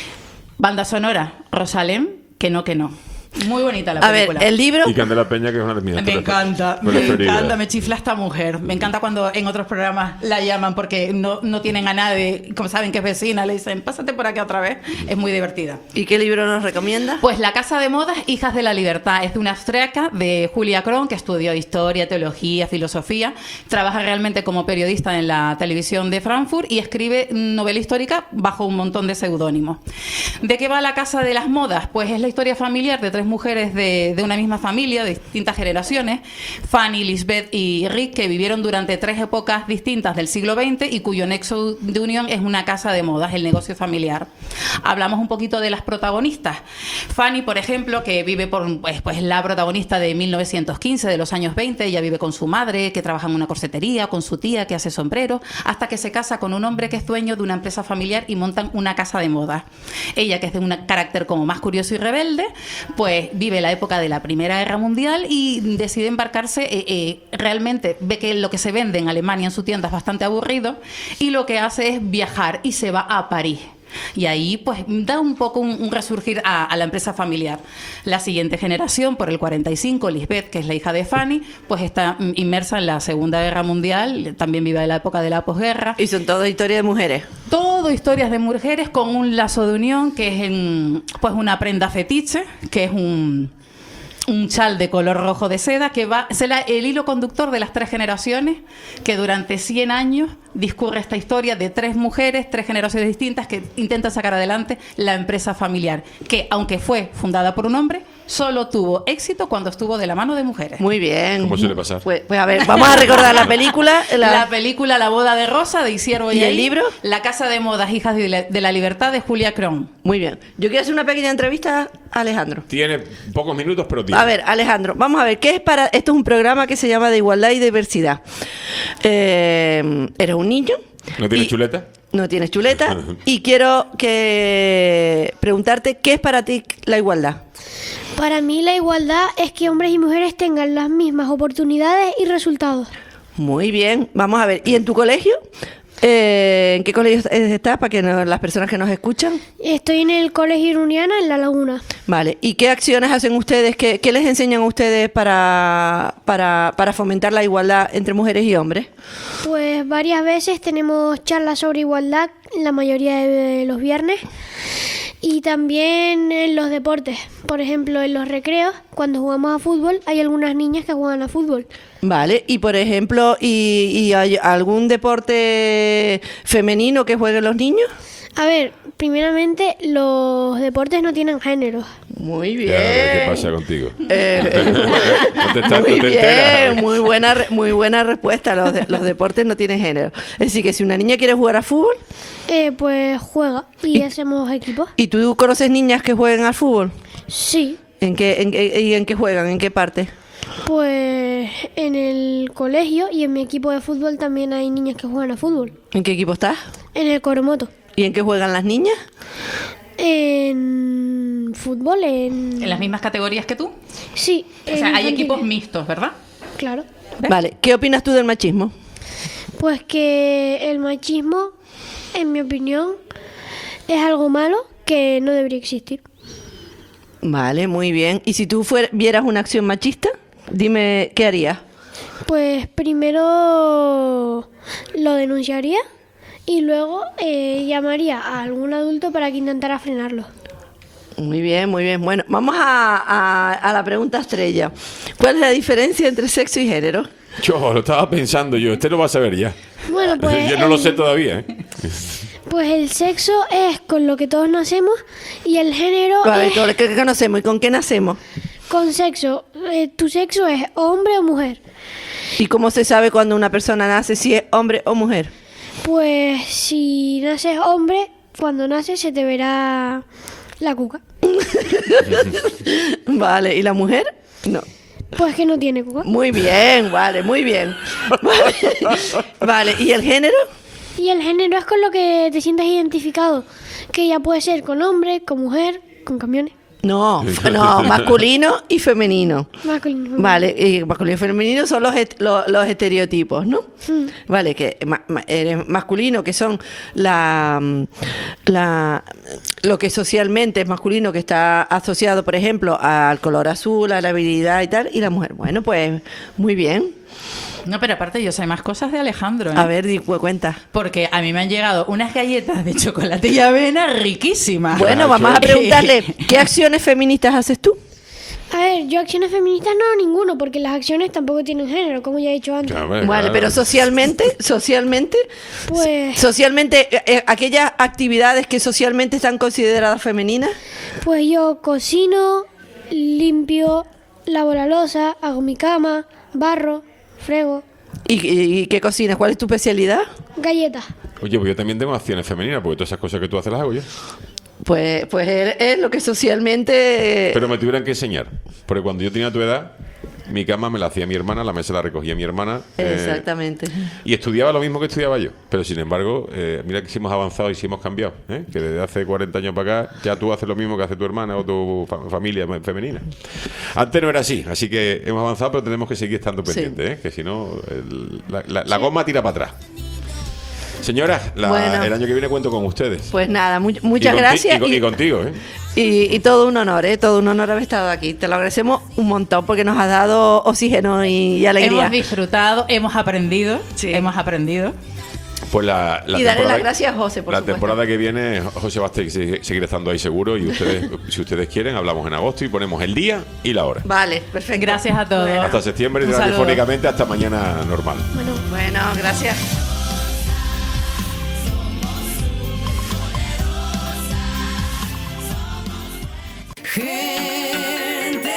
S14: Banda sonora, Rosalén, que no, que no. Muy bonita la
S13: A ver,
S14: película.
S13: el libro...
S3: Y Candela Peña, que es una de mis
S14: Me
S3: actores
S14: encanta, me
S3: preferidas.
S14: encanta, me chifla esta mujer. Me encanta cuando en otros programas la llaman porque no, no tienen a nadie, como saben que es vecina, le dicen, pásate por aquí otra vez. Es muy divertida.
S13: ¿Y qué libro nos recomienda?
S14: Pues La Casa de Modas, Hijas de la Libertad. Es de una austriaca, de Julia Kron, que estudió historia, teología, filosofía. Trabaja realmente como periodista en la televisión de Frankfurt y escribe novela histórica bajo un montón de seudónimos. ¿De qué va La Casa de las Modas? Pues es la historia familiar de tres mujeres de, de una misma familia, de distintas generaciones, Fanny, Lisbeth y Rick, que vivieron durante tres épocas distintas del siglo veinte y cuyo nexo de unión es una casa de modas, el negocio familiar. Hablamos un poquito de las protagonistas. Fanny, por ejemplo, que vive por, pues, pues la protagonista de mil novecientos quince, de los años veinte, ella vive con su madre, que trabaja en una corsetería, con su tía, que hace sombreros, hasta que se casa con un hombre que es dueño de una empresa familiar y montan una casa de modas. Ella, que es de un carácter como más curioso y rebelde, pues vive la época de la Primera Guerra Mundial y decide embarcarse, eh, eh, realmente ve que lo que se vende en Alemania en su tienda es bastante aburrido y lo que hace es viajar y se va a París. Y ahí pues da un poco un, un resurgir a, a la empresa familiar. La siguiente generación, por el cuarenta y cinco, Lisbeth, que es la hija de Fanny, pues está mm, inmersa en la Segunda Guerra Mundial, también vive en la época de la posguerra.
S13: Y son todas historias de mujeres.
S14: Todo historias de mujeres con un lazo de unión, que es en, pues una prenda fetiche, que es un... un chal de color rojo de seda que va es el, el hilo conductor de las tres generaciones, que durante cien años discurre esta historia de tres mujeres, tres generaciones distintas que intentan sacar adelante la empresa familiar, que aunque fue fundada por un hombre, solo tuvo éxito cuando estuvo de la mano de mujeres.
S13: Muy bien.
S3: ¿Cómo suele pasar?
S13: Pues, pues a ver, vamos a recordar la película.
S14: La,
S13: La,
S14: película La boda de Rosa de Isier
S13: ¿Y el libro?
S14: La casa de modas Hijas de la, de la Libertad de Julia Cron.
S13: Muy bien. Yo quiero hacer una pequeña entrevista a Alejandro.
S3: Tiene pocos minutos, pero tiene.
S13: A ver, Alejandro, vamos a ver, ¿qué es para...? Esto es un programa que se llama de igualdad y diversidad. Eh, ¿Eres un niño?
S3: ¿No tiene
S13: y-
S3: chuleta?
S13: No tienes chuleta. Y quiero que preguntarte, ¿qué es para ti la igualdad?
S1: Para mí la igualdad es que hombres y mujeres tengan las mismas oportunidades y resultados.
S13: Muy bien, vamos a ver. ¿Y en tu colegio? Eh, ¿En qué colegio estás para que no- las personas que nos escuchan?
S1: Estoy en el Colegio Iruniana, en La Laguna.
S13: Vale, ¿y qué acciones hacen ustedes? ¿Qué, qué les enseñan a ustedes para, para, para fomentar la igualdad entre mujeres y hombres?
S1: Pues varias veces tenemos charlas sobre igualdad, la mayoría de los viernes. Y también en los deportes. Por ejemplo, en los recreos, cuando jugamos a fútbol, hay algunas niñas que juegan a fútbol.
S13: Vale, y por ejemplo, ¿y, y hay algún deporte femenino que jueguen los niños?
S1: A ver, primeramente, los deportes no tienen género.
S13: Muy
S3: Ya,
S13: bien.
S3: ¿qué pasa contigo?
S13: Eh,
S3: No te estás-
S13: muy
S3: no te
S13: bien,
S3: enteras.
S13: muy buena, re- muy buena respuesta. Los, de- los deportes no tienen género. Es decir, que si una niña quiere jugar a fútbol,
S1: Eh, pues juega y hacemos equipos.
S13: ¿y tú conoces niñas que jueguen al fútbol?
S1: Sí,
S13: ¿En qué, en, qué- y en qué juegan? ¿En qué parte?
S1: pues en el colegio y en mi equipo de fútbol también hay niñas que juegan a fútbol.
S13: ¿En qué equipo estás?
S1: En el Coromoto.
S13: ¿Y en qué juegan las niñas?
S1: En fútbol, en...
S14: ¿En las mismas categorías que tú?
S1: Sí.
S14: O
S1: en
S14: sea, hay
S1: infantiles.
S14: equipos mixtos, ¿verdad?
S1: Claro.
S13: Vale, ¿qué opinas tú del machismo?
S1: Pues que el machismo, en mi opinión, es algo malo que no debería existir.
S13: Vale, muy bien. ¿Y si tú fuer- vieras una acción machista, dime, ¿qué harías?
S1: Pues primero lo denunciaría y luego eh, llamaría a algún adulto para que intentara frenarlo.
S13: Muy bien, muy bien. Bueno, vamos a, a- a la pregunta estrella. ¿Cuál es la diferencia entre sexo y género?
S3: Yo lo estaba pensando yo, este lo va a saber ya.
S1: Bueno, pues,
S3: yo no lo
S1: el-
S3: sé todavía, ¿eh?
S1: Pues el sexo es con lo que todos nacemos y el género
S13: A ver,
S1: es
S13: ¿con qué qué nacemos y con qué nacemos?
S1: con sexo. Eh, tu sexo es hombre o mujer.
S13: ¿Y cómo se sabe cuando una persona nace si es hombre o mujer?
S1: Pues si naces hombre, cuando naces se te verá la cuca.
S13: Vale, ¿y la mujer? No.
S1: Pues que no tiene cuca.
S13: Muy bien, vale, muy bien. Vale, vale, ¿y el género?
S1: Y el género es con lo que te sientas identificado, que ya puede ser con hombre, con mujer, con camiones.
S13: No, no, masculino y femenino.
S1: Masculino.
S13: Vale, y masculino y femenino son los, est- lo- los estereotipos, ¿no?
S1: Mm.
S13: Vale, que ma- ma- eres masculino, que son la, mm, la lo que socialmente es masculino, que está asociado, por ejemplo, al color azul, a la habilidad y tal, y la mujer. Bueno, pues muy bien.
S14: No, pero aparte yo sé más cosas de Alejandro, ¿eh?
S13: A ver, di cu- cuenta.
S14: Porque a mí me han llegado unas galletas de chocolate y avena riquísimas.
S13: Bueno, vamos a preguntarle, ¿qué acciones feministas haces tú?
S1: A ver, yo acciones feministas no, ninguno, porque las acciones tampoco tienen género, como ya he dicho antes.
S13: Vale, pero socialmente, socialmente,
S1: Pues,
S13: socialmente, eh, eh, aquellas actividades que socialmente están consideradas femeninas.
S1: pues yo cocino, limpio, lavo la loza, hago mi cama, barro, frego,
S13: ¿Y, y- y qué cocinas? ¿Cuál es tu especialidad?
S1: galletas.
S3: Oye, pues yo también tengo acciones femeninas, porque todas esas cosas que tú haces las hago yo.
S13: Pues, pues es, es lo que socialmente...
S3: Pero me tuvieran que enseñar. Porque cuando yo tenía tu edad, mi cama me la hacía mi hermana, la mesa la recogía mi hermana. eh,
S13: Exactamente.
S3: y estudiaba lo mismo que estudiaba yo. Pero sin embargo, eh, mira que sí hemos avanzado y sí hemos cambiado. ¿eh? Que desde hace cuarenta años para acá, ya tú haces lo mismo que hace tu hermana o tu fa- familia femenina. Antes no era así, así que hemos avanzado, pero tenemos que seguir estando
S13: Sí.
S3: pendientes. ¿eh? Que si no, el- la, la- la goma tira para atrás. Señora, la-
S13: Bueno.
S3: el año que viene cuento con ustedes.
S13: Pues nada, mu-
S3: Y
S13: muchas
S3: conti-
S13: gracias.
S3: Y, con-
S13: y-
S3: y contigo, ¿eh?
S13: Y, y todo un honor, ¿eh? Todo un honor haber estado aquí. Te lo agradecemos un montón porque nos has dado oxígeno y, y alegría.
S14: Hemos disfrutado, hemos aprendido, hemos aprendido.
S3: Pues la, la
S13: y darle
S3: temporada-
S13: las gracias a José, por
S3: la
S13: supuesto.
S3: temporada que viene, José va a seguir seguir estando ahí seguro y ustedes, si ustedes quieren, hablamos en agosto y ponemos el día y la hora.
S13: Vale, perfecto.
S14: Gracias a todos.
S3: Hasta septiembre y
S14: Un saludo.
S3: radiofónicamente hasta mañana normal.
S13: Bueno, bueno, gracias.
S2: Gente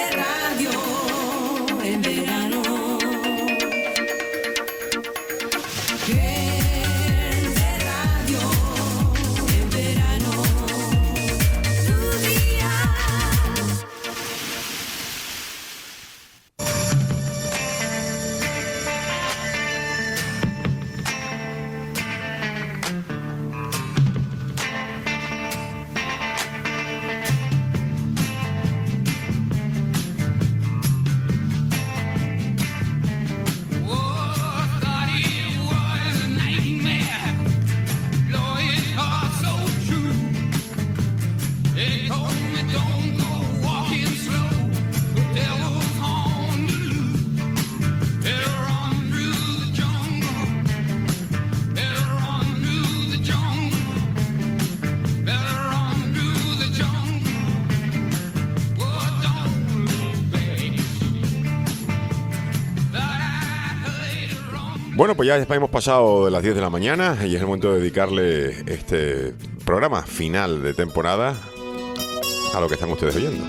S3: Bueno, pues ya hemos pasado de las diez de la mañana y es el momento de dedicarle este programa final de temporada a lo que están ustedes oyendo.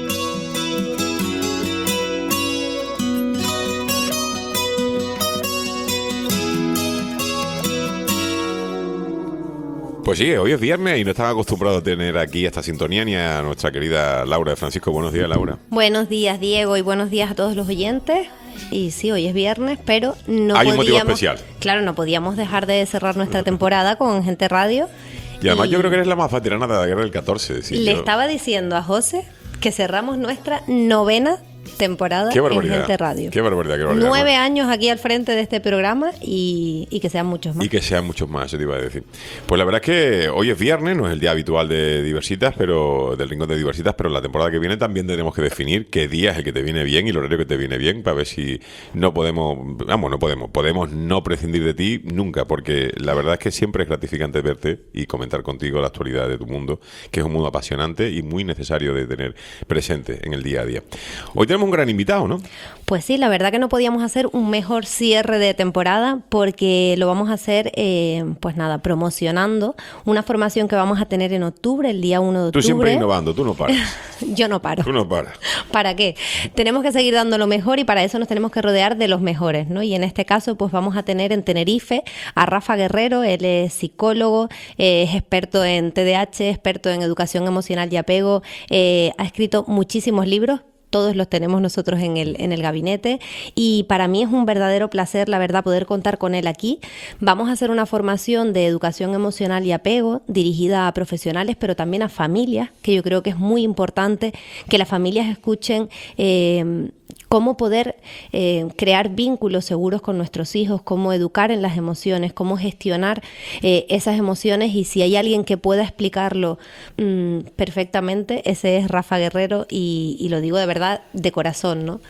S3: Pues sí, hoy es viernes y no están acostumbrados a tener aquí esta sintonía ni a nuestra querida Laura de Francisco. Buenos días, Laura.
S15: Buenos días, Diego, y buenos días a todos los oyentes. Y sí, hoy es viernes, pero no
S3: Hay
S15: podíamos...
S3: un motivo especial.
S15: Claro, no podíamos dejar de cerrar nuestra temporada con Gente Radio.
S3: Y además
S15: Y-
S3: yo creo que eres la más veterana de la guerra del catorce. sí,
S15: Le
S3: yo-
S15: estaba diciendo a José que cerramos nuestra novena temporada
S3: Qué
S15: en
S3: barbaridad.
S15: Gente Radio.
S3: Qué barbaridad, qué barbaridad.
S15: Nueve años aquí al frente de este programa y, y que sean muchos más.
S3: Y que sean muchos más, eso te iba a decir. Pues la verdad es que hoy es viernes, no es el día habitual de Diversitas, pero del Rincón de Diversitas, pero la temporada que viene también tenemos que definir qué día es el que te viene bien y el horario que te viene bien para ver si no podemos, vamos, no podemos, podemos no prescindir de ti nunca, porque la verdad es que siempre es gratificante verte y comentar contigo la actualidad de tu mundo, que es un mundo apasionante y muy necesario de tener presente en el día a día. Hoy tenemos un gran invitado, ¿no?
S15: Pues sí, la verdad que no podíamos hacer un mejor cierre de temporada porque lo vamos a hacer, eh, pues nada, promocionando una formación que vamos a tener en octubre, el día uno de octubre.
S3: Tú siempre innovando, tú no paras.
S15: Yo no paro.
S3: Tú no paras.
S15: ¿Para qué? Tenemos que seguir dando lo mejor y para eso nos tenemos que rodear de los mejores, ¿no? Y en este caso, pues vamos a tener en Tenerife a Rafa Guerrero. Él es psicólogo, eh, es experto en T D A H, experto en educación emocional y apego, eh, ha escrito muchísimos libros. Todos los tenemos nosotros en el, en el gabinete y para mí es un verdadero placer, la verdad, poder contar con él aquí. Vamos a hacer una formación de educación emocional y apego dirigida a profesionales, pero también a familias, que yo creo que es muy importante que las familias escuchen eh, cómo poder eh, crear vínculos seguros con nuestros hijos, cómo educar en las emociones, cómo gestionar eh, esas emociones y si hay alguien que pueda explicarlo mm, perfectamente, ese es Rafa Guerrero y, y lo digo de verdad, de corazón, ¿no?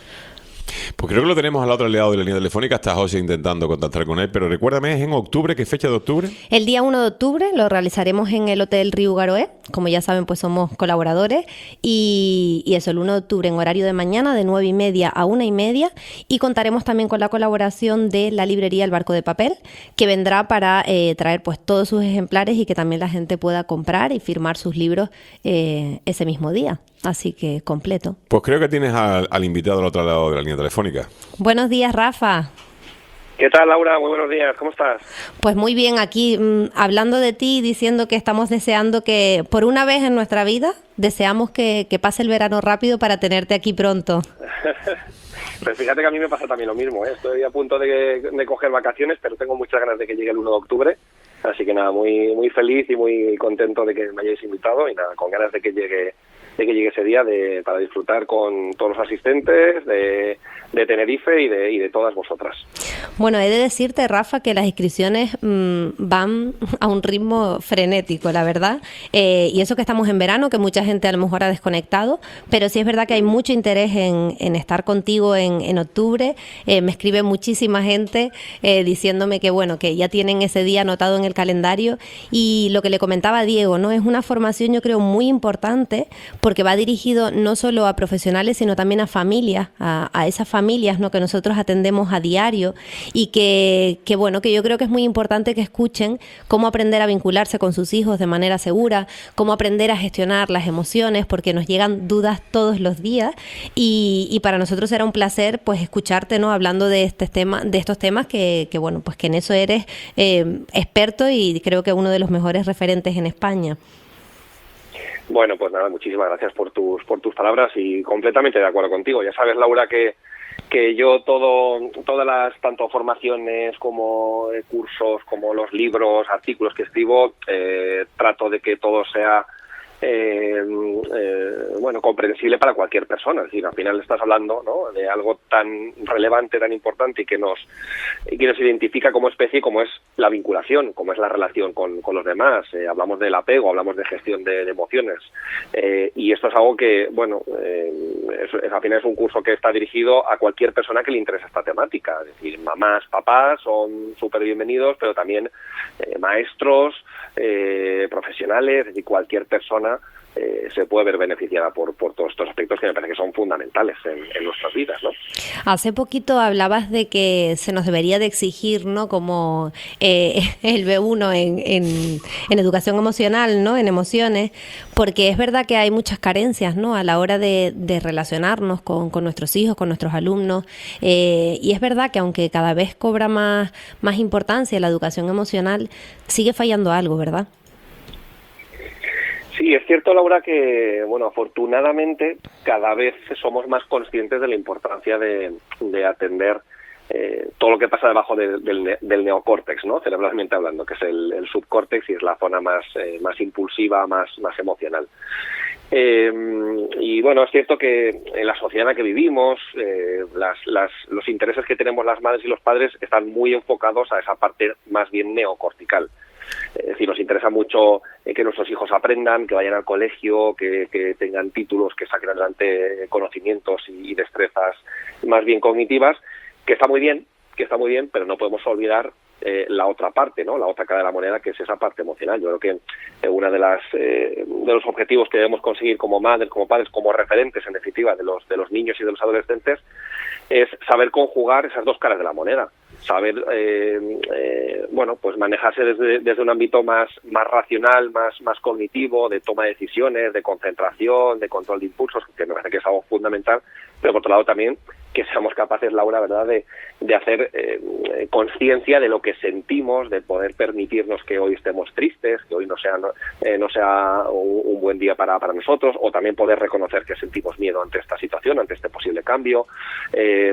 S3: Pues creo que lo tenemos al otro lado de la línea telefónica, está José intentando contactar con él, pero recuérdame, ¿es en octubre? ¿Qué fecha de octubre?
S15: El día uno de octubre lo realizaremos en el Hotel Río Garoé, como ya saben, pues somos colaboradores, y, y eso, el uno de octubre en horario de mañana, de nueve y media a una y media, y contaremos también con la colaboración de la librería El Barco de Papel, que vendrá para eh, traer pues todos sus ejemplares y que también la gente pueda comprar y firmar sus libros eh, ese mismo día. Así que completo.
S3: Pues creo que tienes al, al invitado al otro lado de la línea telefónica.
S15: Buenos días, Rafa.
S16: ¿Qué tal, Laura? Muy buenos días. ¿Cómo estás?
S15: Pues muy bien, aquí mmm, hablando de ti, diciendo que estamos deseando que, por una vez en nuestra vida, deseamos que, que pase el verano rápido para tenerte aquí pronto.
S16: Pues fíjate que a mí me pasa también lo mismo, ¿eh? Estoy a punto de, de coger vacaciones, pero tengo muchas ganas de que llegue el uno de octubre. Así que nada, muy muy feliz y muy contento de que me hayáis invitado y nada, con ganas de que llegue de que llegue ese día de, para disfrutar con todos los asistentes de, de Tenerife y de, y de todas vosotras.
S15: Bueno, he de decirte, Rafa, que las inscripciones mmm, van a un ritmo frenético, la verdad. Eh, y eso que estamos en verano, que mucha gente a lo mejor ha desconectado, pero sí es verdad que hay mucho interés en, en estar contigo en, en octubre. Eh, me escribe muchísima gente eh, diciéndome que, bueno, que ya tienen ese día anotado en el calendario. Y lo que le comentaba a Diego, ¿no? Es una formación, yo creo, muy importante porque va dirigido no solo a profesionales, sino también a familias, a, a esas familias, ¿no? que nosotros atendemos a diario y que, que, bueno, que yo creo que es muy importante que escuchen cómo aprender a vincularse con sus hijos de manera segura, cómo aprender a gestionar las emociones, porque nos llegan dudas todos los días y, y para nosotros será un placer pues escucharte, ¿no? hablando de este tema, de estos temas que, que bueno, pues que en eso eres eh, experto y creo que uno de los mejores referentes en España.
S16: Bueno, pues nada, muchísimas gracias por tus por tus palabras y completamente de acuerdo contigo. Ya sabes, Laura, que que yo todo todas las tanto formaciones como eh, cursos, como los libros, artículos que escribo, eh, trato de que todo sea eh, eh, bueno, comprensible para cualquier persona. Es decir, al final estás hablando, ¿no? de algo tan relevante, tan importante y que nos y que nos identifica como especie, como es la vinculación, como es la relación con, con los demás. Eh, hablamos del apego, hablamos de gestión de, de emociones. Eh, y esto es algo que, bueno, eh, es, es, al final es un curso que está dirigido a cualquier persona que le interese esta temática. Es decir, mamás, papás son súper bienvenidos, pero también eh, maestros, eh, profesionales, es decir, cualquier persona eh, se puede ver beneficiada por, por todos estos aspectos que me parece que son fundamentales en, en nuestras vidas, ¿no?
S15: Hace poquito hablabas de que se nos debería de exigir, ¿no? Como eh, el B uno en, en, en educación emocional, ¿no? En emociones, porque es verdad que hay muchas carencias, ¿no? A la hora de, de relacionarnos con, con nuestros hijos, con nuestros alumnos, eh, y es verdad que aunque cada vez cobra más, más importancia la educación emocional, sigue fallando algo, ¿verdad?
S16: Sí, es cierto, Laura, que, bueno, afortunadamente cada vez somos más conscientes de la importancia de, de atender eh, todo lo que pasa debajo de, del, del neocórtex, ¿no? Cerebralmente hablando, que es el, el subcórtex y es la zona más, eh, más impulsiva, más, más emocional. Eh, y bueno, es cierto que en la sociedad en la que vivimos, eh, las, las, los intereses que tenemos las madres y los padres están muy enfocados a esa parte más bien neocortical. Es decir, nos interesa mucho eh, que nuestros hijos aprendan, que vayan al colegio, que, que tengan títulos, que saquen adelante conocimientos y, y destrezas más bien cognitivas, que está muy bien, que está muy bien, pero no podemos olvidar eh, la otra parte, ¿no? La otra cara de la moneda, que es esa parte emocional. Yo creo que eh, una de las eh, de los objetivos que debemos conseguir como madres, como padres, como referentes, en definitiva, de los de los niños y de los adolescentes, es saber conjugar esas dos caras de la moneda. Saber, eh, eh, bueno, pues manejarse desde, desde un ámbito más, más racional, más, más cognitivo, de toma de decisiones, de concentración, de control de impulsos, que me parece que es algo fundamental, pero por otro lado también que seamos capaces, Laura, ¿verdad?, de, de hacer eh, conciencia de lo que sentimos, de poder permitirnos que hoy estemos tristes, que hoy no sea, no, eh, no sea un, un buen día para, para nosotros, o también poder reconocer que sentimos miedo ante esta situación, ante este posible cambio, eh,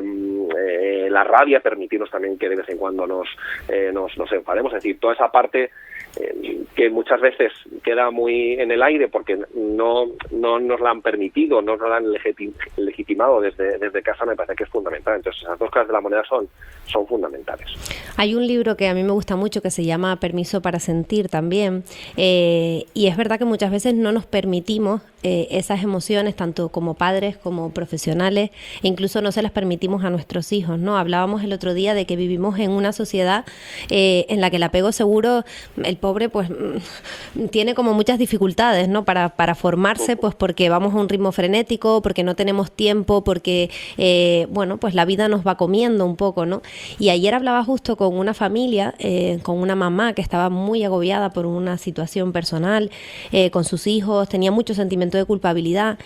S16: eh, la rabia, permitirnos también que de vez en cuando nos, eh, nos, nos enfademos, es decir, toda esa parte eh, que muchas veces queda muy en el aire porque no, no nos la han permitido, no nos la han legiti- legitimado desde, desde casa, me parece que es fundamental. Entonces esas dos caras de la moneda son, son fundamentales.
S15: Hay un libro que a mí me gusta mucho que se llama Permiso para sentir también, eh, y es verdad que muchas veces no nos permitimos eh, esas emociones, tanto como padres como profesionales, e incluso no se las permitimos a nuestros hijos, ¿no? Hablábamos el otro día de que vivimos en una sociedad eh, en la que el apego seguro, el pobre pues tiene como muchas dificultades, ¿no? Para, para formarse, pues porque vamos a un ritmo frenético, porque no tenemos tiempo, porque eh, bueno, pues la vida nos va comiendo un poco, ¿no? Y ayer hablaba justo con una familia, eh, con una mamá que estaba muy agobiada por una situación personal, eh, con sus hijos, tenía mucho sentimiento de culpabilidad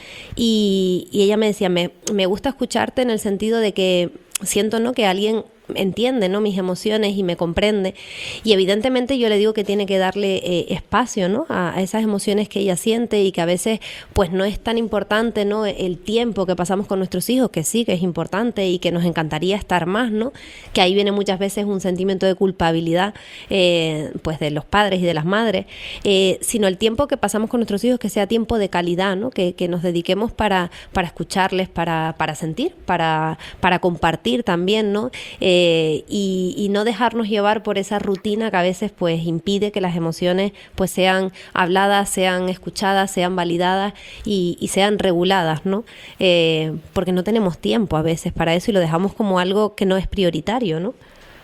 S15: y, y ella me decía, me, me gusta escucharte en el sentido de que siento, ¿no?, que alguien entiende, ¿no?, mis emociones y me comprende, y evidentemente yo le digo que tiene que darle eh, espacio, ¿no?, a, a esas emociones que ella siente y que a veces pues no es tan importante, ¿no?, el tiempo que pasamos con nuestros hijos, que sí que es importante y que nos encantaría estar más, ¿no?, que ahí viene muchas veces un sentimiento de culpabilidad eh, pues de los padres y de las madres, eh, sino el tiempo que pasamos con nuestros hijos que sea tiempo de calidad, ¿no?, que, que nos dediquemos para, para escucharles, para, para sentir, para, para compartir también, ¿no?, eh, Eh, y, y no dejarnos llevar por esa rutina que a veces pues impide que las emociones pues sean habladas, sean escuchadas, sean validadas y, y sean reguladas, ¿no? Eh, porque no tenemos tiempo a veces para eso y lo dejamos como algo que no es prioritario, ¿no?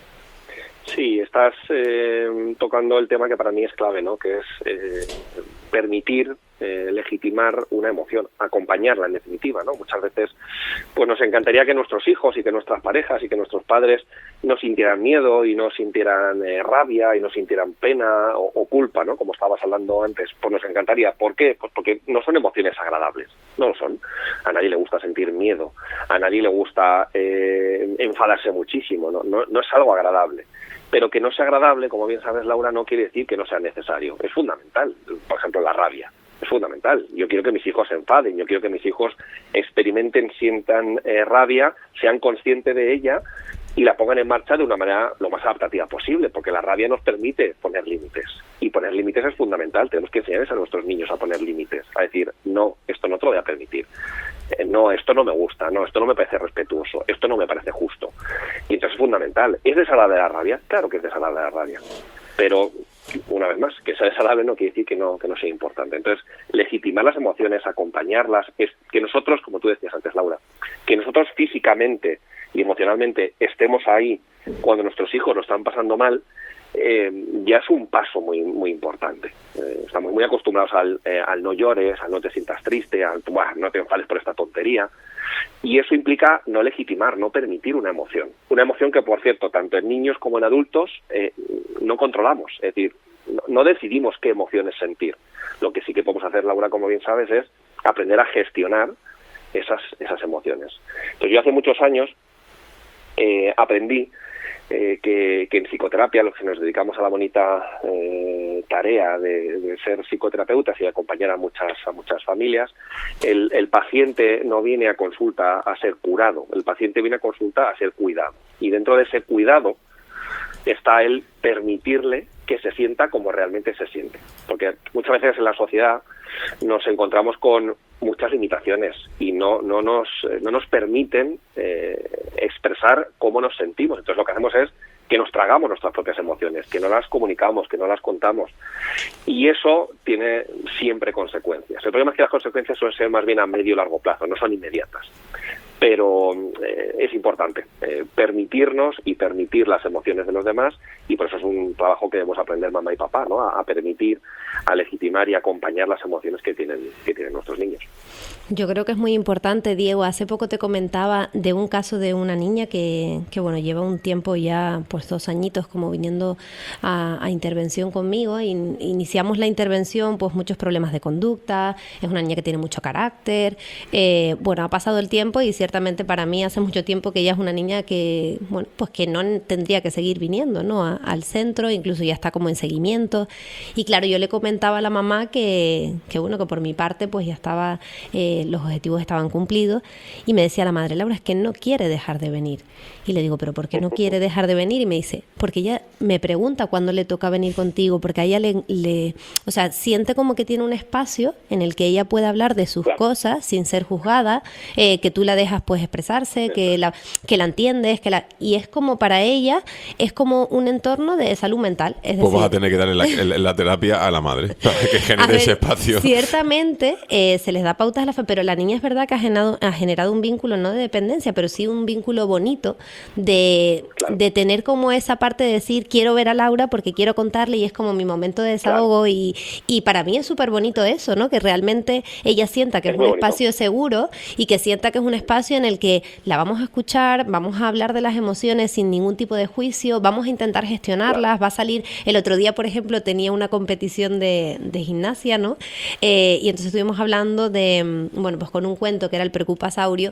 S16: Sí, estás eh, tocando el tema que para mí es clave, ¿no? Que es eh, permitir eh, legitimar una emoción, acompañarla en definitiva, ¿no? Muchas veces pues nos encantaría que nuestros hijos y que nuestras parejas y que nuestros padres no sintieran miedo y no sintieran eh, rabia y no sintieran pena o, o culpa, ¿no? Como estabas hablando antes, pues nos encantaría. ¿Por qué? Pues porque no son emociones agradables, no lo son. A nadie le gusta sentir miedo, a nadie le gusta eh, enfadarse muchísimo, ¿no? No, no es algo agradable. Pero que no sea agradable, como bien sabes, Laura, no quiere decir que no sea necesario. Es fundamental. Por ejemplo, la rabia. Es fundamental. Yo quiero que mis hijos se enfaden, yo quiero que mis hijos experimenten, sientan eh, rabia, sean conscientes de ella y la pongan en marcha de una manera lo más adaptativa posible, porque la rabia nos permite poner límites. Y poner límites es fundamental. Tenemos que enseñarles a nuestros niños a poner límites, a decir, no, esto no te lo voy a permitir. Eh, no, esto no me gusta, no, esto no me parece respetuoso, esto no me parece justo. Y entonces es fundamental. ¿Es desagradable la rabia? Claro que es desagradable la rabia. Pero, una vez más, que sea desagradable no quiere decir que no, que no sea importante. Entonces, legitimar las emociones, acompañarlas, es que nosotros, como tú decías antes, Laura, que nosotros físicamente y emocionalmente estemos ahí cuando nuestros hijos lo están pasando mal, eh, ya es un paso muy muy importante. Eh, estamos muy acostumbrados al, eh, al no llores, al no te sientas triste, al "Buah, no te enfades por esta tontería". Y eso implica no legitimar, no permitir una emoción. Una emoción que, por cierto, tanto en niños como en adultos eh, no controlamos. Es decir, no, no decidimos qué emociones sentir. Lo que sí que podemos hacer, Laura, como bien sabes, es aprender a gestionar esas, esas emociones. Entonces, yo hace muchos años eh, aprendí eh, que, que en psicoterapia, los que nos dedicamos a la bonita eh, tarea de, de ser psicoterapeutas y acompañar a muchas a muchas familias, el, el paciente no viene a consulta a ser curado, el paciente viene a consulta a ser cuidado. Y dentro de ese cuidado está el permitirle que se sienta como realmente se siente. Porque muchas veces en la sociedad nos encontramos con muchas limitaciones y no no nos no nos permiten eh, expresar cómo nos sentimos. Entonces lo que hacemos es que nos tragamos nuestras propias emociones, que no las comunicamos, que no las contamos. Y eso tiene siempre consecuencias. El problema es que las consecuencias suelen ser más bien a medio y largo plazo, no son inmediatas. Pero eh, es importante eh, permitirnos y permitir las emociones de los demás, y por eso es un trabajo que debemos aprender mamá y papá, ¿no? A, a permitir, a legitimar y acompañar las emociones que tienen que tienen nuestros niños.
S15: Yo creo que es muy importante, Diego. Hace poco te comentaba de un caso de una niña que, que bueno, lleva un tiempo ya, pues dos añitos como viniendo a, a intervención conmigo. In, iniciamos la intervención, pues muchos problemas de conducta, es una niña que tiene mucho carácter. Eh, bueno, ha pasado el tiempo y ciertamente para mí hace mucho tiempo que ella es una niña que, bueno, pues que no tendría que seguir viniendo, ¿no? A, al centro, incluso ya está como en seguimiento. Y claro, yo le comentaba a la mamá que, que bueno, que por mi parte pues ya estaba... Eh, los objetivos estaban cumplidos, y me decía la madre, Laura, es que no quiere dejar de venir. Y le digo, ¿pero por qué no quiere dejar de venir? Y me dice, porque ella me pregunta cuándo le toca venir contigo, porque a ella le, le o sea, siente como que tiene un espacio en el que ella puede hablar de sus claro. cosas sin ser juzgada, eh, que tú la dejas pues expresarse, que la, que la entiendes, que la, y es como para ella, es como un entorno de salud mental. Es
S3: pues
S15: decir,
S3: vas a tener que darle la, la, la terapia a la madre, para que genere ver, ese espacio.
S15: Ciertamente eh, se les da pautas a la familia, pero la niña es verdad que ha generado, ha generado un vínculo no de dependencia, pero sí un vínculo bonito de, claro. de tener como esa parte de decir, quiero ver a Laura porque quiero contarle, y es como mi momento de desahogo. Claro. y, y para mí es súper bonito eso, ¿no? Que realmente ella sienta que es, es un bonito. espacio seguro, y que sienta que es un espacio en el que la vamos a escuchar, vamos a hablar de las emociones sin ningún tipo de juicio, vamos a intentar gestionarlas. Claro. Va a salir, el otro día por ejemplo tenía una competición de, de gimnasia, ¿no? Eh, y entonces estuvimos hablando de, bueno, pues con un cuento que era el Preocupasaurio,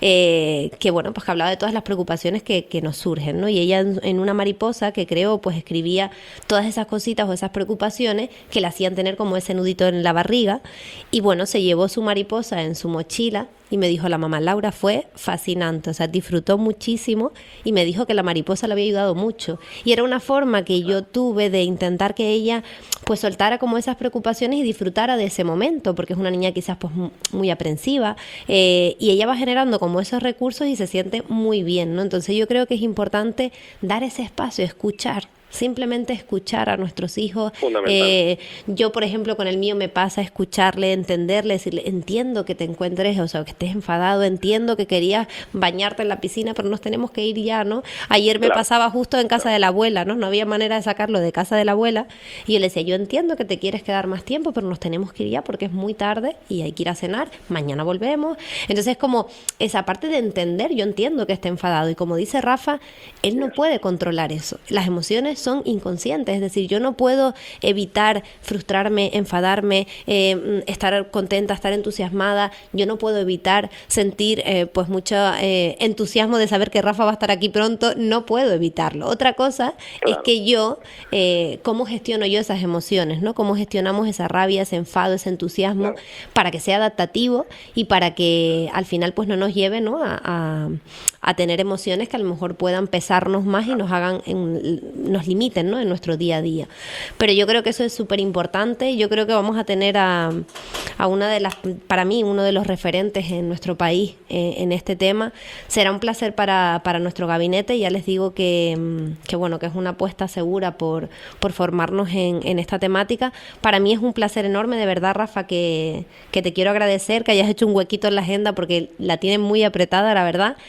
S15: eh, que bueno, pues que hablaba de todas las preocupaciones que, que nos surgen, ¿no? Y ella en, en una mariposa que creó, pues escribía todas esas cositas o esas preocupaciones que la hacían tener como ese nudito en la barriga, y bueno, se llevó su mariposa en su mochila. Y me dijo la mamá, Laura, fue fascinante, o sea, disfrutó muchísimo, y me dijo que la mariposa le había ayudado mucho. Y era una forma que yo tuve de intentar que ella pues soltara como esas preocupaciones y disfrutara de ese momento, porque es una niña quizás pues muy aprensiva, eh, y ella va generando como esos recursos y se siente muy bien, ¿no? Entonces yo creo que es importante dar ese espacio, escuchar. Simplemente escuchar a nuestros hijos. Eh, yo, por ejemplo, con el mío me pasa escucharle, entenderle, decirle, entiendo que te encuentres, o sea, que estés enfadado, entiendo que querías bañarte en la piscina, pero nos tenemos que ir ya, ¿no? Ayer me claro. pasaba justo en casa claro. de la abuela, ¿no? No había manera de sacarlo de casa de la abuela, y yo le decía, yo entiendo que te quieres quedar más tiempo, pero nos tenemos que ir ya porque es muy tarde y hay que ir a cenar, mañana volvemos. Entonces es como esa parte de entender, yo entiendo que esté enfadado, y como dice Rafa, él no puede controlar eso. Las emociones son inconscientes, es decir, yo no puedo evitar frustrarme, enfadarme, eh, estar contenta, estar entusiasmada, yo no puedo evitar sentir eh, pues mucho eh, entusiasmo de saber que Rafa va a estar aquí pronto, no puedo evitarlo. Otra cosa claro. es que yo, eh, cómo gestiono yo esas emociones, ¿no? Cómo gestionamos esa rabia, ese enfado, ese entusiasmo, claro. para que sea adaptativo y para que al final pues no nos lleve, ¿no? a, a, a tener emociones que a lo mejor puedan pesarnos más y nos hagan, en, nos limiten, ¿no? En nuestro día a día. Pero yo creo que eso es súper importante. Yo creo que vamos a tener a, a una de las, para mí, uno de los referentes en nuestro país eh, en este tema. Será un placer para, para nuestro gabinete. Ya les digo que, que bueno, que es una apuesta segura por, por formarnos en, en esta temática. Para mí es un placer enorme, de verdad, Rafa, que, que te quiero agradecer que hayas hecho un huequito en la agenda porque la tienen muy apretada, la verdad. Eh,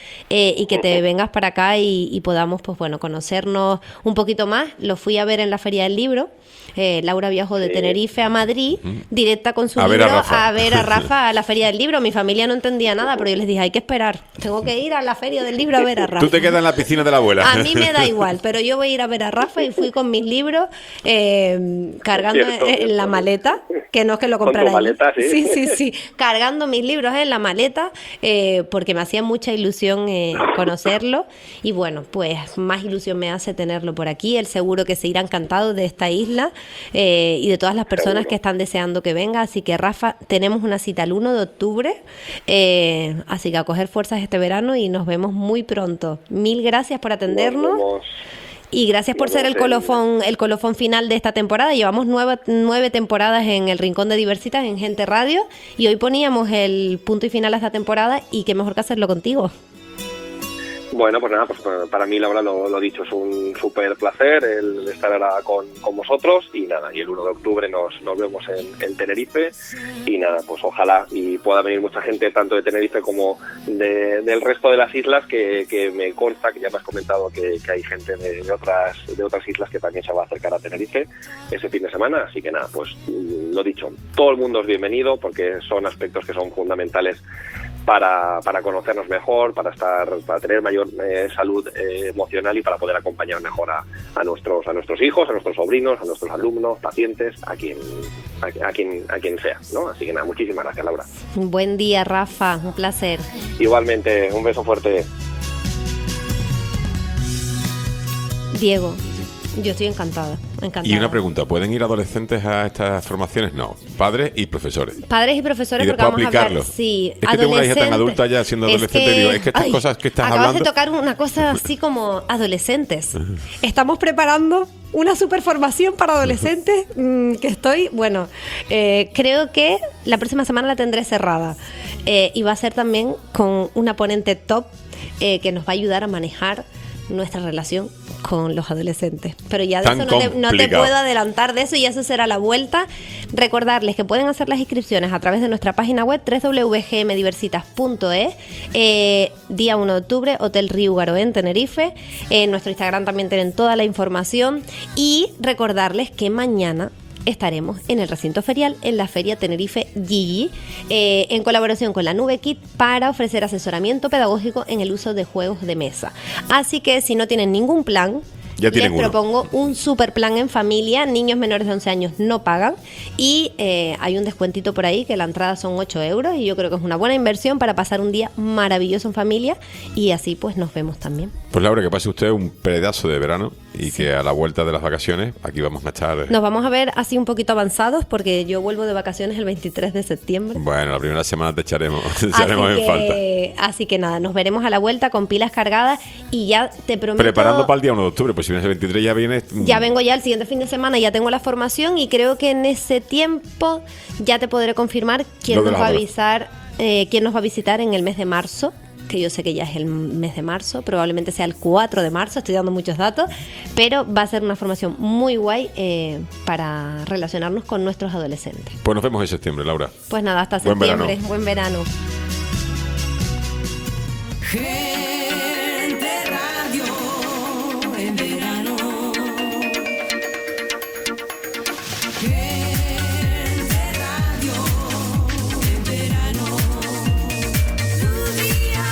S15: eh, y que te vengas para acá y, y podamos, pues bueno, conocernos un poquito más. Lo fui a ver en la Feria del Libro. Eh, Laura viajó de Tenerife a Madrid, directa con su
S3: A ver
S15: libro
S3: a Rafa.
S15: a ver a Rafa a la Feria del Libro. Mi familia no entendía nada, pero yo les dije, hay que esperar. Tengo que ir a la Feria del Libro a ver a Rafa.
S3: Tú te quedas en la piscina de la abuela.
S15: A mí me da igual, pero yo voy a ir a ver a Rafa y fui con mis libros eh, cargando
S16: Cierto,
S15: en, en
S16: cierto.
S15: la maleta, que no es que lo
S16: Con tu
S15: comprara yo.
S16: maleta, sí.
S15: sí, sí, sí, cargando mis libros en la maleta eh, porque me hacía mucha ilusión eh, conocerlo y bueno, pues más ilusión me hace tenerlo por aquí. Él seguro que se irá encantado de esta isla eh, y de todas las personas
S16: Seguro.
S15: que están deseando que venga. Así que Rafa, tenemos una cita el uno de octubre, eh, así que a coger fuerzas este verano y nos vemos muy pronto. Mil gracias por atendernos.
S16: Nos vemos.
S15: Y gracias por
S16: Nos
S15: ser el
S16: vemos en-
S15: colofón, el colofón final de esta temporada. Llevamos nueve, nueve temporadas en el Rincón de Diversitas, en Gente Radio, y hoy poníamos el punto y final a esta temporada, y qué mejor que hacerlo contigo.
S16: Bueno, pues nada, pues para mí, Laura, lo, lo dicho, es un súper placer el estar ahora con, con vosotros y nada, y el uno de octubre nos, nos vemos en, en Tenerife y nada, pues ojalá y pueda venir mucha gente tanto de Tenerife como de- del resto de las islas que, que me consta, que ya me has comentado que, que hay gente de, de otras de otras islas que también se va a acercar a Tenerife ese fin de semana, así que nada, pues mm, lo dicho, todo el mundo es bienvenido porque son aspectos que son fundamentales para, para conocernos mejor, para estar, para tener mayor eh, salud eh, emocional y para poder acompañar mejor a, a nuestros a nuestros hijos, a nuestros sobrinos, a nuestros alumnos, pacientes, a quien a, a quien a quien sea, ¿no? Así que nada, muchísimas gracias, Laura.
S15: Un buen día, Rafa, un placer.
S16: Igualmente, un beso fuerte.
S15: Diego, yo estoy encantada, encantada.
S3: Y una pregunta, ¿pueden ir adolescentes a estas formaciones? No, padres y profesores.
S15: Padres y profesores,
S3: Y
S15: porque
S3: después
S15: vamos a
S3: aplicarlo.
S15: hablar, sí,
S3: Es que tengo una hija tan
S15: adolescentes.
S3: adulta ya siendo
S15: Es
S3: adolescente
S15: que-
S3: y digo, es que estas
S15: ay,
S3: cosas que estás
S15: acabas
S3: hablando...
S15: de tocar una cosa así como adolescentes. Estamos preparando una super formación para adolescentes mm, que estoy, bueno, eh, creo que la próxima semana la tendré cerrada eh, y va a ser también con una ponente top eh, que nos va a ayudar a manejar nuestra relación con los adolescentes. Pero ya de
S3: Tan
S15: eso no te, no te
S3: complicado.
S15: puedo adelantar de eso y eso será la vuelta. Recordarles que pueden hacer las inscripciones a través de nuestra página web doble u doble u doble u punto g m diversitas punto e s, eh, día uno de octubre, Hotel Riúgaro en Tenerife. En nuestro Instagram también tienen toda la información y recordarles que mañana estaremos en el recinto ferial en la Feria Tenerife Gigi eh, en colaboración con la Nube Kit para ofrecer asesoramiento pedagógico en el uso de juegos de mesa. Así que si no tienen ningún plan,
S3: Ya
S15: les
S3: tienen uno.
S15: propongo un super plan en familia. Niños menores de once años no pagan y eh, hay un descuentito por ahí que la entrada son ocho euros y yo creo que es una buena inversión para pasar un día maravilloso en familia y así pues nos vemos también.
S3: Pues Laura, que pase usted un pedazo de verano y que a la vuelta de las vacaciones aquí vamos a estar...
S15: Nos vamos a ver así un poquito avanzados porque yo vuelvo de vacaciones el veintitrés de septiembre.
S3: Bueno, la primera semana te echaremos, te echaremos
S15: Así
S3: en falta.
S15: que, así que nada, nos veremos a la vuelta con pilas cargadas y ya te prometo...
S3: Preparando para el día uno de octubre, pues si vienes el veintitrés ya vienes... mm,
S15: Ya vengo ya el siguiente fin de semana, ya tengo la formación y creo que en ese tiempo ya te podré confirmar quién
S3: Lo de
S15: nos
S3: las
S15: va a
S3: obras.
S15: avisar, eh, quién nos va a visitar en el mes de marzo, que yo sé que ya es el mes de marzo, probablemente sea el cuatro de marzo, estoy dando muchos datos, pero va a ser una formación muy guay eh, para relacionarnos con nuestros adolescentes.
S3: Pues nos vemos en septiembre, Laura.
S15: Pues nada, hasta
S3: Buen
S15: septiembre,
S3: verano.
S15: buen verano.
S2: Gente Radio en verano. Gente Radio en verano. Tu día.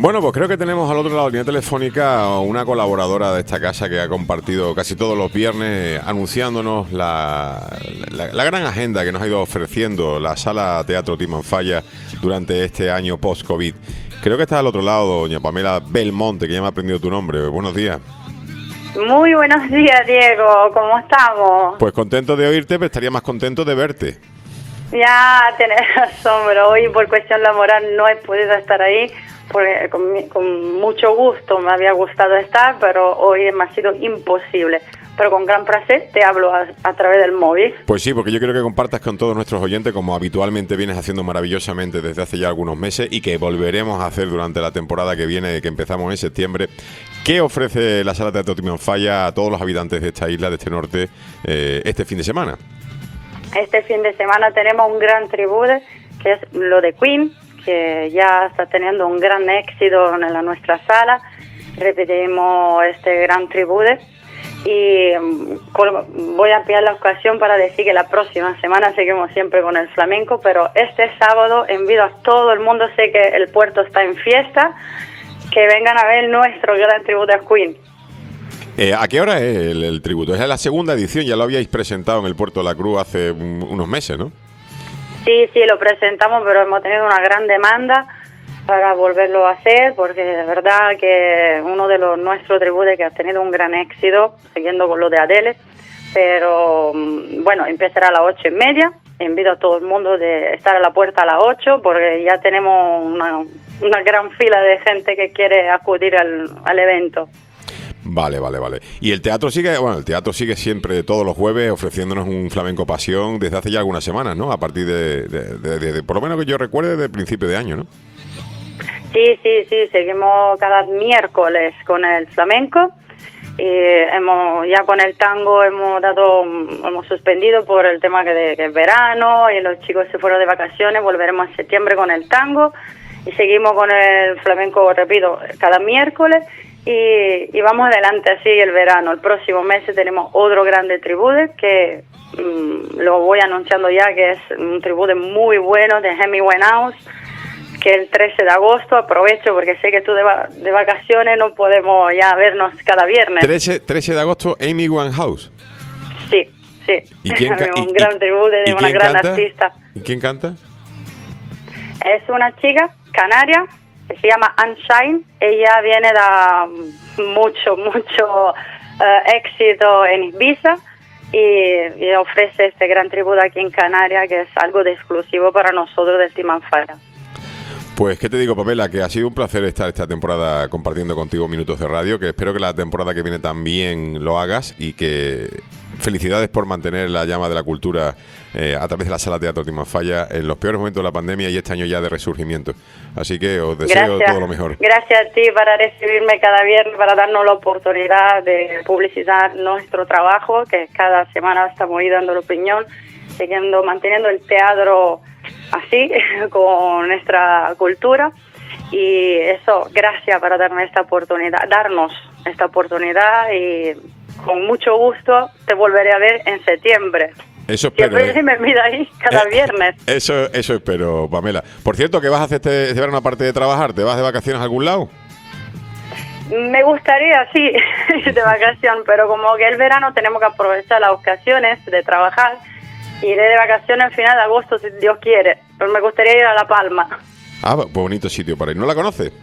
S3: Bueno, pues creo que tenemos al otro lado de la línea telefónica una colaboradora de esta casa que ha compartido casi todos los viernes anunciándonos la, la, la gran agenda que nos ha ido ofreciendo la Sala Teatro Timanfaya durante este año post-COVID. Creo que está al otro lado doña Pamela Belmonte, que ya me ha aprendido tu nombre. Buenos días.
S17: Muy buenos días, Diego. ¿Cómo estamos?
S3: Pues contento de oírte, pero estaría más contento de verte.
S17: Ya, tenés razón, pero hoy por cuestión laboral no he podido estar ahí, porque con, con mucho gusto me había gustado estar, pero hoy me ha sido imposible. Pero con gran placer te hablo a, a través del móvil.
S3: Pues sí, porque yo quiero que compartas con todos nuestros oyentes, como habitualmente vienes haciendo maravillosamente desde hace ya algunos meses y que volveremos a hacer durante la temporada que viene, que empezamos en septiembre. ¿Qué ofrece la Sala Teatro Timanfaya a todos los habitantes de esta isla, de este norte, eh, este fin de semana?
S17: Este fin de semana tenemos un gran tributo, que es lo de Queen, que ya está teniendo un gran éxito en la nuestra sala. Repetimos este gran tributo y um, voy a ampliar la ocasión para decir que la próxima semana seguimos siempre con el flamenco, pero este sábado invito a todo el mundo, sé que el puerto está en fiesta, que vengan a ver nuestro gran tributo a Queen.
S3: Eh, ¿A qué hora es el, el tributo? Es la segunda edición, ya lo habíais presentado en el Puerto de la Cruz hace un, unos meses, ¿no?
S17: Sí, sí, lo presentamos, pero hemos tenido una gran demanda para volverlo a hacer, porque de verdad que uno de los nuestros tributos que ha tenido un gran éxito, siguiendo con lo de Adele, pero bueno, empezará a las ocho y media. Invito a todo el mundo de estar a la puerta a las ocho, porque ya tenemos una, una gran fila de gente que quiere acudir al, al evento.
S3: Vale, vale, vale. Y el teatro sigue, bueno, el teatro sigue siempre todos los jueves ofreciéndonos un flamenco pasión desde hace ya algunas semanas, ¿no? A partir de, de, de, de, de por lo menos que yo recuerde, desde el principio de año, ¿no?
S17: Sí, sí, sí, seguimos cada miércoles con el flamenco y hemos ya con el tango hemos dado, hemos suspendido por el tema que, de, que es verano y los chicos se fueron de vacaciones, volveremos en septiembre con el tango y seguimos con el flamenco, repito, cada miércoles. Y, y vamos adelante así el verano. El próximo mes tenemos otro grande tributo que mmm, lo voy anunciando ya, que es un tributo muy bueno de Amy Winehouse, que el trece de agosto. Aprovecho porque sé que tú de, va de vacaciones no podemos ya vernos cada viernes.
S3: trece de agosto, Amy Winehouse.
S17: Sí, sí.
S3: ¿Y quién ca-
S17: un
S3: y,
S17: gran tributo de una gran
S3: canta?
S17: artista.
S3: ¿Y quién canta?
S17: Es una chica canaria, se llama Unshine. Ella viene de mucho, mucho uh, éxito en Ibiza y, y ofrece este gran tributo aquí en Canarias, que es algo de exclusivo para nosotros de Timanfaya.
S3: Pues, ¿qué te digo, Pamela? Que ha sido un placer estar esta temporada compartiendo contigo minutos de radio, que espero que la temporada que viene también lo hagas y que felicidades por mantener la llama de la cultura eh, a través de la Sala Teatro Timanfaya en los peores momentos de la pandemia y este año ya de resurgimiento. Así que os deseo
S17: Gracias.
S3: todo lo mejor.
S17: Gracias a ti para recibirme cada viernes, para darnos la oportunidad de publicitar nuestro trabajo, que cada semana estamos ahí dando la opinión, siguiendo, manteniendo el teatro así, con nuestra cultura. Y eso, gracias para darme esta oportunidad, darnos esta oportunidad y con mucho gusto te volveré a ver en septiembre.
S3: Eso espero.
S17: Siempre
S3: ¿eh?
S17: me mira ahí cada
S3: Eh,
S17: viernes.
S3: Eso, eso espero, Pamela. Por cierto, ¿qué vas a hacer este, este verano aparte de trabajar? ¿Te vas de vacaciones a algún lado?
S17: Me gustaría, sí, de vacación, pero como que el verano tenemos que aprovechar las ocasiones de trabajar. Iré de vacaciones al final de agosto, si Dios quiere. Pero me gustaría ir a La Palma.
S3: Ah, pues bonito sitio para ir. ¿No la conoces?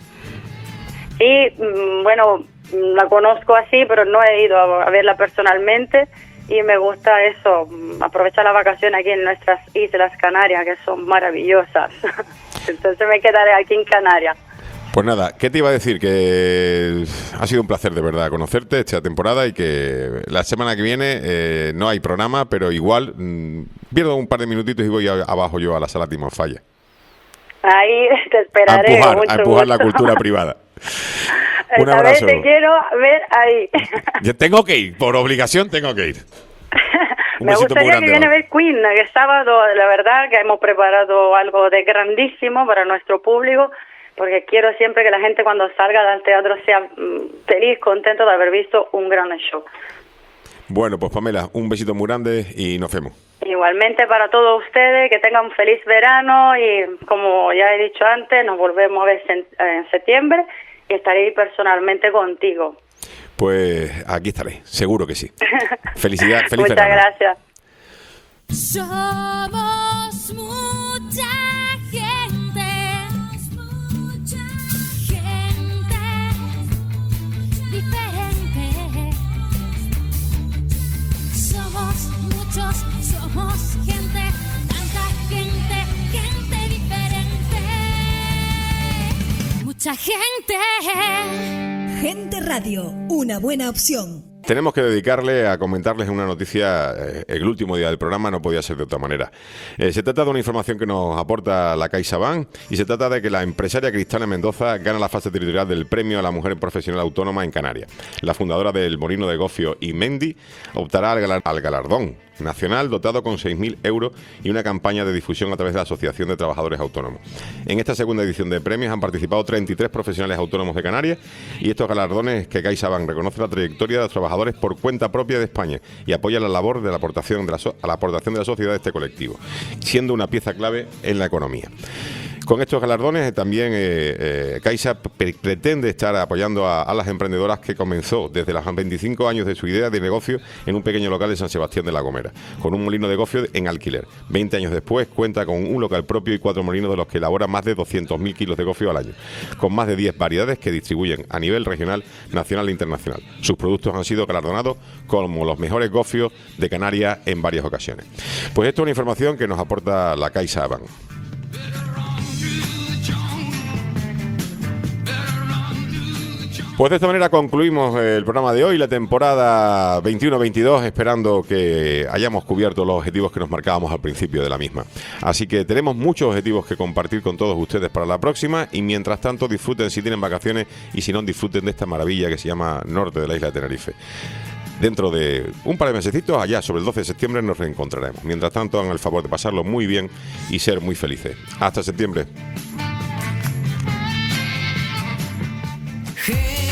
S17: Sí, mm, bueno, mm, la conozco así, pero no he ido a, a verla personalmente. Y me gusta eso, mm, aprovechar las vacaciones aquí en nuestras Islas Canarias, que son maravillosas. Entonces me quedaré aquí en Canarias.
S3: Pues nada, ¿qué te iba a decir? Que ha sido un placer de verdad conocerte esta temporada y que la semana que viene eh, no hay programa, pero igual mmm, pierdo un par de minutitos y voy a, abajo yo a la Sala Timanfaya.
S17: Ahí te esperaré.
S3: A empujar,
S17: con mucho
S3: a empujar la
S17: gusto.
S3: cultura privada. Un
S17: Esta vez
S3: abrazo.
S17: te quiero ver ahí.
S3: Yo tengo que ir, por obligación tengo que ir. Un
S17: Me
S3: besito muy
S17: gustaría
S3: grande,
S17: que viene a
S3: Eva.
S17: ver Queen, que sábado, la verdad, que hemos preparado algo de grandísimo para nuestro público, porque quiero siempre que la gente cuando salga del teatro sea mm, feliz, contento de haber visto un gran show.
S3: Bueno, pues Pamela, un besito muy grande y nos vemos.
S17: Y Igualmente para todos ustedes, que tengan un feliz verano y como ya he dicho antes, nos volvemos a ver en, en septiembre y estaré ahí personalmente contigo.
S3: Pues aquí estaré, seguro que sí. Felicidad, feliz
S17: Muchas
S3: verano.
S17: gracias.
S11: Somos mucha gente, mucha gente diferente. Somos muchos, somos gente, tanta gente, gente diferente. Mucha gente.
S8: Gente Radio, una buena opción.
S3: Tenemos que dedicarle a comentarles una noticia, eh, el último día del programa no podía ser de otra manera. Eh, se trata de una información que nos aporta la CaixaBank y se trata de que la empresaria Cristana Mendoza gana la fase territorial del Premio a la Mujer Profesional Autónoma en Canarias. La fundadora del Molino de Gofio y Mendi optará al, galar- al galardón nacional dotado con seis mil euros y una campaña de difusión a través de la Asociación de Trabajadores Autónomos. En esta segunda edición de premios han participado treinta y tres profesionales autónomos de Canarias y estos galardones que CaixaBank reconoce la trayectoria de los trabajadores por cuenta propia de España y apoya la labor de la aportación de la, so- a la aportación de la sociedad de este colectivo, siendo una pieza clave en la economía. Con estos galardones también eh, eh, Caixa pre- pretende estar apoyando a, a las emprendedoras que comenzó desde los veinticinco años de su idea de negocio en un pequeño local de San Sebastián de la Gomera, con un molino de gofio en alquiler. veinte años después cuenta con un local propio y cuatro molinos de los que elabora más de doscientos mil kilos de gofio al año, con más de diez variedades que distribuyen a nivel regional, nacional e internacional. Sus productos han sido galardonados como los mejores gofios de Canarias en varias ocasiones. Pues esto es una información que nos aporta la CaixaBank. Pues de esta manera concluimos el programa de hoy, la temporada veintiuno veintidós, esperando que hayamos cubierto los objetivos que nos marcábamos al principio de la misma. Así que tenemos muchos objetivos que compartir con todos ustedes para la próxima y mientras tanto disfruten si tienen vacaciones y si no, disfruten de esta maravilla que se llama Norte de la isla de Tenerife. Dentro de un par de mesecitos, allá sobre el doce de septiembre, nos reencontraremos. Mientras tanto, hagan el favor de pasarlo muy bien y ser muy felices. Hasta septiembre.
S2: Gente